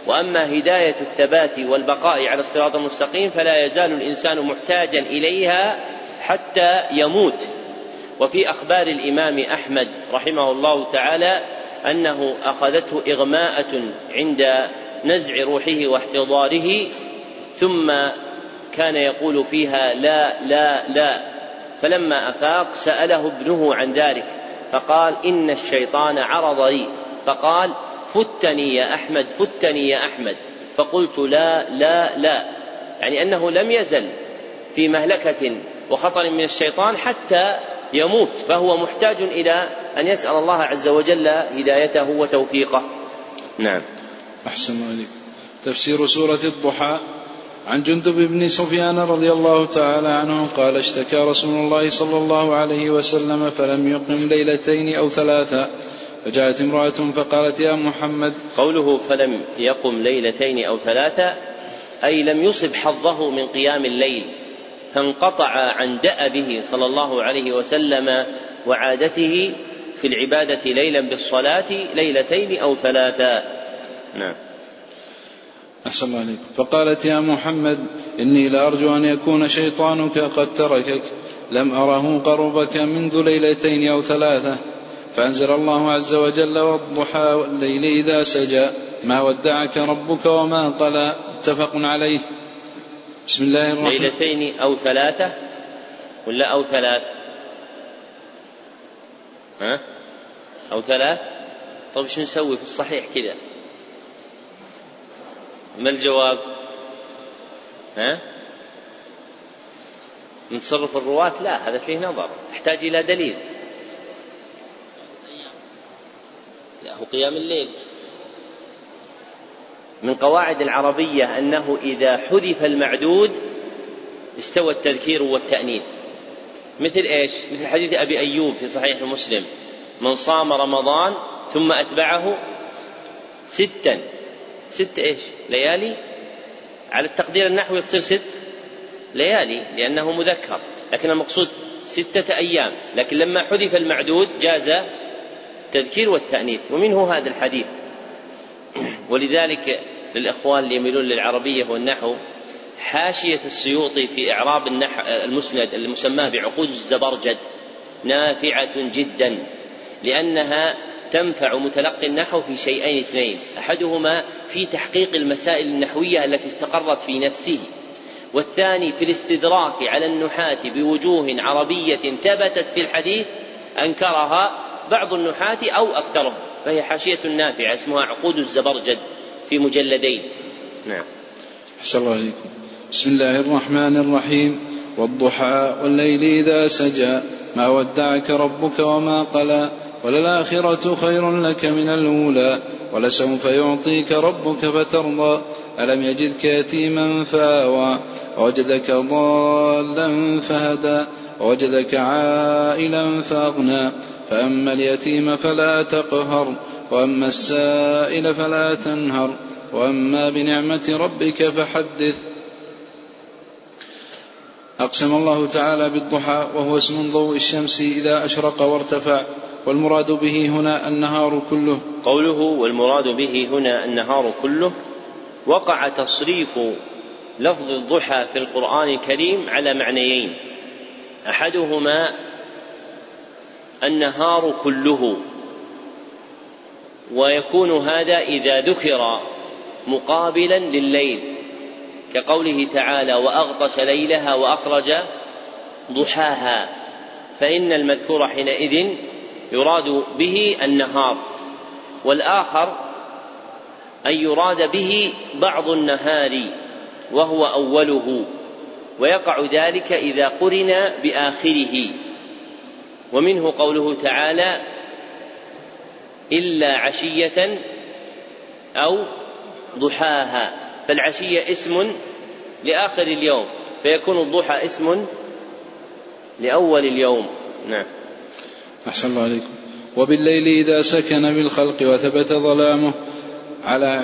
وأما هداية الثبات والبقاء على الصراط المستقيم فلا يزال الإنسان محتاجا إليها حتى يموت. وفي أخبار الإمام أحمد رحمه الله تعالى أنه أخذته إغماءة عند نزع روحه واحتضاره، ثم كان يقول فيها لا لا لا، فلما أفاق سأله ابنه عن ذلك فقال إن الشيطان عرض لي فقال فتني يا أحمد فتني يا أحمد، فقلت لا لا لا، يعني أنه لم يزل في مهلكة وخطر من الشيطان حتى يموت، فهو محتاج إلى أن يسأل الله عز وجل هدايته وتوفيقه. نعم. أحسن عليك. تفسير سورة الضحى. عن جندب بن سفيان رضي الله تعالى عنه قال اشتكى رسول الله صلى الله عليه وسلم فلم يقم ليلتين أو ثلاثة، فجاءت امرأة فقالت يا محمد. قوله فلم يقم ليلتين أو ثلاثة أي لم يصب حظه من قيام الليل، فانقطع عن دأبه صلى الله عليه وسلم وعادته في العبادة ليلا بالصلاة ليلتين أو ثلاثة. نعم. أحسن الله عليك. فقالت يا محمد إني لأرجو أن يكون شيطانك قد تركك، لم أره قربك منذ ليلتين أو ثلاثة، فأنزل الله عز وجل والضحى والليل إذا سجى ما ودعك ربك وما قلى، متفق عليه. بسم الله الرحمن. ليلتين أو ثلاثة ولا أو ثلاث؟ أو ثلاث؟ طيب شو نسوي في الصحيح كذا؟ ما الجواب؟ نتصرف الرواة؟ لا، هذا فيه نظر، يحتاج إلى دليل. لا، هو قيام الليل. من قواعد العربية أنه إذا حذف المعدود استوى التذكير والتأنيث. مثل إيش؟ مثل حديث أبي أيوب في صحيح مسلم: من صام رمضان ثم أتبعه ست إيش؟ ليالي. على التقدير النحوي تصير 6 ليالي لأنه مذكر، لكن المقصود 6 أيام، لكن لما حذف المعدود جاز التذكير والتأنيث، ومنه هذا الحديث. ولذلك للإخوان اللي يميلون للعربية والنحو حاشية السيوطي في إعراب المسند المسمى بعقود الزبرجد نافعة جدا، لأنها تنفع متلقي النحو في شيئين اثنين: أحدهما في تحقيق المسائل النحوية التي استقرت في نفسه، والثاني في الاستدراك على النحاة بوجوه عربية ثبتت في الحديث أنكرها بعض النحاة أو أكثرهم، فهي حاشية نافعة اسمها عقود الزبرجد في مجلدين. نعم. أحسن الله عليكم. بسم الله الرحمن الرحيم. والضحى والليل إذا سجى ما ودعك ربك وما قلى، وللآخرة خير لك من الأولى، ولسوف يعطيك ربك فترضى، ألم يجدك يتيما فآوى، ووجدك ضالا فهدى، ووجدك عائلا فأغنى، فأما اليتيم فلا تقهر، وأما السائل فلا تنهر، وأما بنعمة ربك فحدث. أقسم الله تعالى بالضحى وهو اسم ضوء الشمس إذا أشرق وارتفع، والمراد به هنا النهار كله. قوله والمراد به هنا النهار كله، وقع تصريف لفظ الضحى في القرآن الكريم على معنيين: أحدهما النهار كله، ويكون هذا إذا ذكر مقابلا لليل، كقوله تعالى: وأغطش ليلها وأخرج ضحاها، فإن المذكور حينئذ يراد به النهار. والآخر أن يراد به بعض النهار وهو أوله، ويقع ذلك إذا قرن بآخره. ومنه قوله تعالى: إلا عشية أو ضحاها، فالعشية اسم لآخر اليوم، فيكون الضحى اسم لأول اليوم. نعم. أحسن الله عليكم. وبالليل إذا سكن بالخلق وثبت ظلامه على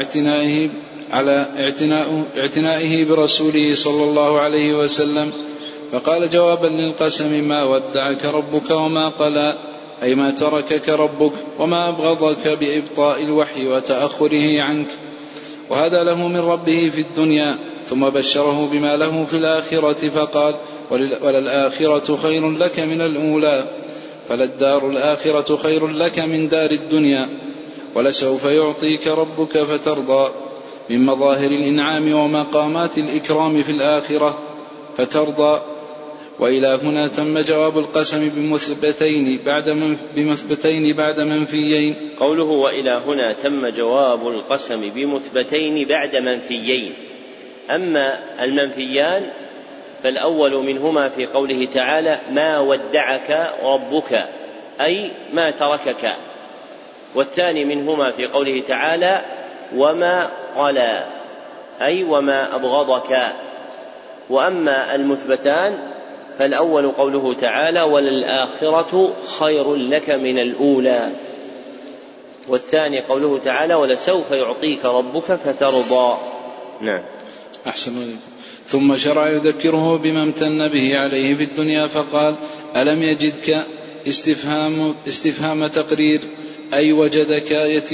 اعتنائه برسوله صلى الله عليه وسلم، فقال جوابا للقسم: ما ودعك ربك وما قلى، أي ما تركك ربك وما أبغضك بإبطاء الوحي وتأخره عنك. وهذا له من ربه في الدنيا، ثم بشره بما له في الآخرة فقال: وللآخرة خير لك من الأولى، فللدار الآخرة خير لك من دار الدنيا، ولسوف يعطيك ربك فترضى، من مظاهر الإنعام ومقامات الإكرام في الآخرة فترضى. وإلى هنا تم جواب القسم بمثبتين بعد منفيين. قوله وإلى هنا تم جواب القسم بمثبتين بعد منفيين. أما المنفيان فالأول منهما في قوله تعالى: ما ودعك ربك، أي ما تركك. والثاني منهما في قوله تعالى: وما قلى، أي وما أبغضك. وأما المثبتان فالأول قوله تعالى: وللآخرة خير لك من الأولى، والثاني قوله تعالى: ولسوف يعطيك ربك فترضى. نعم. أحسن. ثم شرع يذكره بما امتن به عليه في الدنيا فقال: ألم يجدك استفهام تقرير، أي وجدك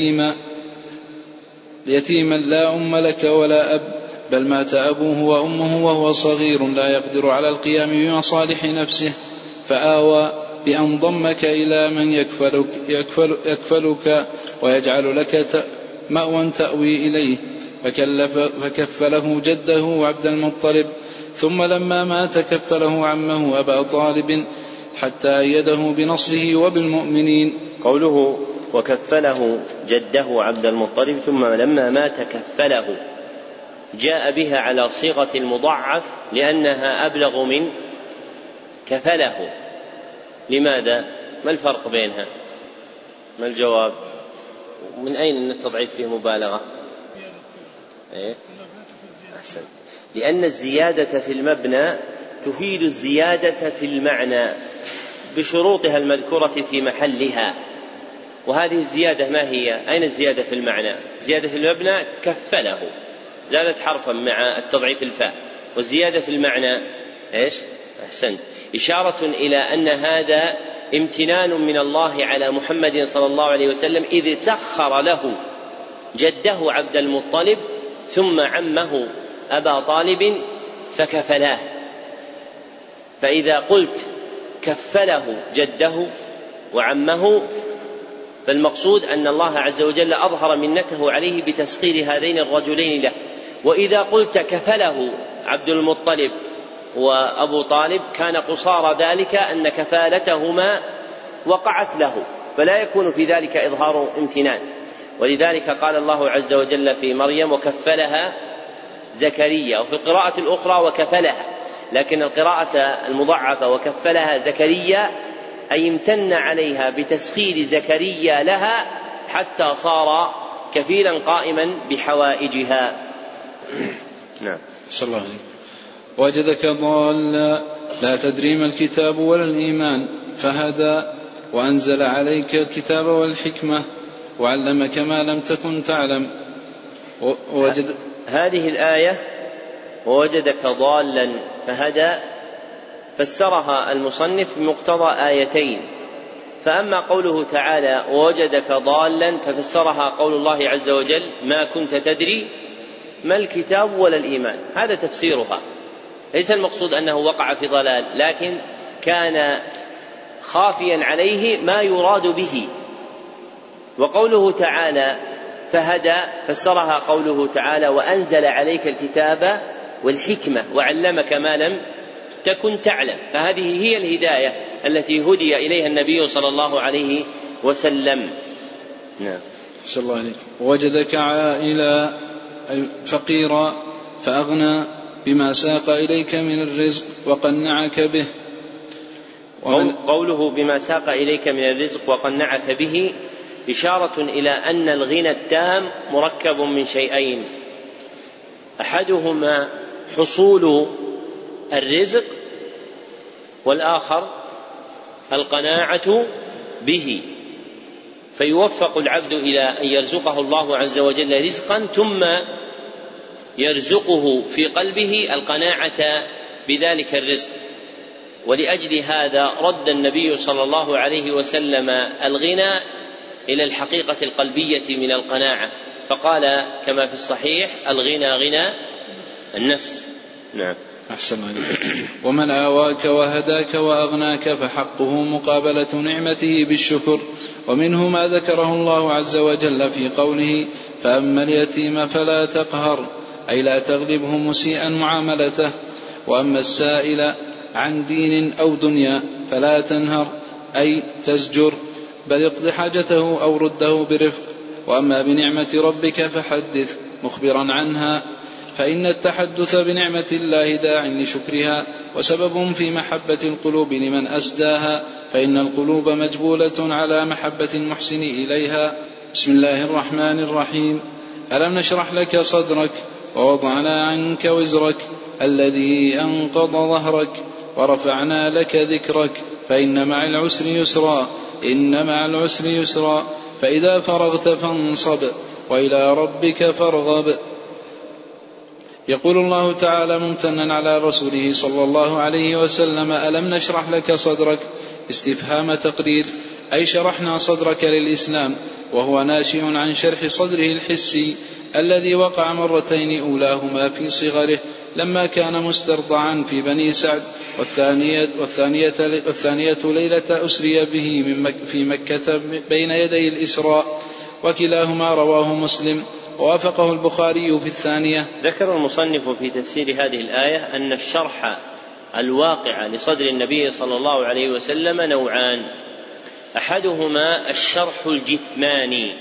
يتيما لا أم لك ولا أب، بل مات أبوه وأمه وهو صغير لا يقدر على القيام بمصالح نفسه، فآوى بأن ضمك إلى من يكفلك ويجعل لك مأوى تأوي إليه، فكفله جده عبد المطلب، ثم لما مات كفله عمه أبا طالب حتى أيده بنصره وبالمؤمنين. قوله وكفله جده عبد المطلب ثم لما مات كفله جاء بها على صيغة المضاعف لأنها أبلغ من كفله. لماذا؟ ما الفرق بينها؟ ما الجواب؟ من أين أن التضعيف فيه مبالغة؟ أحسن. لأن الزيادة في المبنى تفيد الزيادة في المعنى بشروطها المذكورة في محلها، وهذه الزيادة ما هي؟ أين الزيادة في المعنى؟ زيادة في المبنى كفله، زادت حرفا مع التضعيف الفاء، والزيادة في المعنى إيش؟ أحسنت، إشارة إلى أن هذا امتنان من الله على محمد صلى الله عليه وسلم إذ سخر له جده عبد المطلب ثم عمه أبا طالب فكفلاه. فإذا قلت كفله جده وعمه فالمقصود أن الله عز وجل أظهر منته عليه بتسخير هذين الرجلين له. وإذا قلت كفله عبد المطلب وأبو طالب كان قصار ذلك أن كفالتهما وقعت له، فلا يكون في ذلك إظهار امتنان. ولذلك قال الله عز وجل في مريم وكفلها زكريا، وفي القراءة الأخرى وكفلها، لكن القراءة المضاعفة وكفلها زكريا أي امتن عليها بتسخير زكريا لها حتى صار كفيلا قائما بحوائجها. نعم. صلى الله عليه وسلم. وجدك ضالا لا تدري ما الكتاب ولا الإيمان فهدى وأنزل عليك الكتاب والحكمة وعلمك ما لم تكن تعلم. هذه الآية ووجدك ضالا فهدى فسرها المصنف بمقتضى آيتين. فأما قوله تعالى ووجدك ضالا ففسرها قول الله عز وجل ما كنت تدري ما الكتاب ولا الإيمان، هذا تفسيرها. ليس المقصود أنه وقع في ضلال، لكن كان خافيا عليه ما يراد به. وقوله تعالى فهدى فسرها قوله تعالى وأنزل عليك الكتاب والحكمة وعلمك ما لم تكن تعلم، فهذه هي الهداية التي هدي إليها النبي صلى الله عليه وسلم. نعم. صلى الله عليه. ووجدك عائلا أي فقيرا فأغنى بما ساق إليك من الرزق وقنعك به. قوله بما ساق إليك من الرزق وقنعك به إشارة إلى أن الغنى التام مركب من شيئين، أحدهما حصول الرزق والآخر القناعة به، فيوفق العبد إلى أن يرزقه الله عز وجل رزقا ثم يرزقه في قلبه القناعة بذلك الرزق. ولأجل هذا رد النبي صلى الله عليه وسلم الغنى إلى الحقيقة القلبية من القناعة، فقال كما في الصحيح: الغنى غنى النفس. نعم. أحسن عليك. ومن آواك وهداك وأغناك فحقه مقابلة نعمته بالشكر. ومنه ما ذكره الله عز وجل في قوله: فأما اليتيم فلا تقهر، أي لا تغلبه مسيئا معاملته. وأما السائل عن دين أو دنيا فلا تنهر، أي تزجر، بل اقض حاجته أو رده برفق. وأما بنعمة ربك فحدث مخبرا عنها، فإن التحدث بنعمة الله داع لشكرها وسبب في محبة القلوب لمن أسداها، فإن القلوب مجبولة على محبة المحسن إليها. بسم الله الرحمن الرحيم. ألم نشرح لك صدرك ووضعنا عنك وزرك الذي أنقض ظهرك ورفعنا لك ذكرك فإن مع العسر يسرا إن مع العسر يسرا فإذا فرغت فانصب وإلى ربك فارغب. يقول الله تعالى ممتنا على رسوله صلى الله عليه وسلم: ألم نشرح لك صدرك؟ استفهام تقرير، أي شرحنا صدرك للإسلام، وهو ناشئ عن شرح صدره الحسي الذي وقع مرتين، أولاهما في صغره لما كان مسترضعا في بني سعد، والثانية ليلة أسري به في مكة بين يدي الإسراء، وكلاهما رواه مسلم، ووافقه البخاري في الثانية. ذكر المصنف في تفسير هذه الآية أن الشرح الواقع لصدر النبي صلى الله عليه وسلم نوعان: أحدهما الشرح الجثماني،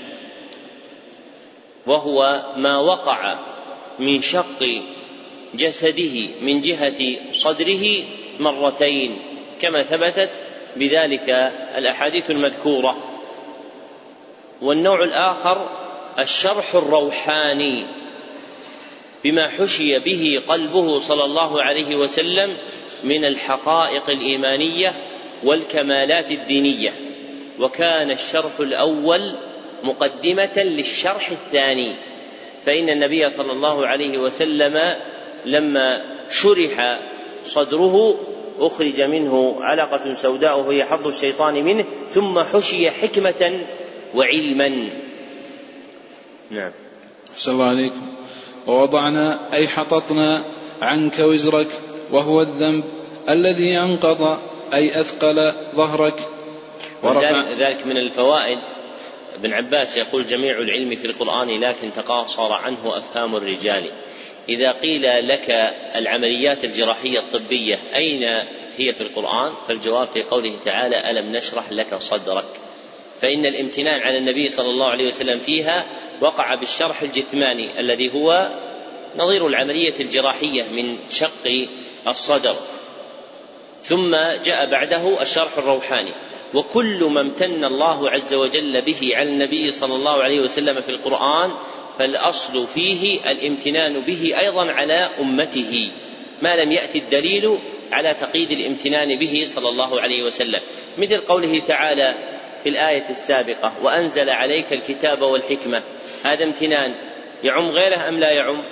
وهو ما وقع من شق جسده من جهة صدره مرتين كما ثبتت بذلك الأحاديث المذكورة. والنوع الآخر الشرح الروحاني، بما حشي به قلبه صلى الله عليه وسلم من الحقائق الإيمانية والكمالات الدينية، وكان الشرح الأول مقدمة للشرح الثاني. فإن النبي صلى الله عليه وسلم لما شرح صدره أخرج منه علقة سوداء وهي حظ الشيطان منه، ثم حشي حكمة وعلما. نعم. صلى الله عليكم. ووضعنا أي حططنا عنك وزرك، وهو الذنب الذي أنقض أي أثقل ظهرك. ذلك من الفوائد. ابن عباس يقول: جميع العلم في القرآن لكن تقاصر عنه أفهام الرجال. إذا قيل لك العمليات الجراحية الطبية أين هي في القرآن؟ فالجواب في قوله تعالى: ألم نشرح لك صدرك. فإن الامتنان على النبي صلى الله عليه وسلم فيها وقع بالشرح الجثماني الذي هو نظير العملية الجراحية من شق الصدر، ثم جاء بعده الشرح الروحاني. وكل ما امتن الله عز وجل به على النبي صلى الله عليه وسلم في القرآن فالأصل فيه الامتنان به أيضا على أمته، ما لم يأتي الدليل على تقييد الامتنان به صلى الله عليه وسلم، مثل قوله تعالى في الآية السابقة: وأنزل عليك الكتاب والحكمة. هذا امتنان يعم غيره أم لا يعم؟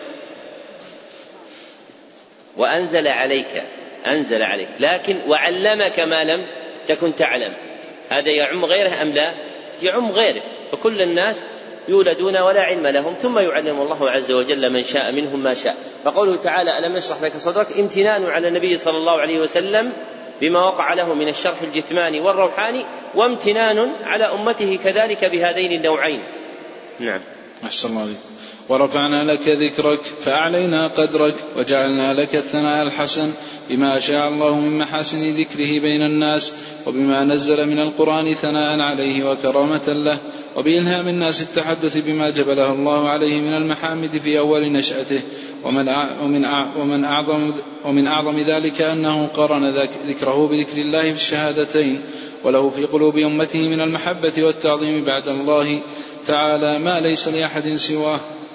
وأنزل عليك، أنزل عليك، لكن وعلمك ما لم تكن تعلم، هذا يعم غيره أم لا؟ يعم غيره. فكل الناس يولدون ولا علم لهم، ثم يعلم الله عز وجل من شاء منهم ما شاء. فقوله تعالى: ألم نشرح لك صدرك، امتنان على النبي صلى الله عليه وسلم بما وقع له من الشرح الجثماني والروحاني، وامتنان على أمته كذلك بهذين النوعين. نعم. أحسن الله عليك. ورفعنا لك ذكرك فأعلينا قدرك وجعلنا لك الثناء الحسن بما شاء الله من محاسن ذكره بين الناس، وبما نزل من القرآن ثناء عليه وكرامة له، وبإلهام الناس التحدث بما جبله الله عليه من المحامد في أول نشأته. ومن أعظم ذلك أنه قارن ذكره بذكر الله في الشهادتين، وله في قلوب أمته من المحبة والتعظيم بعد الله تعالى ما ليس لأحد سواه.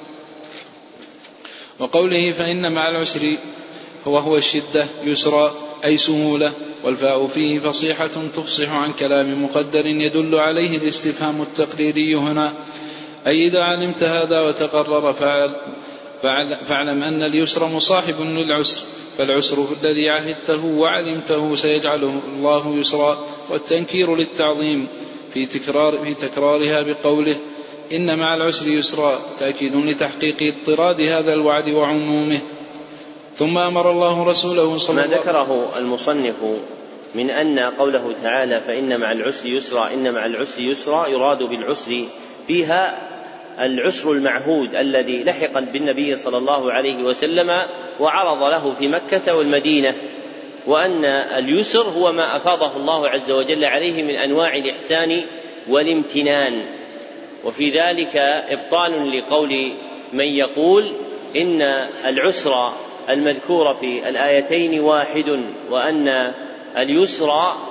وقوله: فإن مع العسر وهو الشدة يسرا أي سهولة، والفاء فيه فصيحة تفصح عن كلام مقدر يدل عليه الاستفهام التقريري هنا، أي إذا علمت هذا وتقرر فاعلم أن اليسر مصاحب للعسر، فالعسر الذي عهدته وعلمته سيجعله الله يسرا، والتنكير للتعظيم في تكرارها بقوله إن مع العسر يسرا تأكيد لتحقيق اضطراد هذا الوعد وعمومه. ثم أمر الله رسوله صلى الله عليه وسلم ما ذكره المصنف من أن قوله تعالى فإن مع العسر يسرا، إن مع العسر يسرا، يراد بالعسر فيها العسر المعهود الذي لحق بالنبي صلى الله عليه وسلم وعرض له في مكة والمدينة، وأن اليسر هو ما أفاضه الله عز وجل عليه من أنواع الإحسان والامتنان. وفي ذلك إبطال لقول من يقول إن العسر المذكور في الآيتين واحد وأن اليسر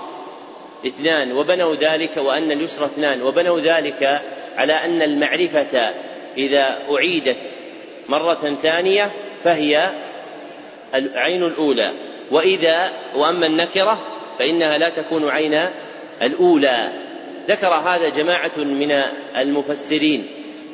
اثنان وبنوا ذلك، وأن اليسر اثنان وبنوا ذلك على أن المعرفة إذا أعيدت مرة ثانية فهي العين الأولى، وأما النكرة فإنها لا تكون عين الأولى. ذكر هذا جماعة من المفسرين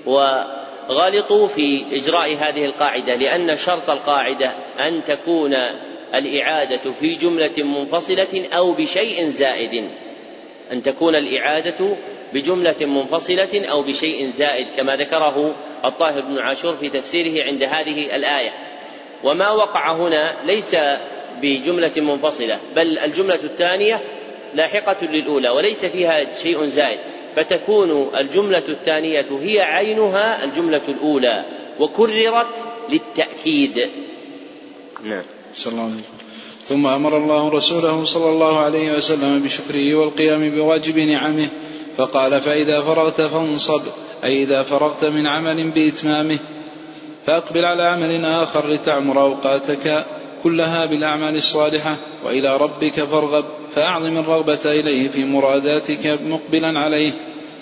وغالطوا في إجراء هذه القاعدة، لأن شرط القاعدة أن تكون الإعادة في جملة منفصلة أو بشيء زائد، أن تكون الإعادة بجملة منفصلة أو بشيء زائد، كما ذكره الطاهر بن عاشور في تفسيره عند هذه الآية. وما وقع هنا ليس بجملة منفصلة، بل الجملة الثانية لاحقة للأولى وليس فيها شيء زائد، فتكون الجملة الثانية هي عينها الجملة الأولى وكررت للتأكيد. نعم. صلى الله عليه وسلم. ثم أمر الله رسوله صلى الله عليه وسلم بشكره والقيام بواجب نعمه، فقال فإذا فرغت فانصب، أي إذا فرغت من عمل بإتمامه فأقبل على عمل آخر لتعمر أوقاتك كلها بالأعمال الصالحة، وإلى ربك فارغب، فأعظم الرغبة إليه في مراداتك مقبلا عليه.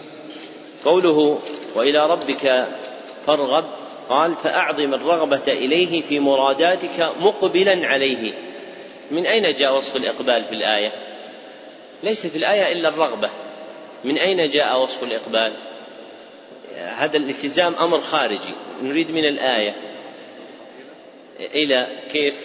قوله وإلى ربك فارغب، قال فأعظم الرغبة إليه في مراداتك مقبلا عليه. من أين جاء وصف الإقبال في الآية؟ ليس في الآية إلا الرغبة، من أين جاء وصف الإقبال؟ هذا الالتزام أمر خارجي، نريد من الآية إلى كيف،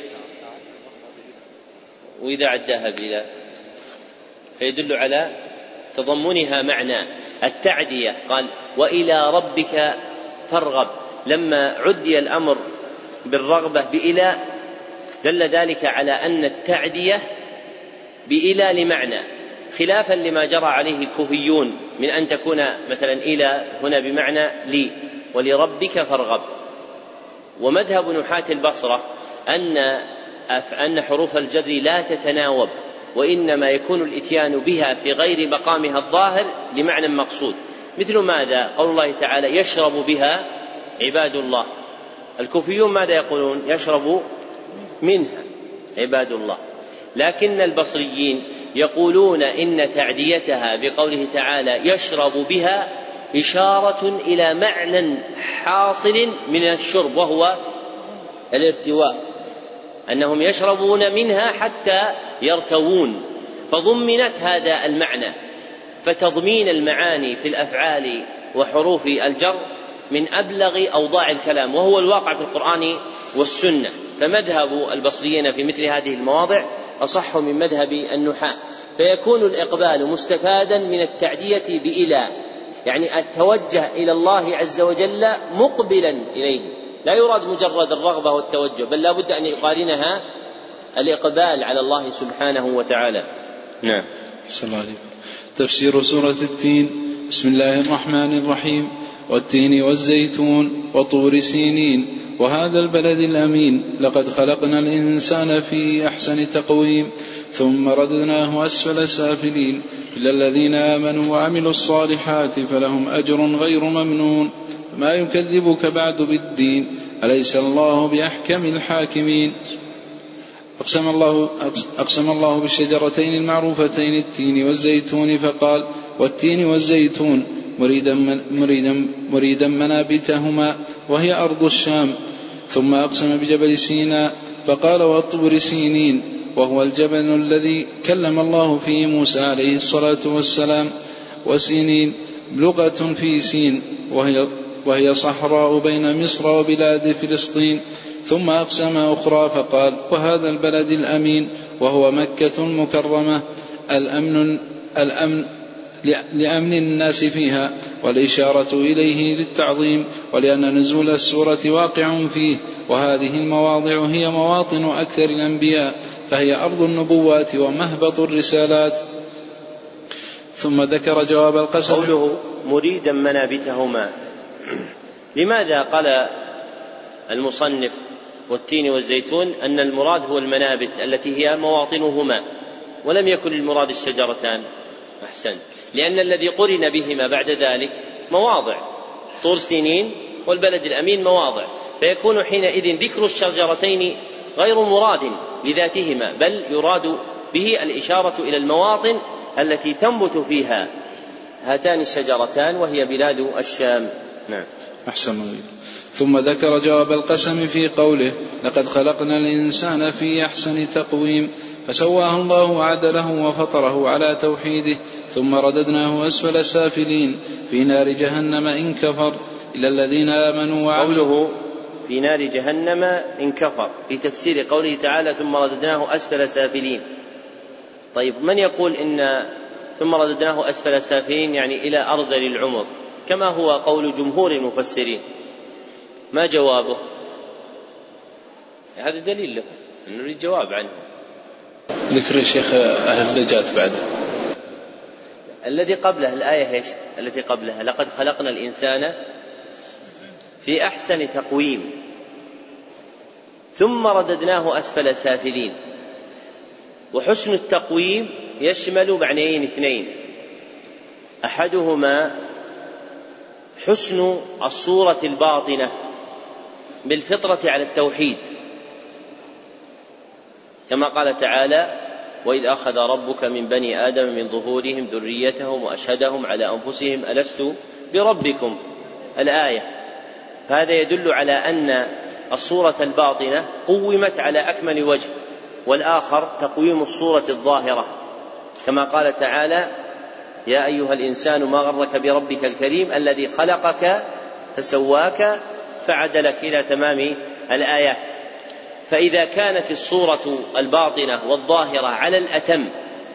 وإذا عداها بإلى فيدل على تضمنها معنى التعدية. قال وإلى ربك فارغب، لما عدي الأمر بالرغبة بإلى دل ذلك على أن التعدية بإلى لمعنى، خلافا لما جرى عليه الكوفيون من أن تكون مثلا إلى هنا بمعنى لي، ولربك فارغب. ومذهب نحاة البصرة أن حروف الجر لا تتناوب، وإنما يكون الإتيان بها في غير مقامها الظاهر لمعنى مقصود، مثل ماذا؟ قول الله تعالى يشرب بها عباد الله. الكوفيون ماذا يقولون؟ يشرب منها عباد الله. لكن البصريين يقولون إن تعديتها بقوله تعالى يشرب بها إشارة إلى معنى حاصل من الشرب، وهو الارتواء، أنهم يشربون منها حتى يرتوون، فضمنت هذا المعنى. فتضمين المعاني في الأفعال وحروف الجر من أبلغ أوضاع الكلام، وهو الواقع في القرآن والسنة. فمذهب البصريين في مثل هذه المواضع أصح من مذهب النحاة، فيكون الإقبال مستفادا من التعدية بإلى، يعني التوجه إلى الله عز وجل مقبلا إليه، لا يراد مجرد الرغبة والتوجه، بل لا بد أن يقارنها الإقبال على الله سبحانه وتعالى. نعم. صلى الله عليه وسلم. تفسير سورة التين. بسم الله الرحمن الرحيم. والتين والزيتون وطور سينين وهذا البلد الأمين لقد خلقنا الإنسان في أحسن تقويم ثم رددناه أسفل سافلين إلا الذين آمنوا وعملوا الصالحات فلهم أجر غير ممنون ما يكذبك بعد بالدين أليس الله بأحكم الحاكمين. أقسم الله بالشجرتين المعروفتين التين والزيتون فقال والتين والزيتون مريدا منابتهما وهي أرض الشام. ثم أقسم بجبل سيناء فقال والطور سينين وهو الجبل الذي كلم الله فيه موسى عليه الصلاة والسلام. وسينين لغة في سين وهي صحراء بين مصر وبلاد فلسطين. ثم أقسم أخرى فقال: وهذا البلد الأمين وهو مكة المكرمة الأمن لأمن الناس فيها، والإشارة إليه للتعظيم، ولأن نزول السورة واقع فيه، وهذه المواضع هي مواطن أكثر الأنبياء، فهي أرض النبوات ومهبط الرسالات. ثم ذكر جواب القسم. قوله مريدا منابتهما، لماذا قال المصنف والتين والزيتون أن المراد هو المنابت التي هي مواطنهما، ولم يكن المراد الشجرتان؟ أحسن، لأن الذي قرن بهما بعد ذلك مواضع، طور سينين والبلد الأمين مواضع، فيكون حينئذ ذكر الشجرتين غير مراد لذاتهما، بل يراد به الإشارة إلى المواطن التي تنبت فيها هاتان الشجرتان، وهي بلاد الشام. نعم. أحسن. ثم ذكر جواب القسم في قوله: لقد خلقنا الإنسان في أحسن تقويم، فسواه الله وعدله وفطره على توحيده، ثم رددناه أسفل سافلين في نار جهنم إن كفر، إلا الذين آمنوا وعملوا. قوله في نار جهنم إن كفر في تفسير قوله تعالى ثم رددناه أسفل سافلين. طيب، من يقول إن ثم رددناه أسفل سافلين يعني إلى أرذل العمر، كما هو قول جمهور المفسرين؟ ما جوابه؟ هذا دليل له، نريد جواب عنه. ذكر الشيخ أهل النجاة بعد الذي قبله الآية إيش؟ التي قبلها لقد خلقنا الإنسان في أحسن تقويم ثم رددناه أسفل سافلين. وحسن التقويم يشمل معنيين اثنين: أحدهما حسن الصورة الباطنة بالفطرة على التوحيد، كما قال تعالى: وإذ أخذ ربك من بني آدم من ظهورهم ذريتهم وأشهدهم على أنفسهم ألست بربكم، الآية. فهذا يدل على أن الصورة الباطنة قومت على أكمل وجه، والآخر تقويم الصورة الظاهرة، كما قال تعالى: يا أيها الإنسان ما غرك بربك الكريم الذي خلقك فسواك فعدلك إلى تمام الآيات. فإذا كانت الصورة الباطنة والظاهرة على الأتم،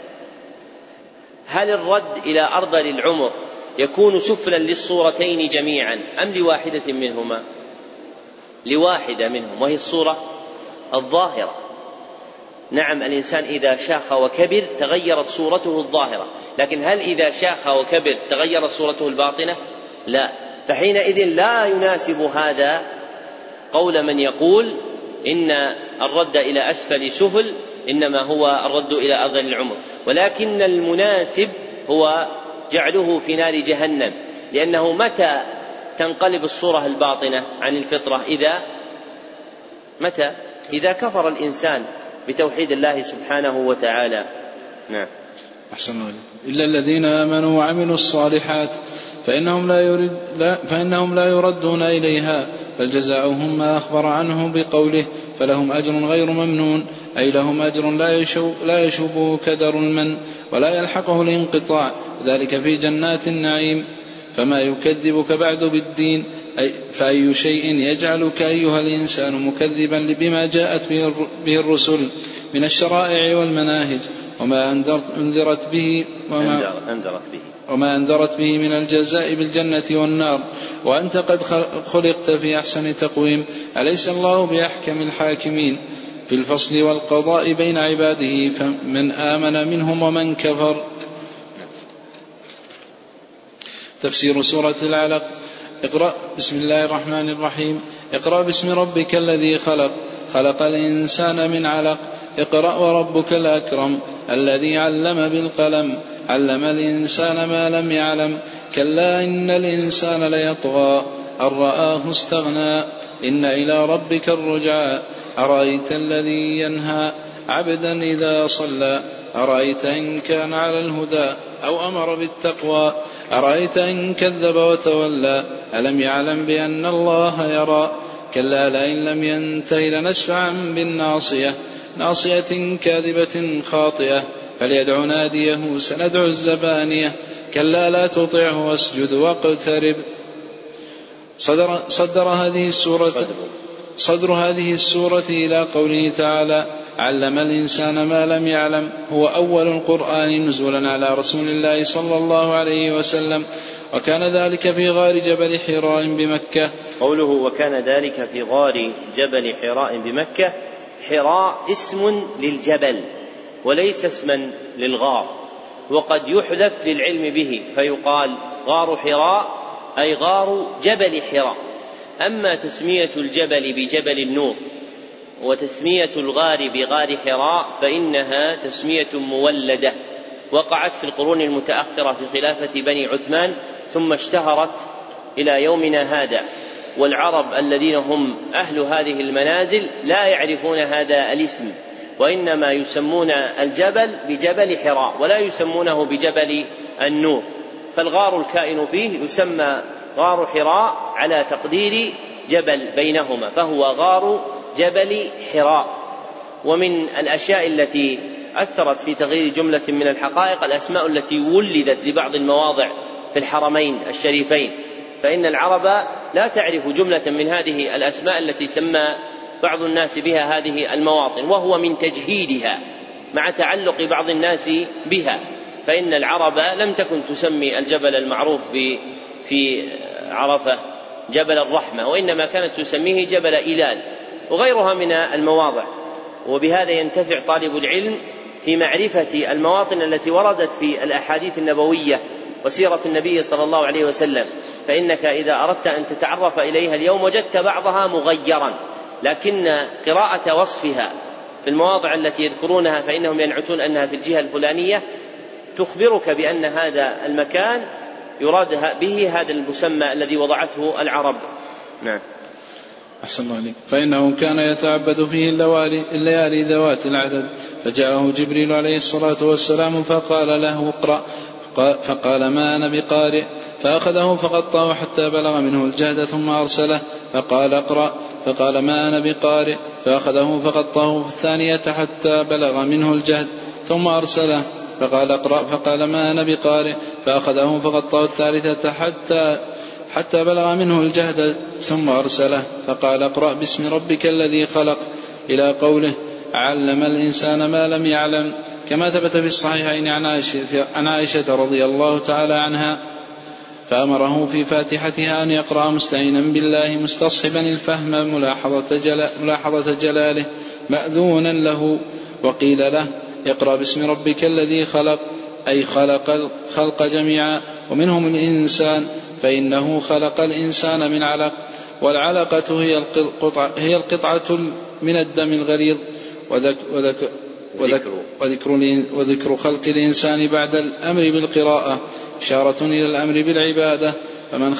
هل الرد إلى أرذل العمر يكون سفلا للصورتين جميعا أم لواحدة منهما؟ لواحدة منهم، وهي الصورة الظاهرة. نعم، الإنسان إذا شاخ وكبر تغيرت صورته الظاهرة، لكن هل إذا شاخ وكبر تغيرت صورته الباطنة؟ لا. فحينئذ لا يناسب هذا قول من يقول إن الرد إلى أسفل سفل إنما هو الرد إلى أرذل العمر، ولكن المناسب هو جعله في نار جهنم، لأنه متى تنقلب الصورة الباطنة عن الفطرة؟ إذا كفر الإنسان بتوحيد الله سبحانه وتعالى. نعم. أحسن. إلا الذين آمنوا وعملوا الصالحات فإنهم لا يردون إليها، بل جزاؤهم ما أخبر عنه بقوله: فلهم أجر غير ممنون، أي لهم أجر لا يشوبه كدر المن ولا يلحقه الانقطاع، ذلك في جنات النعيم. فما يكذبك بعد بالدين، فأي شيء يجعلك أيها الإنسان مكذبا بما جاءت به الرسل من الشرائع والمناهج، وما أنذرت به من الجزاء بالجنة والنار، وأنت قد خلقت في أحسن تقويم، أليس الله بأحكم الحاكمين في الفصل والقضاء بين عباده، فمن آمن منهم ومن كفر. تفسير سورة العلق. اقرأ بسم الله الرحمن الرحيم. اقرأ باسم ربك الذي خلق، خلق الإنسان من علق. اقرأ وربك الأكرم الذي علم بالقلم، علم الإنسان ما لم يعلم. كلا إن الإنسان ليطغى أن رآه استغنى، إن إلى ربك الرجعى. أرأيت الذي ينهى عبدا إذا صلى، أرأيت إن كان على الهدى أو أمر بالتقوى، أرأيت إن كذب وتولى، ألم يعلم بأن الله يرى. كلا لئن لم ينته لنسفعا بالناصية، ناصية كاذبة خاطئة، فليدع ناديه سندع الزبانية. كلا لا تطعه واسجد واقترب. صدر هذه السورة إلى قوله تعالى علم الإنسان ما لم يعلم هو أول القرآن نزولا على رسول الله صلى الله عليه وسلم، وكان ذلك في غار جبل حراء بمكة. قوله وكان ذلك في غار جبل حراء بمكة، حراء اسم للجبل وليس اسما للغار، وقد يحذف للعلم به فيقال غار حراء أي غار جبل حراء. أما تسمية الجبل بجبل النور وتسمية الغار بغار حراء فإنها تسمية مولدة وقعت في القرون المتأخرة في خلافة بني عثمان، ثم اشتهرت إلى يومنا هذا، والعرب الذين هم أهل هذه المنازل لا يعرفون هذا الاسم، وإنما يسمون الجبل بجبل حراء ولا يسمونه بجبل النور، فالغار الكائن فيه يسمى غار حراء على تقدير جبل بينهما، فهو غار جبل حراء. ومن الأشياء التي أثرت في تغيير جملة من الحقائق الأسماء التي ولدت لبعض المواضع في الحرمين الشريفين، فإن العرب لا تعرف جملة من هذه الأسماء التي سمى بعض الناس بها هذه المواطن، وهو من تجهيلها مع تعلق بعض الناس بها، فإن العرب لم تكن تسمي الجبل المعروف في عرفة جبل الرحمة، وإنما كانت تسميه جبل إلال وغيرها من المواضع. وبهذا ينتفع طالب العلم في معرفة المواطن التي وردت في الأحاديث النبوية وسيرة النبي صلى الله عليه وسلم، فإنك إذا أردت أن تتعرف إليها اليوم وجدت بعضها مغيرا، لكن قراءة وصفها في المواضع التي يذكرونها فإنهم ينعتون أنها في الجهة الفلانية تخبرك بأن هذا المكان يراد به هذا المسمى الذي وضعته العرب. نعم. أحسن الله عليك. فإنه كان يتعبد فيه الليالي ذوات العدد، فجاءه جبريل عليه الصلاة والسلام فقال له اقرأ، فقال ما أنا بقارئ، فأخذه فقطعه حتى بلغ منه الجهد ثم أرسله فقال اقرأ، فقال ما أنا بقارئ، فأخذه فقطعه في الثانية حتى بلغ منه الجهد ثم أرسله فقال اقرأ، فقال ما أنا بقارئ، فأخذه فقطعه الثالثة حتى بلغ منه الجهد ثم أرسله فقال اقرأ باسم ربك الذي خلق إلى قوله علم الإنسان ما لم يعلم، كما ثبت في الصحيحين عن عائشة رضي الله تعالى عنها، فأمره في فاتحتها أن يقرأ مستعينا بالله مستصحبا الفهم ملاحظة جلاله مأذونا له، وقيل له يقرأ باسم ربك الذي خلق أي خلق الخلق جميعا ومنهم الإنسان، فإنه خلق الإنسان من علق، والعلقة هي القطعة من الدم الغليظ، وذكر خلق الإنسان بعد الأمر بالقراءة إشارة إلى الأمر بالعبادة، فمن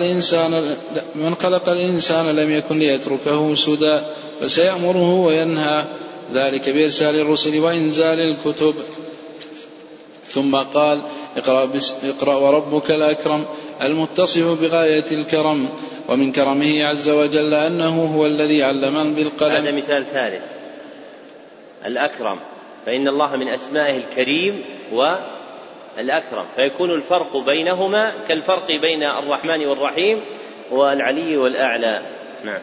خلق الإنسان لم يكن ليتركه سدى، فسيأمره وينهى ذلك بإرسال الرسل وإنزال الكتب. ثم قال اقرأ وربك الأكرم المتصف بغاية الكرم، ومن كرمه عز وجل أنه هو الذي علم بالقلم. هذا مثال ثالث، الأكرم، فإن الله من أسمائه الكريم والأكرم، فيكون الفرق بينهما كالفرق بين الرحمن والرحيم والعلي والأعلى. نعم.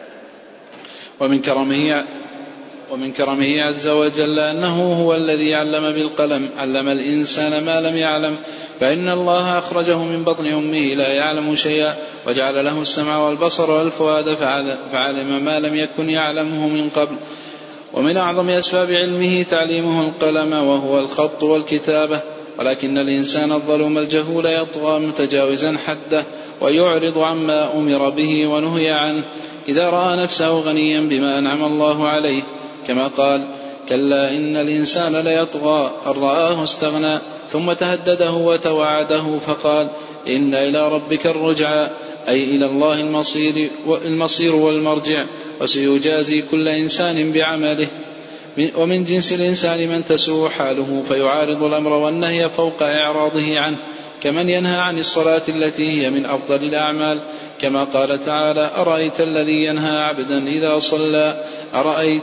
ومن كرمه عز وجل أنه هو الذي علم بالقلم، علم الإنسان ما لم يعلم، فإن الله أخرجه من بطن أمه لا يعلم شيئا، وجعل له السمع والبصر والفؤاد فعلم ما لم يكن يعلمه من قبل. ومن أعظم أسباب علمه تعليمه القلم وهو الخط والكتابة، ولكن الإنسان الظلوم الجهول يطغى متجاوزا حده ويعرض عما أمر به ونهي عنه إذا رأى نفسه غنيا بما أنعم الله عليه، كما قال كلا إن الإنسان ليطغى أن رآه استغنى، ثم تهدده وتوعده فقال إن إلى ربك الرجعى أي إلى الله المصير والمرجع، وسيجازي كل إنسان بعمله. ومن جنس الإنسان من تسوء حاله فيعارض الأمر والنهي فوق إعراضه عنه، كمن ينهى عن الصلاة التي هي من أفضل الأعمال، كما قال تعالى أرأيت الذي ينهى عبدا إذا صلى، أرأيت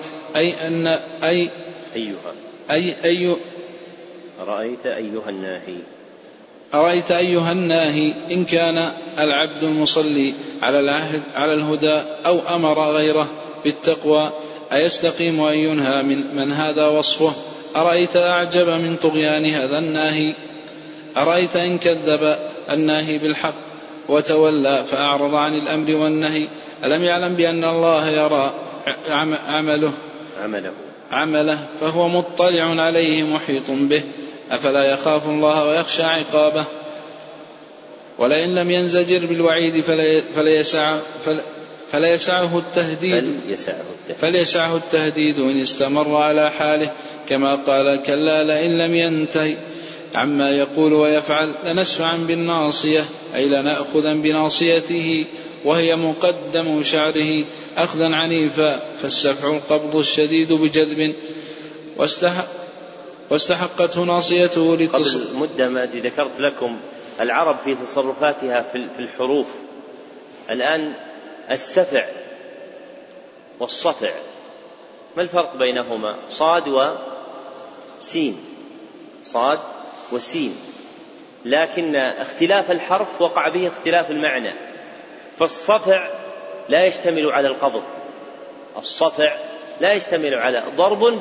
أرأيت أيها الناهي أرأيت أيها الناهي إن كان العبد المصلي على الهدى أو أمر غيره بالتقوى أيستقيم أن ينهى من هذا وصفه؟ أرأيت أعجب من طغيان هذا الناهي؟ أرأيت إن كذب الناهي بالحق وتولى فأعرض عن الأمر والنهي ألم يعلم بأن الله يرى عمله فهو مطلع عليه محيط به أفلا يخاف الله ويخشى عقابه؟ ولئن لم ينزجر بالوعيد فليسعه التهديد إن استمر على حاله، كما قال كلا لئن لم ينتهي عما يقول ويفعل لنسفعا بالناصية أي لنأخذا بناصيته وهي مقدم شعره أخذا عنيفا، فالسفع القبض الشديد بجذب واستحقته ناصيته قبل مدة ما ذكرت لكم العرب في تصرفاتها في الحروف. الآن السفع والصفع ما الفرق بينهما؟ صاد وسين، لكن اختلاف الحرف وقع به اختلاف المعنى. فالصفع لا يشتمل على القبض، الصفع لا يشتمل على ضرب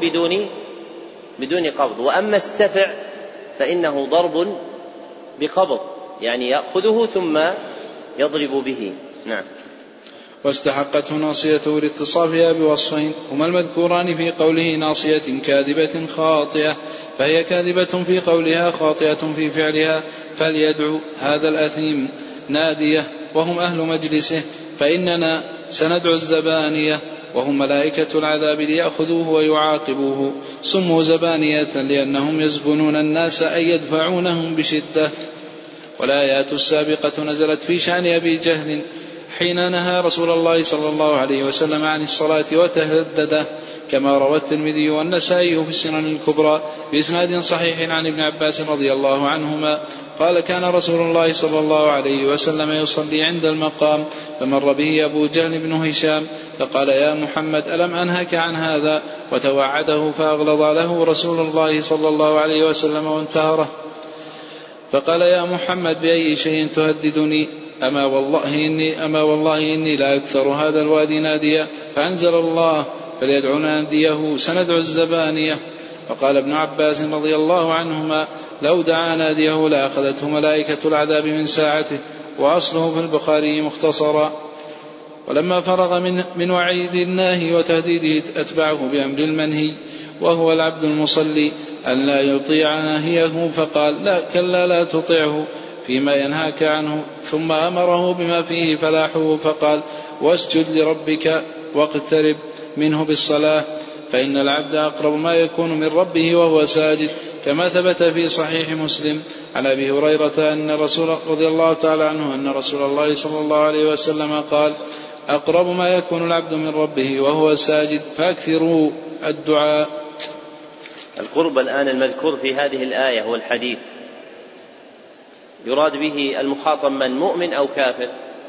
بدون قبض، وأما السفع فإنه ضرب بقبض، يعني يأخذه ثم يضرب به. نعم. واستحقته ناصيته لاتصافها بوصفين هما المذكوران في قوله ناصية كاذبة خاطئة، فهي كاذبة في قولها خاطئة في فعلها، فليدعو هذا الأثيم نادية وهم أهل مجلسه، فإننا سندعو الزبانية وهم ملائكة العذاب ليأخذوه ويعاقبوه. سموا زبانية لأنهم يزبنون الناس أي يدفعونهم بشدة. والآيات السابقة نزلت في شأن أبي جهل حين نهى رسول الله صلى الله عليه وسلم عن الصلاة وتهدده، كما روى الترمذي والنسائي في السنن الكبرى بإسناد صحيح عن ابن عباس رضي الله عنهما قال كان رسول الله صلى الله عليه وسلم يصلي عند المقام فمر به أبو جهل بن هشام فقال يا محمد ألم أنهك عن هذا؟ وتوعده فأغلظ له رسول الله صلى الله عليه وسلم وانتهره، فقال يا محمد بأي شيء تهددني؟ أما والله إني لا أكثر هذا الوادي ناديا. فأنزل الله فليدعو ناديه سندعو الزبانية. وقال ابن عباس رضي الله عنهما لو دعا ناديه لأخذته ملائكة العذاب من ساعته، وأصله في البخاري مختصرا. ولما فرغ من وعيد الناهي وتهديده أتبعه بأمر المنهي وهو العبد المصلي أن لا يطيع ناهيه، فقال لا كلا لا تطيعه فيما ينهاك عنه، ثم أمره بما فيه فلاحه فقال واسجد لربك واقترب منه بالصلاة، فإن العبد أقرب ما يكون من ربه وهو ساجد، كما ثبت في صحيح مسلم عن أبي هريرة أن رضي الله تعالى عنه أن رسول الله صلى الله عليه وسلم قال أقرب ما يكون العبد من ربه وهو ساجد فأكثروا الدعاء. القرب الآن المذكور في هذه الآية هو الحديث، يراد به المخاطب من مؤمن أو كافر؟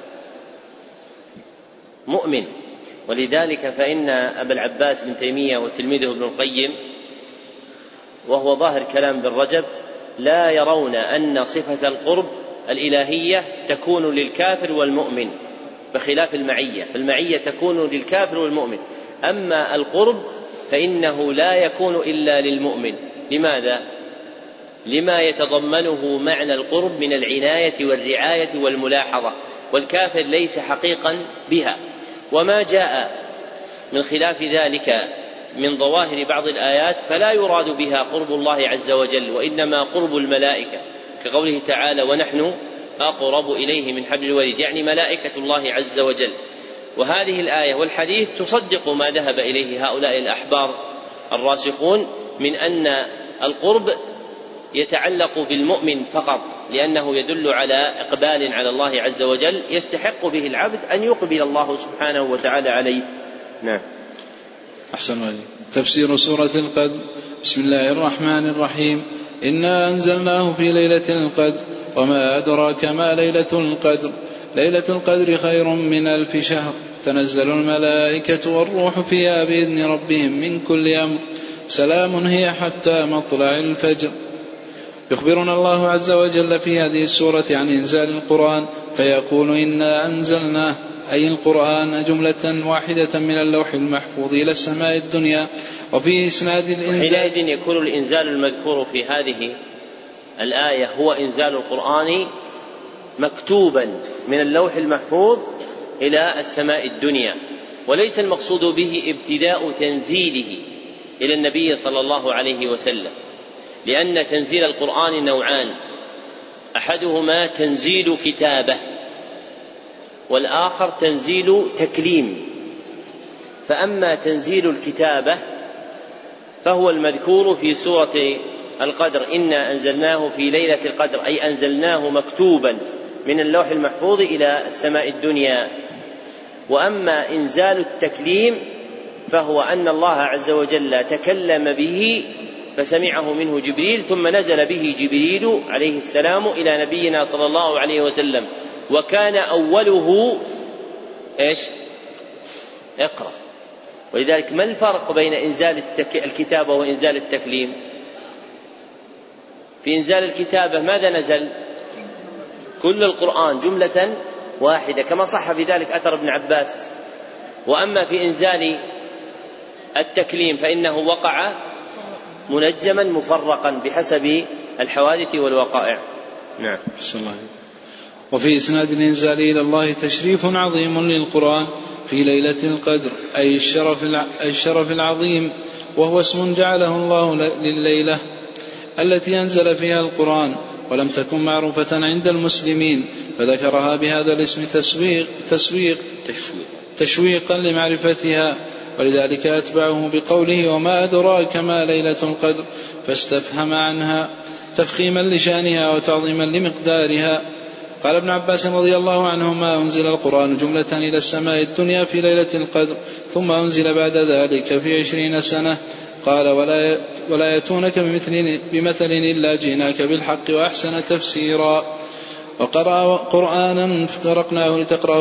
مؤمن. ولذلك فإن أبا العباس بن تيمية وتلميذه ابن القيم وهو ظاهر كلام ابن رجب لا يرون أن صفة القرب الإلهية تكون للكافر والمؤمن بخلاف المعية، فالمعية تكون للكافر والمؤمن، أما القرب فإنه لا يكون إلا للمؤمن. لماذا؟ لما يتضمنه معنى القرب من العناية والرعاية والملاحظة، والكافر ليس حقيقا بها. وما جاء من خلاف ذلك من ظواهر بعض الآيات فلا يراد بها قرب الله عز وجل، وإنما قرب الملائكة، كقوله تعالى ونحن أقرب إليه من حبل الوريد، يعني ملائكة الله عز وجل. وهذه الآية والحديث تصدق ما ذهب إليه هؤلاء الأحبار الراسخون من أن القرب يتعلق بالمؤمن فقط، لأنه يدل على إقبال على الله عز وجل يستحق به العبد أن يقبل الله سبحانه وتعالى عليه. نعم. أحسن عليك. تفسير سورة القدر. بسم الله الرحمن الرحيم. إنا أنزلناه في ليلة القدر وما أدراك ما ليلة القدر. ليلة القدر خير من 1000 شهر. تنزل الملائكة والروح فيها بإذن ربهم من كل أمر. سلام هي حتى مطلع الفجر. يخبرنا الله عز وجل في هذه السورة عن إنزال القرآن فيقول إنا أنزلناه أي القرآن جملة واحدة من اللوح المحفوظ إلى السماء الدنيا. وفي إسناد الإنزال حينئذ يكون الإنزال المذكور في هذه الآية هو إنزال القرآن مكتوبا من اللوح المحفوظ إلى السماء الدنيا، وليس المقصود به ابتداء تنزيله إلى النبي صلى الله عليه وسلم، لأن تنزيل القرآن نوعان، أحدهما تنزيل كتابة والآخر تنزيل تكليم. فأما تنزيل الكتابة فهو المذكور في سورة القدر إنا أنزلناه في ليلة القدر، أي أنزلناه مكتوبا من اللوح المحفوظ إلى السماء الدنيا. وأما إنزال التكليم فهو أن الله عز وجل تكلم به فسمعه منه جبريل، ثم نزل به جبريل عليه السلام إلى نبينا صلى الله عليه وسلم، وكان أوله اقرأ. ولذلك ما الفرق بين إنزال الكتابة وإنزال التكليم؟ في إنزال الكتابة ماذا نزل؟ كل القرآن جملة واحدة كما صح في ذلك أثر ابن عباس. وأما في إنزال التكليم فإنه وقع منجما مفرقا بحسب الحوادث والوقائع. نعم. وفي إسناد الإنزال إلى الله تشريف عظيم للقرآن في ليلة القدر أي الشرف العظيم، وهو اسم جعله الله لليلة التي أنزل فيها القرآن، ولم تكن معروفة عند المسلمين فذكرها بهذا الاسم تشويقا لمعرفتها، ولذلك أتبعه بقوله وما أدراك ما ليلة القدر، فاستفهم عنها تفخيما لشانها وتعظيما لمقدارها. قال ابن عباس رضي الله عنهما أنزل القرآن جملة إلى السماء الدنيا في ليلة القدر، ثم أنزل بعد ذلك في 20 سنة. قال ولا يأتونك بمثل إلا جئناك بالحق وأحسن تفسيرا. وقرأ قرآنا فرقناه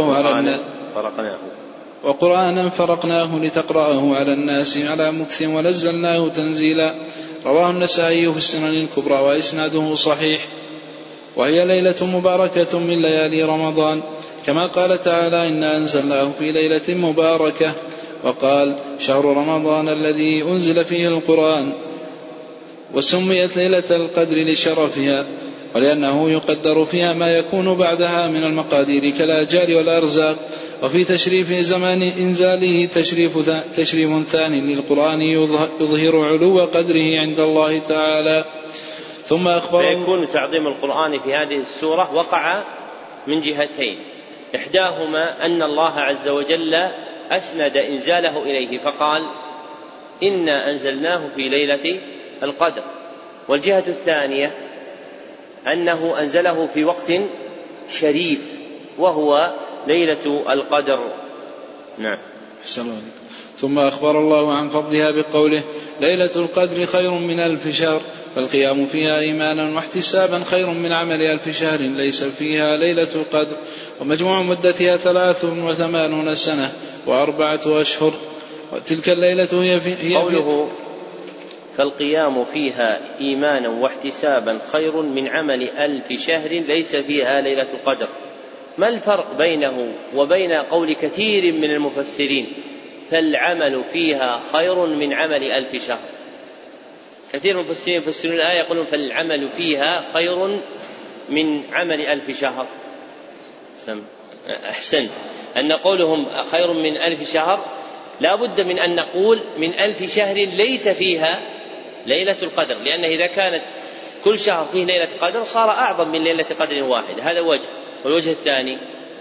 لتقرأه على الناس على مكث ونزلناه تنزيلا. رواه النسائي في السنن الكبرى وإسناده صحيح. وهي ليلة مباركة من ليالي رمضان، كما قال تعالى إنا أنزلناه في ليلة مباركة، وقال شهر رمضان الذي أنزل فيه القرآن. وسميت ليلة القدر لشرفها ولأنه يقدر فيها ما يكون بعدها من المقادير كالآجال والأرزاق. وفي تشريف زمان إنزاله تشريف ثاني للقرآن يظهر علو قدره عند الله تعالى. ثم فيكون تعظيم القرآن في هذه السورة وقع من جهتين، إحداهما أن الله عز وجل أسند إنزاله إليه فقال إنا أنزلناه في ليلة القدر، والجهة الثانية أنه أنزله في وقت شريف وهو ليلة القدر. نعم. ثم أخبر الله عن فضلها بقوله ليلة القدر خير من 1000 شهر، فالقيام فيها إيمانا واحتسابا خير من عمل 1000 شهر ليس فيها ليلة القدر، ومجموع مدتها 83 سنة و4 أشهر. وتلك الليلة هي قوله فالقيام فيها إيمانا واحتسابا خير من عمل 1000 شهر ليس فيها ليلة القدر. ما الفرق بينه وبين قول كثير من المفسرين فالعمل فيها خير من عمل 1000 شهر؟ كثير من المفسرين يفسرون الآية يقولون فالعمل فيها خير من عمل 1000 شهر. أحسنت أن قولهم خير من 1000 شهر لا بد من أن نقول من 1000 شهر ليس فيها ليلة القدر، لأن إذا كانت كل شهر فيه ليلة قدر صار أعظم من ليلة قدر واحد. هذا وجه. والوجه الثاني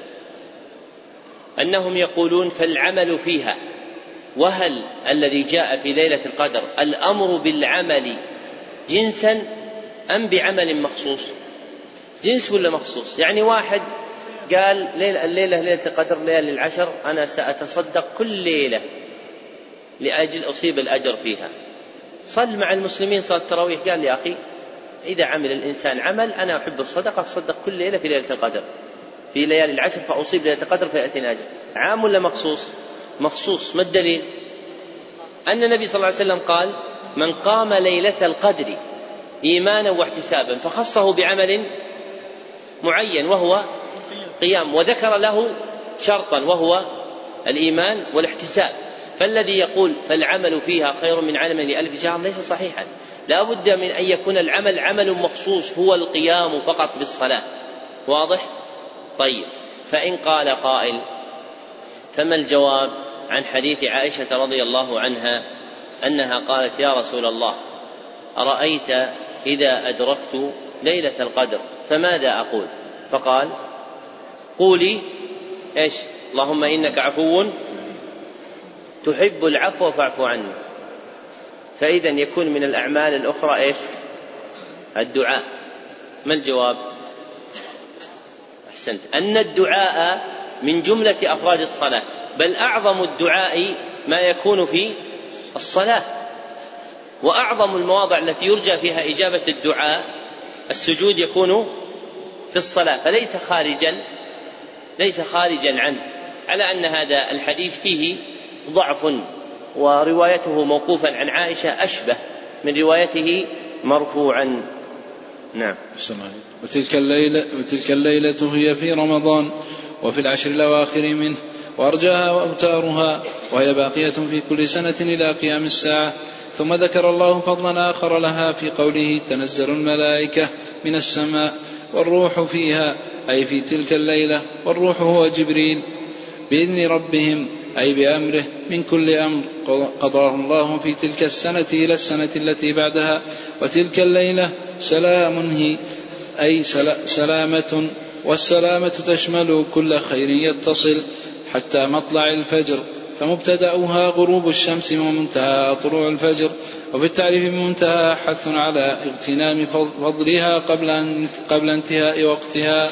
أنهم يقولون فالعمل فيها، وهل الذي جاء في ليلة القدر الأمر بالعمل جنسا أم بعمل مخصوص؟ جنس ولا مخصوص؟ يعني واحد قال الليلة ليلة القدر ليالي العشر أنا سأتصدق كل ليلة لأجل أصيب الأجر فيها، صل مع المسلمين صلاة التراويح، قال يا أخي إذا عمل الإنسان عمل أنا أحب الصدقة أتصدق كل ليلة في ليلة القدر في ليالي العشر فأصيب ليلة القدر فيأتيني أجر. عام ولا مخصوص؟ مخصوص. ما الدليل؟ أن النبي صلى الله عليه وسلم قال من قام ليلة القدر إيمانا واحتسابا، فخصه بعمل معين وهو قيام، وذكر له شرطا وهو الإيمان والاحتساب. فالذي يقول فالعمل فيها خير من عمل لألف شهر ليس صحيحا، لا بد من أن يكون العمل عمل مخصوص هو القيام فقط بالصلاة. واضح؟ طيب، فإن قال قائل فما الجواب عن حديث عائشة رضي الله عنها أنها قالت يا رسول الله أرأيت إذا أدركت ليلة القدر فماذا أقول؟ فقال قولي إيش؟ اللهم إنك عفو تحب العفو فاعف عني. فإذا يكون من الأعمال الأخرى إيش؟ الدعاء. ما الجواب؟ أحسنت، أن الدعاء من جملة أفراد الصلاة، بل أعظم الدعاء ما يكون في الصلاة، وأعظم المواضع التي يرجى فيها إجابة الدعاء السجود يكون في الصلاة، فليس خارجا عنه، على أن هذا الحديث فيه ضعف، وروايته موقوفا عن عائشة أشبه من روايته مرفوعا. نعم. وتلك الليلة هي في رمضان وفي العشر الأواخر منه، وأرجاها وأوتارها، وهي باقية في كل سنة إلى قيام الساعة. ثم ذكر الله فضلا آخر لها في قوله تنزل الملائكة من السماء والروح فيها، أي في تلك الليلة، والروح هو جبريل بإذن ربهم أي بأمره من كل أمر قضاه الله في تلك السنة إلى السنة التي بعدها. وتلك الليلة سلام هي أي سلامة، والسلامة تشمل كل خير يتصل حتى مطلع الفجر، فمبتدأها غروب الشمس ومنتهى طلوع الفجر. وفي التعريف منتهى حث على اغتنام فضلها قبل انتهاء وقتها.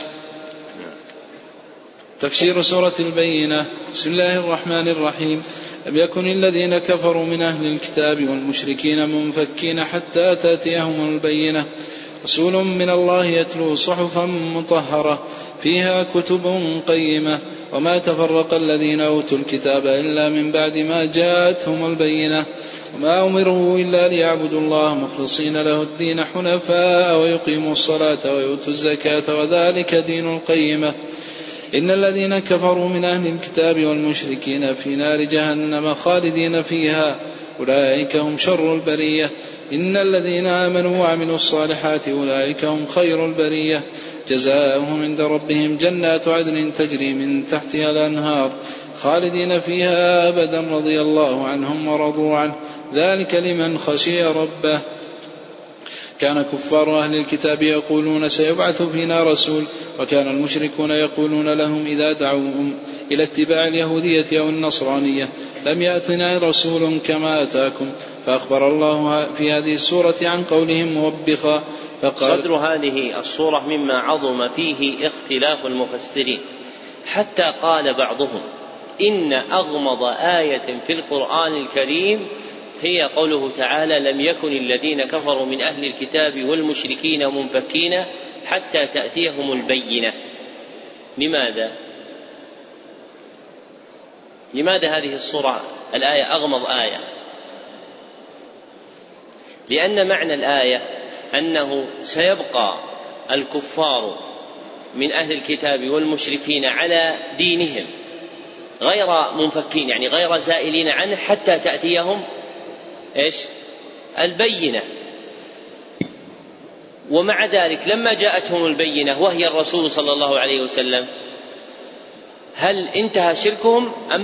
تفسير سورة البينة. بسم الله الرحمن الرحيم. لم يكن الذين كفروا من أهل الكتاب والمشركين منفكين حتى تأتيهم البينة، رسول من الله يتلو صحفا مطهرة فيها كتب قيمة، وما تفرق الذين أوتوا الكتاب إلا من بعد ما جاءتهم البينة، وما أمروا إلا ليعبدوا الله مخلصين له الدين حنفاء ويقيموا الصلاة ويؤتوا الزكاة وذلك دين القيمة. إن الذين كفروا من أهل الكتاب والمشركين في نار جهنم خالدين فيها أولئك هم شر البرية. إن الذين آمنوا وعملوا الصالحات أولئك هم خير البرية، جزاؤهم عند ربهم جنات عدن تجري من تحتها الأنهار خالدين فيها أبدا رضي الله عنهم ورضوا عنه ذلك لمن خشي ربه. كان كفار أهل الكتاب يقولون سيبعث فينا رسول، وكان المشركون يقولون لهم إذا دعوهم إلى اتباع اليهودية أو النصرانية لم يأتنا رسول كما أتاكم. فأخبر الله في هذه السورة عن قولهم موبخا فقال صدر هذه السورة مما عظم فيه اختلاف المفسرين، حتى قال بعضهم إن أغمض آية في القرآن الكريم هي قوله تعالى لم يكن الذين كفروا من أهل الكتاب والمشركين منفكين حتى تأتيهم البينة. لماذا هذه السورة الآية أغمض آية؟ لأن معنى الآية أنه سيبقى الكفار من أهل الكتاب والمشركين على دينهم غير منفكين، يعني غير زائلين عنه حتى تأتيهم البينة. ومع ذلك لما جاءتهم البينة وهي الرسول صلى الله عليه وسلم هل انتهى شركهم أم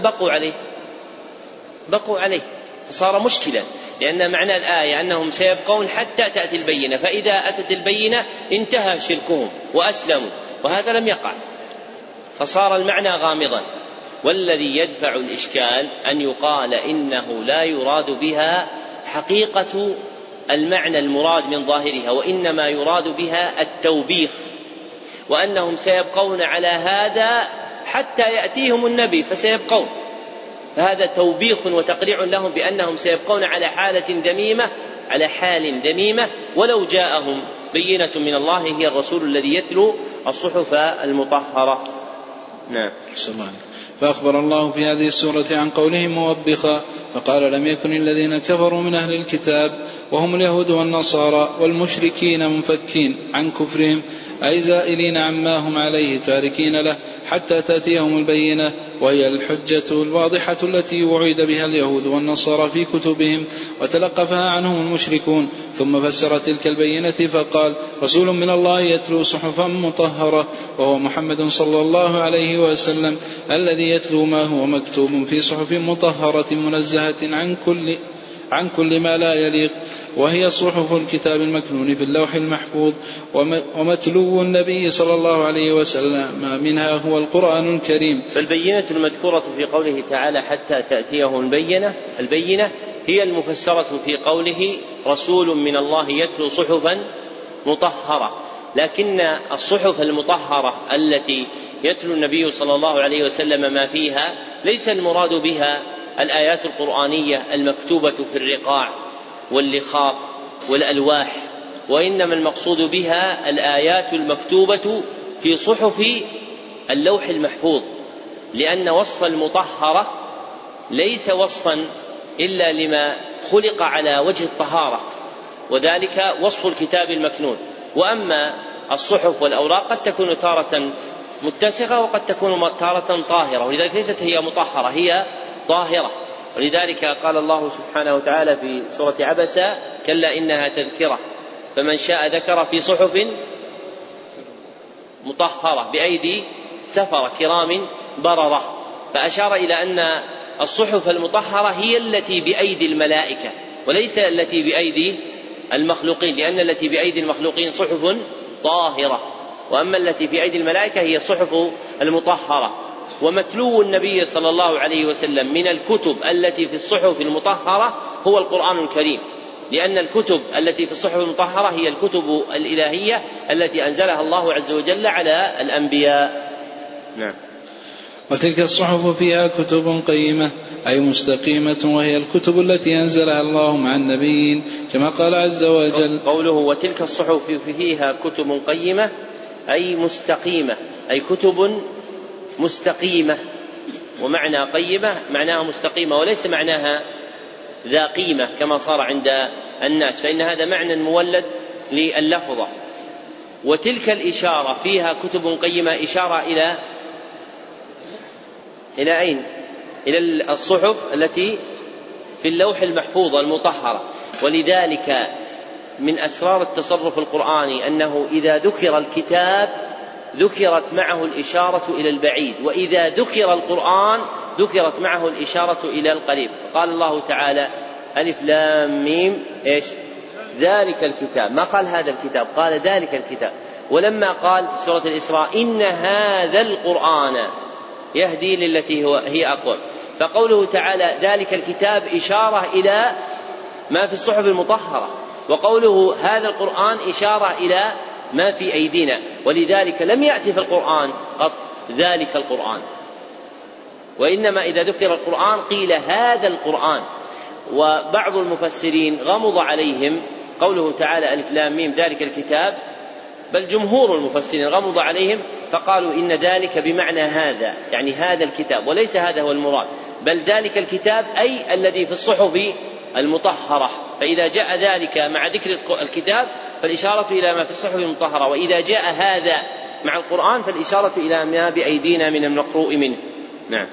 بقوا عليه؟ فصار مشكلة، لأن معنى الآية أنهم سيبقون حتى تأتي البينة، فإذا أتت البينة انتهى شركهم وأسلموا، وهذا لم يقع، فصار المعنى غامضا. والذي يدفع الإشكال أن يقال إنه لا يراد بها حقيقة المعنى المراد من ظاهرها، وإنما يراد بها التوبيخ، وأنهم سيبقون على هذا حتى يأتيهم النبي فسيبقون، فهذا توبيخ وتقريع لهم بأنهم سيبقون على حال ذميمة ولو جاءهم بينة من الله هي الرسول الذي يتلو الصحف المطهرة. نعم. فأخبر الله في هذه السورة عن قولهم موبخا فقال لم يكن الذين كفروا من أهل الكتاب وهم اليهود والنصارى والمشركين منفكين عن كفرهم أي زائلين عما هم عليه تاركين له حتى تأتيهم البينة وهي الحجة الواضحة التي وعد بها اليهود والنصارى في كتبهم وتلقفها عنهم المشركون. ثم فسر تلك البينة فقال رسول من الله يتلو صحفا مطهرة وهو محمد صلى الله عليه وسلم الذي يتلو ما هو مكتوب في صحف مطهرة منزهة عن كل ما لا يليق وهي صحف الكتاب المكنون في اللوح المحفوظ ومتلو النبي صلى الله عليه وسلم منها هو القرآن الكريم. فالبينة المذكورة في قوله تعالى حتى تأتيهم البينة هي المفسرة في قوله رسول من الله يتلو صحفا مطهرة. لكن الصحف المطهرة التي يتلو النبي صلى الله عليه وسلم ما فيها ليس المراد بها الآيات القرآنية المكتوبة في الرقاع واللخاف والألواح، وإنما المقصود بها الآيات المكتوبة في صحف اللوح المحفوظ، لأن وصف المطهرة ليس وصفا إلا لما خلق على وجه الطهارة، وذلك وصف الكتاب المكنون. وأما الصحف والأوراق قد تكون تارة متسخة وقد تكون تارة طاهرة، ولذلك ليست هي مطهرة، هي طاهرة. ولذلك قال الله سبحانه وتعالى في سورة عبسة كلا إنها تذكرة فمن شاء ذكر في صحف مطهرة بأيدي سفرة كرام بررة، فأشار إلى أن الصحف المطهرة هي التي بأيدي الملائكة وليس التي بأيدي المخلوقين، لأن التي بأيدي المخلوقين صحف طاهرة، وأما التي في أيدي الملائكة هي الصحف المطهرة. ومتلو النبي صلى الله عليه وسلم من الكتب التي في الصحف المطهرة هو القرآن الكريم، لأن الكتب التي في الصحف المطهرة هي الكتب الإلهية التي أنزلها الله عز وجل على الأنبياء. نعم. وتلك الصحف فيها كتب قيمة أي مستقيمة، وهي الكتب التي أنزلها الله مع النبيين كما قال عز وجل قوله وتلك الصحف فيها كتب قيمة أي مستقيمة، أي كتب مستقيمة، ومعنى قيمة معناها مستقيمة وليس معناها ذا قيمة كما صار عند الناس، فإن هذا معنى مولد لللفظة. وتلك الإشارة فيها كتب قيمة إشارة إلى أين؟ إلى الصحف التي في اللوح المحفوظ المطهرة. ولذلك من أسرار التصرف القرآني أنه إذا ذكر الكتاب ذكرت معه الإشارة إلى البعيد، وإذا ذكر القرآن ذكرت معه الإشارة إلى القريب. فقال الله تعالى ألف لام ميم إيش؟ ذلك الكتاب، ما قال هذا الكتاب، قال ذلك الكتاب. ولما قال في سورة الإسراء إن هذا القرآن يهدي للتي هي أقوم، فقوله تعالى ذلك الكتاب إشارة إلى ما في الصحف المطهرة، وقوله هذا القرآن إشارة إلى ما في أيدينا. ولذلك لم يأتي في القرآن قط ذلك القرآن، وإنما إذا ذكر القرآن قيل هذا القرآن. وبعض المفسرين غمض عليهم قوله تعالى ألف لام ميم ذلك الكتاب، بل جمهور المفسرين غمض عليهم فقالوا إن ذلك بمعنى هذا، يعني هذا الكتاب، وليس هذا هو المراد، بل ذلك الكتاب أي الذي في الصحف المطهرة. فإذا جاء ذلك مع ذكر الكتاب فالإشارة إلى ما في الصحف المطهرة، وإذا جاء هذا مع القرآن فالإشارة إلى ما بأيدينا من المقروء منه. نعم.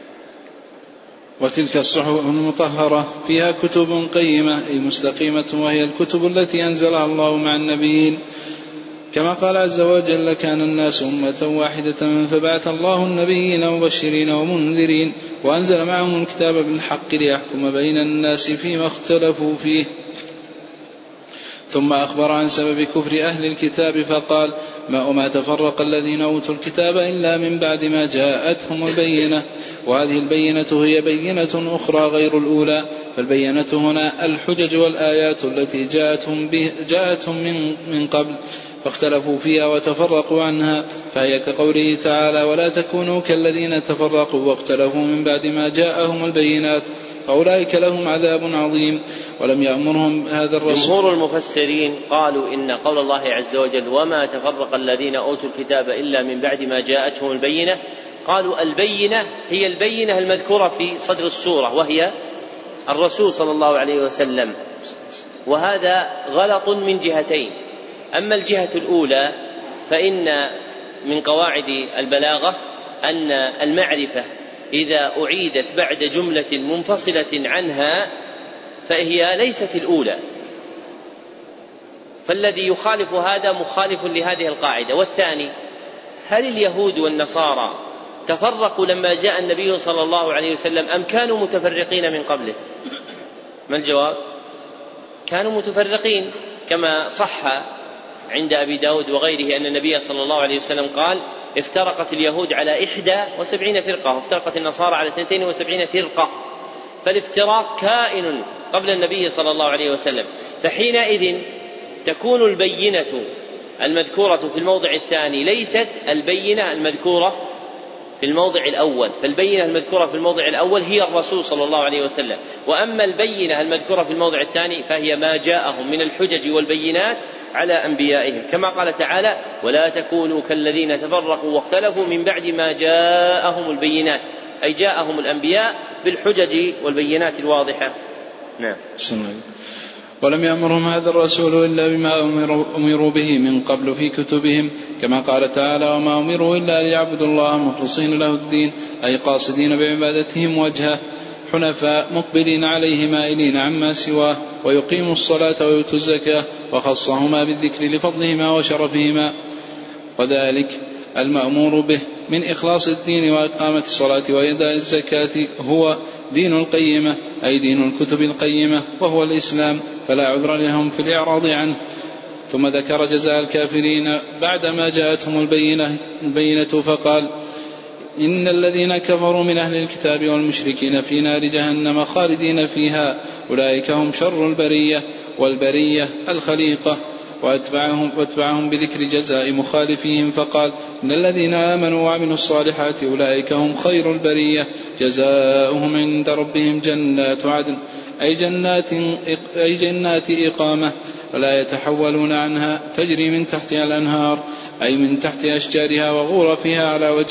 وتلك الصحف المطهرة فيها كتب قيمة أي مستقيمة، وهي الكتب التي أنزلها الله مع النبيين كما قال عز وجل كان الناس أمة واحدة فبعث الله النبيين مبشرين ومنذرين وأنزل معهم الكتاب بالحق ليحكم بين الناس فيما اختلفوا فيه. ثم أخبر عن سبب كفر أهل الكتاب فقال ما تفرق الذين أوتوا الكتاب إلا من بعد ما جاءتهم البينة، وهذه البينة هي بينة أخرى غير الأولى. فالبينة هنا الحجج والآيات التي جاءتهم من قبل فاختلفوا فيها وتفرقوا عنها، فهي كقوله تعالى ولا تكونوا كالذين تفرقوا واختلفوا من بعد ما جاءهم البينات فأولئك لهم عذاب عظيم. ولم يأمرهم هذا الرسول. جمهور المفسرين قالوا إن قول الله عز وجل وما تفرق الذين أوتوا الكتاب إلا من بعد ما جاءتهم البينة قالوا البينة هي البينة المذكورة في صدر السورة وهي الرسول صلى الله عليه وسلم، وهذا غلط من جهتين. أما الجهة الأولى فإن من قواعد البلاغة أن المعرفة إذا أعيدت بعد جملة منفصلة عنها فهي ليست الأولى، فالذي يخالف هذا مخالف لهذه القاعدة. والثاني، هل اليهود والنصارى تفرقوا لما جاء النبي صلى الله عليه وسلم أم كانوا متفرقين من قبله؟ ما الجواب؟ كانوا متفرقين، كما صح عند أبي داود وغيره أن النبي صلى الله عليه وسلم قال افترقت اليهود على 71 فرقة وافترقت النصارى على 72 فرقة، فالافتراق كائن قبل النبي صلى الله عليه وسلم. فحينئذ تكون البينة المذكورة في الموضع الثاني ليست البينة المذكورة في الموضع الأول، فالبينة المذكورة في الموضع الأول هي الرسول صلى الله عليه وسلم، وأما البينة المذكورة في الموضع الثاني فهي ما جاءهم من الحجج والبينات على أنبيائهم، كما قال تعالى ولا تكونوا كالذين تفرقوا واختلفوا من بعد ما جاءهم البينات، أي جاءهم الأنبياء بالحجج والبينات الواضحة. نعم. ولم يأمرهم هذا الرسول إلا بما أمروا به من قبل في كتبهم، كما قال تعالى وما أمروا إلا ليعبدوا الله مخلصين له الدين، أي قاصدين بعبادتهم وجهه حنفاء مقبلين عليه مائلين عما سواه، ويقيموا الصلاة ويؤتوا الزكاة، وخصهما بالذكر لفضلهما وشرفهما، وذلك المأمور به من إخلاص الدين وإقامة الصلاة وإيتاء الزكاة هو دين القيمة، أي دين الكتب القيمة، وهو الإسلام، فلا عذر لهم في الإعراض عنه. ثم ذكر جزاء الكافرين بعدما جاءتهم البينة فقال إن الذين كفروا من أهل الكتاب والمشركين في نار جهنم خالدين فيها أولئك هم شر البرية، والبرية الخليقة، واتبعهم بذكر جزاء مخالفيهم فقال إن الذين آمنوا وعملوا الصالحات أولئك هم خير البرية جزاؤهم عند ربهم جنات عدن، أي جنات إقامة ولا يتحولون عنها تجري من تحتها الأنهار، أي من تحت أشجارها وغرفها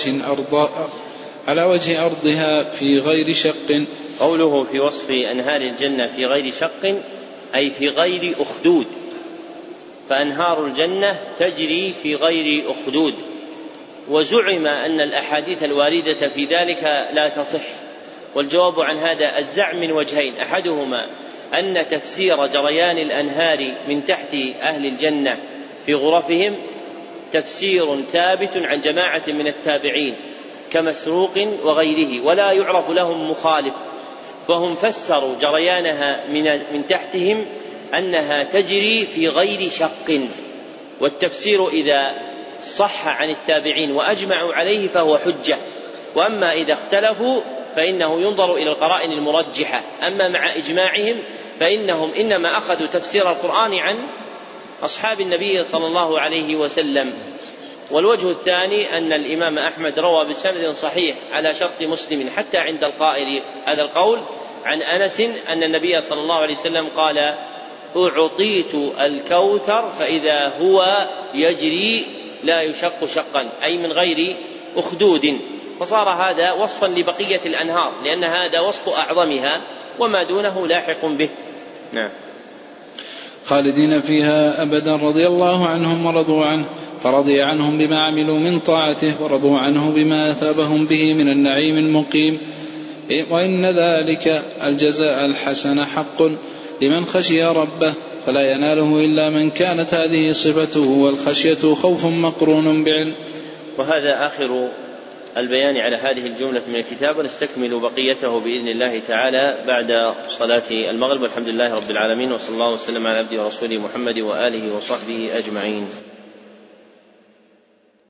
على وجه أرضها في غير شق. قوله في وصف أنهار الجنة في غير شق أي في غير أخدود، فأنهار الجنة تجري في غير أخدود. وزعم أن الأحاديث الواردة في ذلك لا تصح، والجواب عن هذا الزعم من وجهين، أحدهما أن تفسير جريان الأنهار من تحت أهل الجنة في غرفهم تفسير ثابت عن جماعة من التابعين كمسروق وغيره ولا يعرف لهم مخالف، فهم فسروا جريانها من تحتهم أنها تجري في غير شق، والتفسير إذا صح عن التابعين وأجمعوا عليه فهو حجة، وأما إذا اختلفوا فإنه ينظر إلى القرائن المرجحة، أما مع إجماعهم فإنهم إنما أخذوا تفسير القرآن عن أصحاب النبي صلى الله عليه وسلم. والوجه الثاني أن الإمام أحمد روى بسند صحيح على شرط مسلم حتى عند القائل هذا القول عن أنس أن النبي صلى الله عليه وسلم قال أعطيت الكوثر فإذا هو يجري لا يشق شقا، أي من غير أخدود، فصار هذا وصفا لبقية الأنهار لأن هذا وصف أعظمها وما دونه لاحق به. نعم. خالدين فيها أبدا رضي الله عنهم ورضوا عنه، فرضي عنهم بما عملوا من طاعته ورضوا عنه بما أثابهم به من النعيم المقيم، وإن ذلك الجزاء الحسن حق لمن خشي ربه، فلا يناله إلا من كانت هذه صفته، والخشية خوف مقرون بعلم. وهذا آخر البيان على هذه الجملة من الكتاب، ونستكمل بقيته بإذن الله تعالى بعد صلاة المغرب، والحمد لله رب العالمين، وصلى الله وسلم على عبده ورسوله محمد وآله وصحبه أجمعين.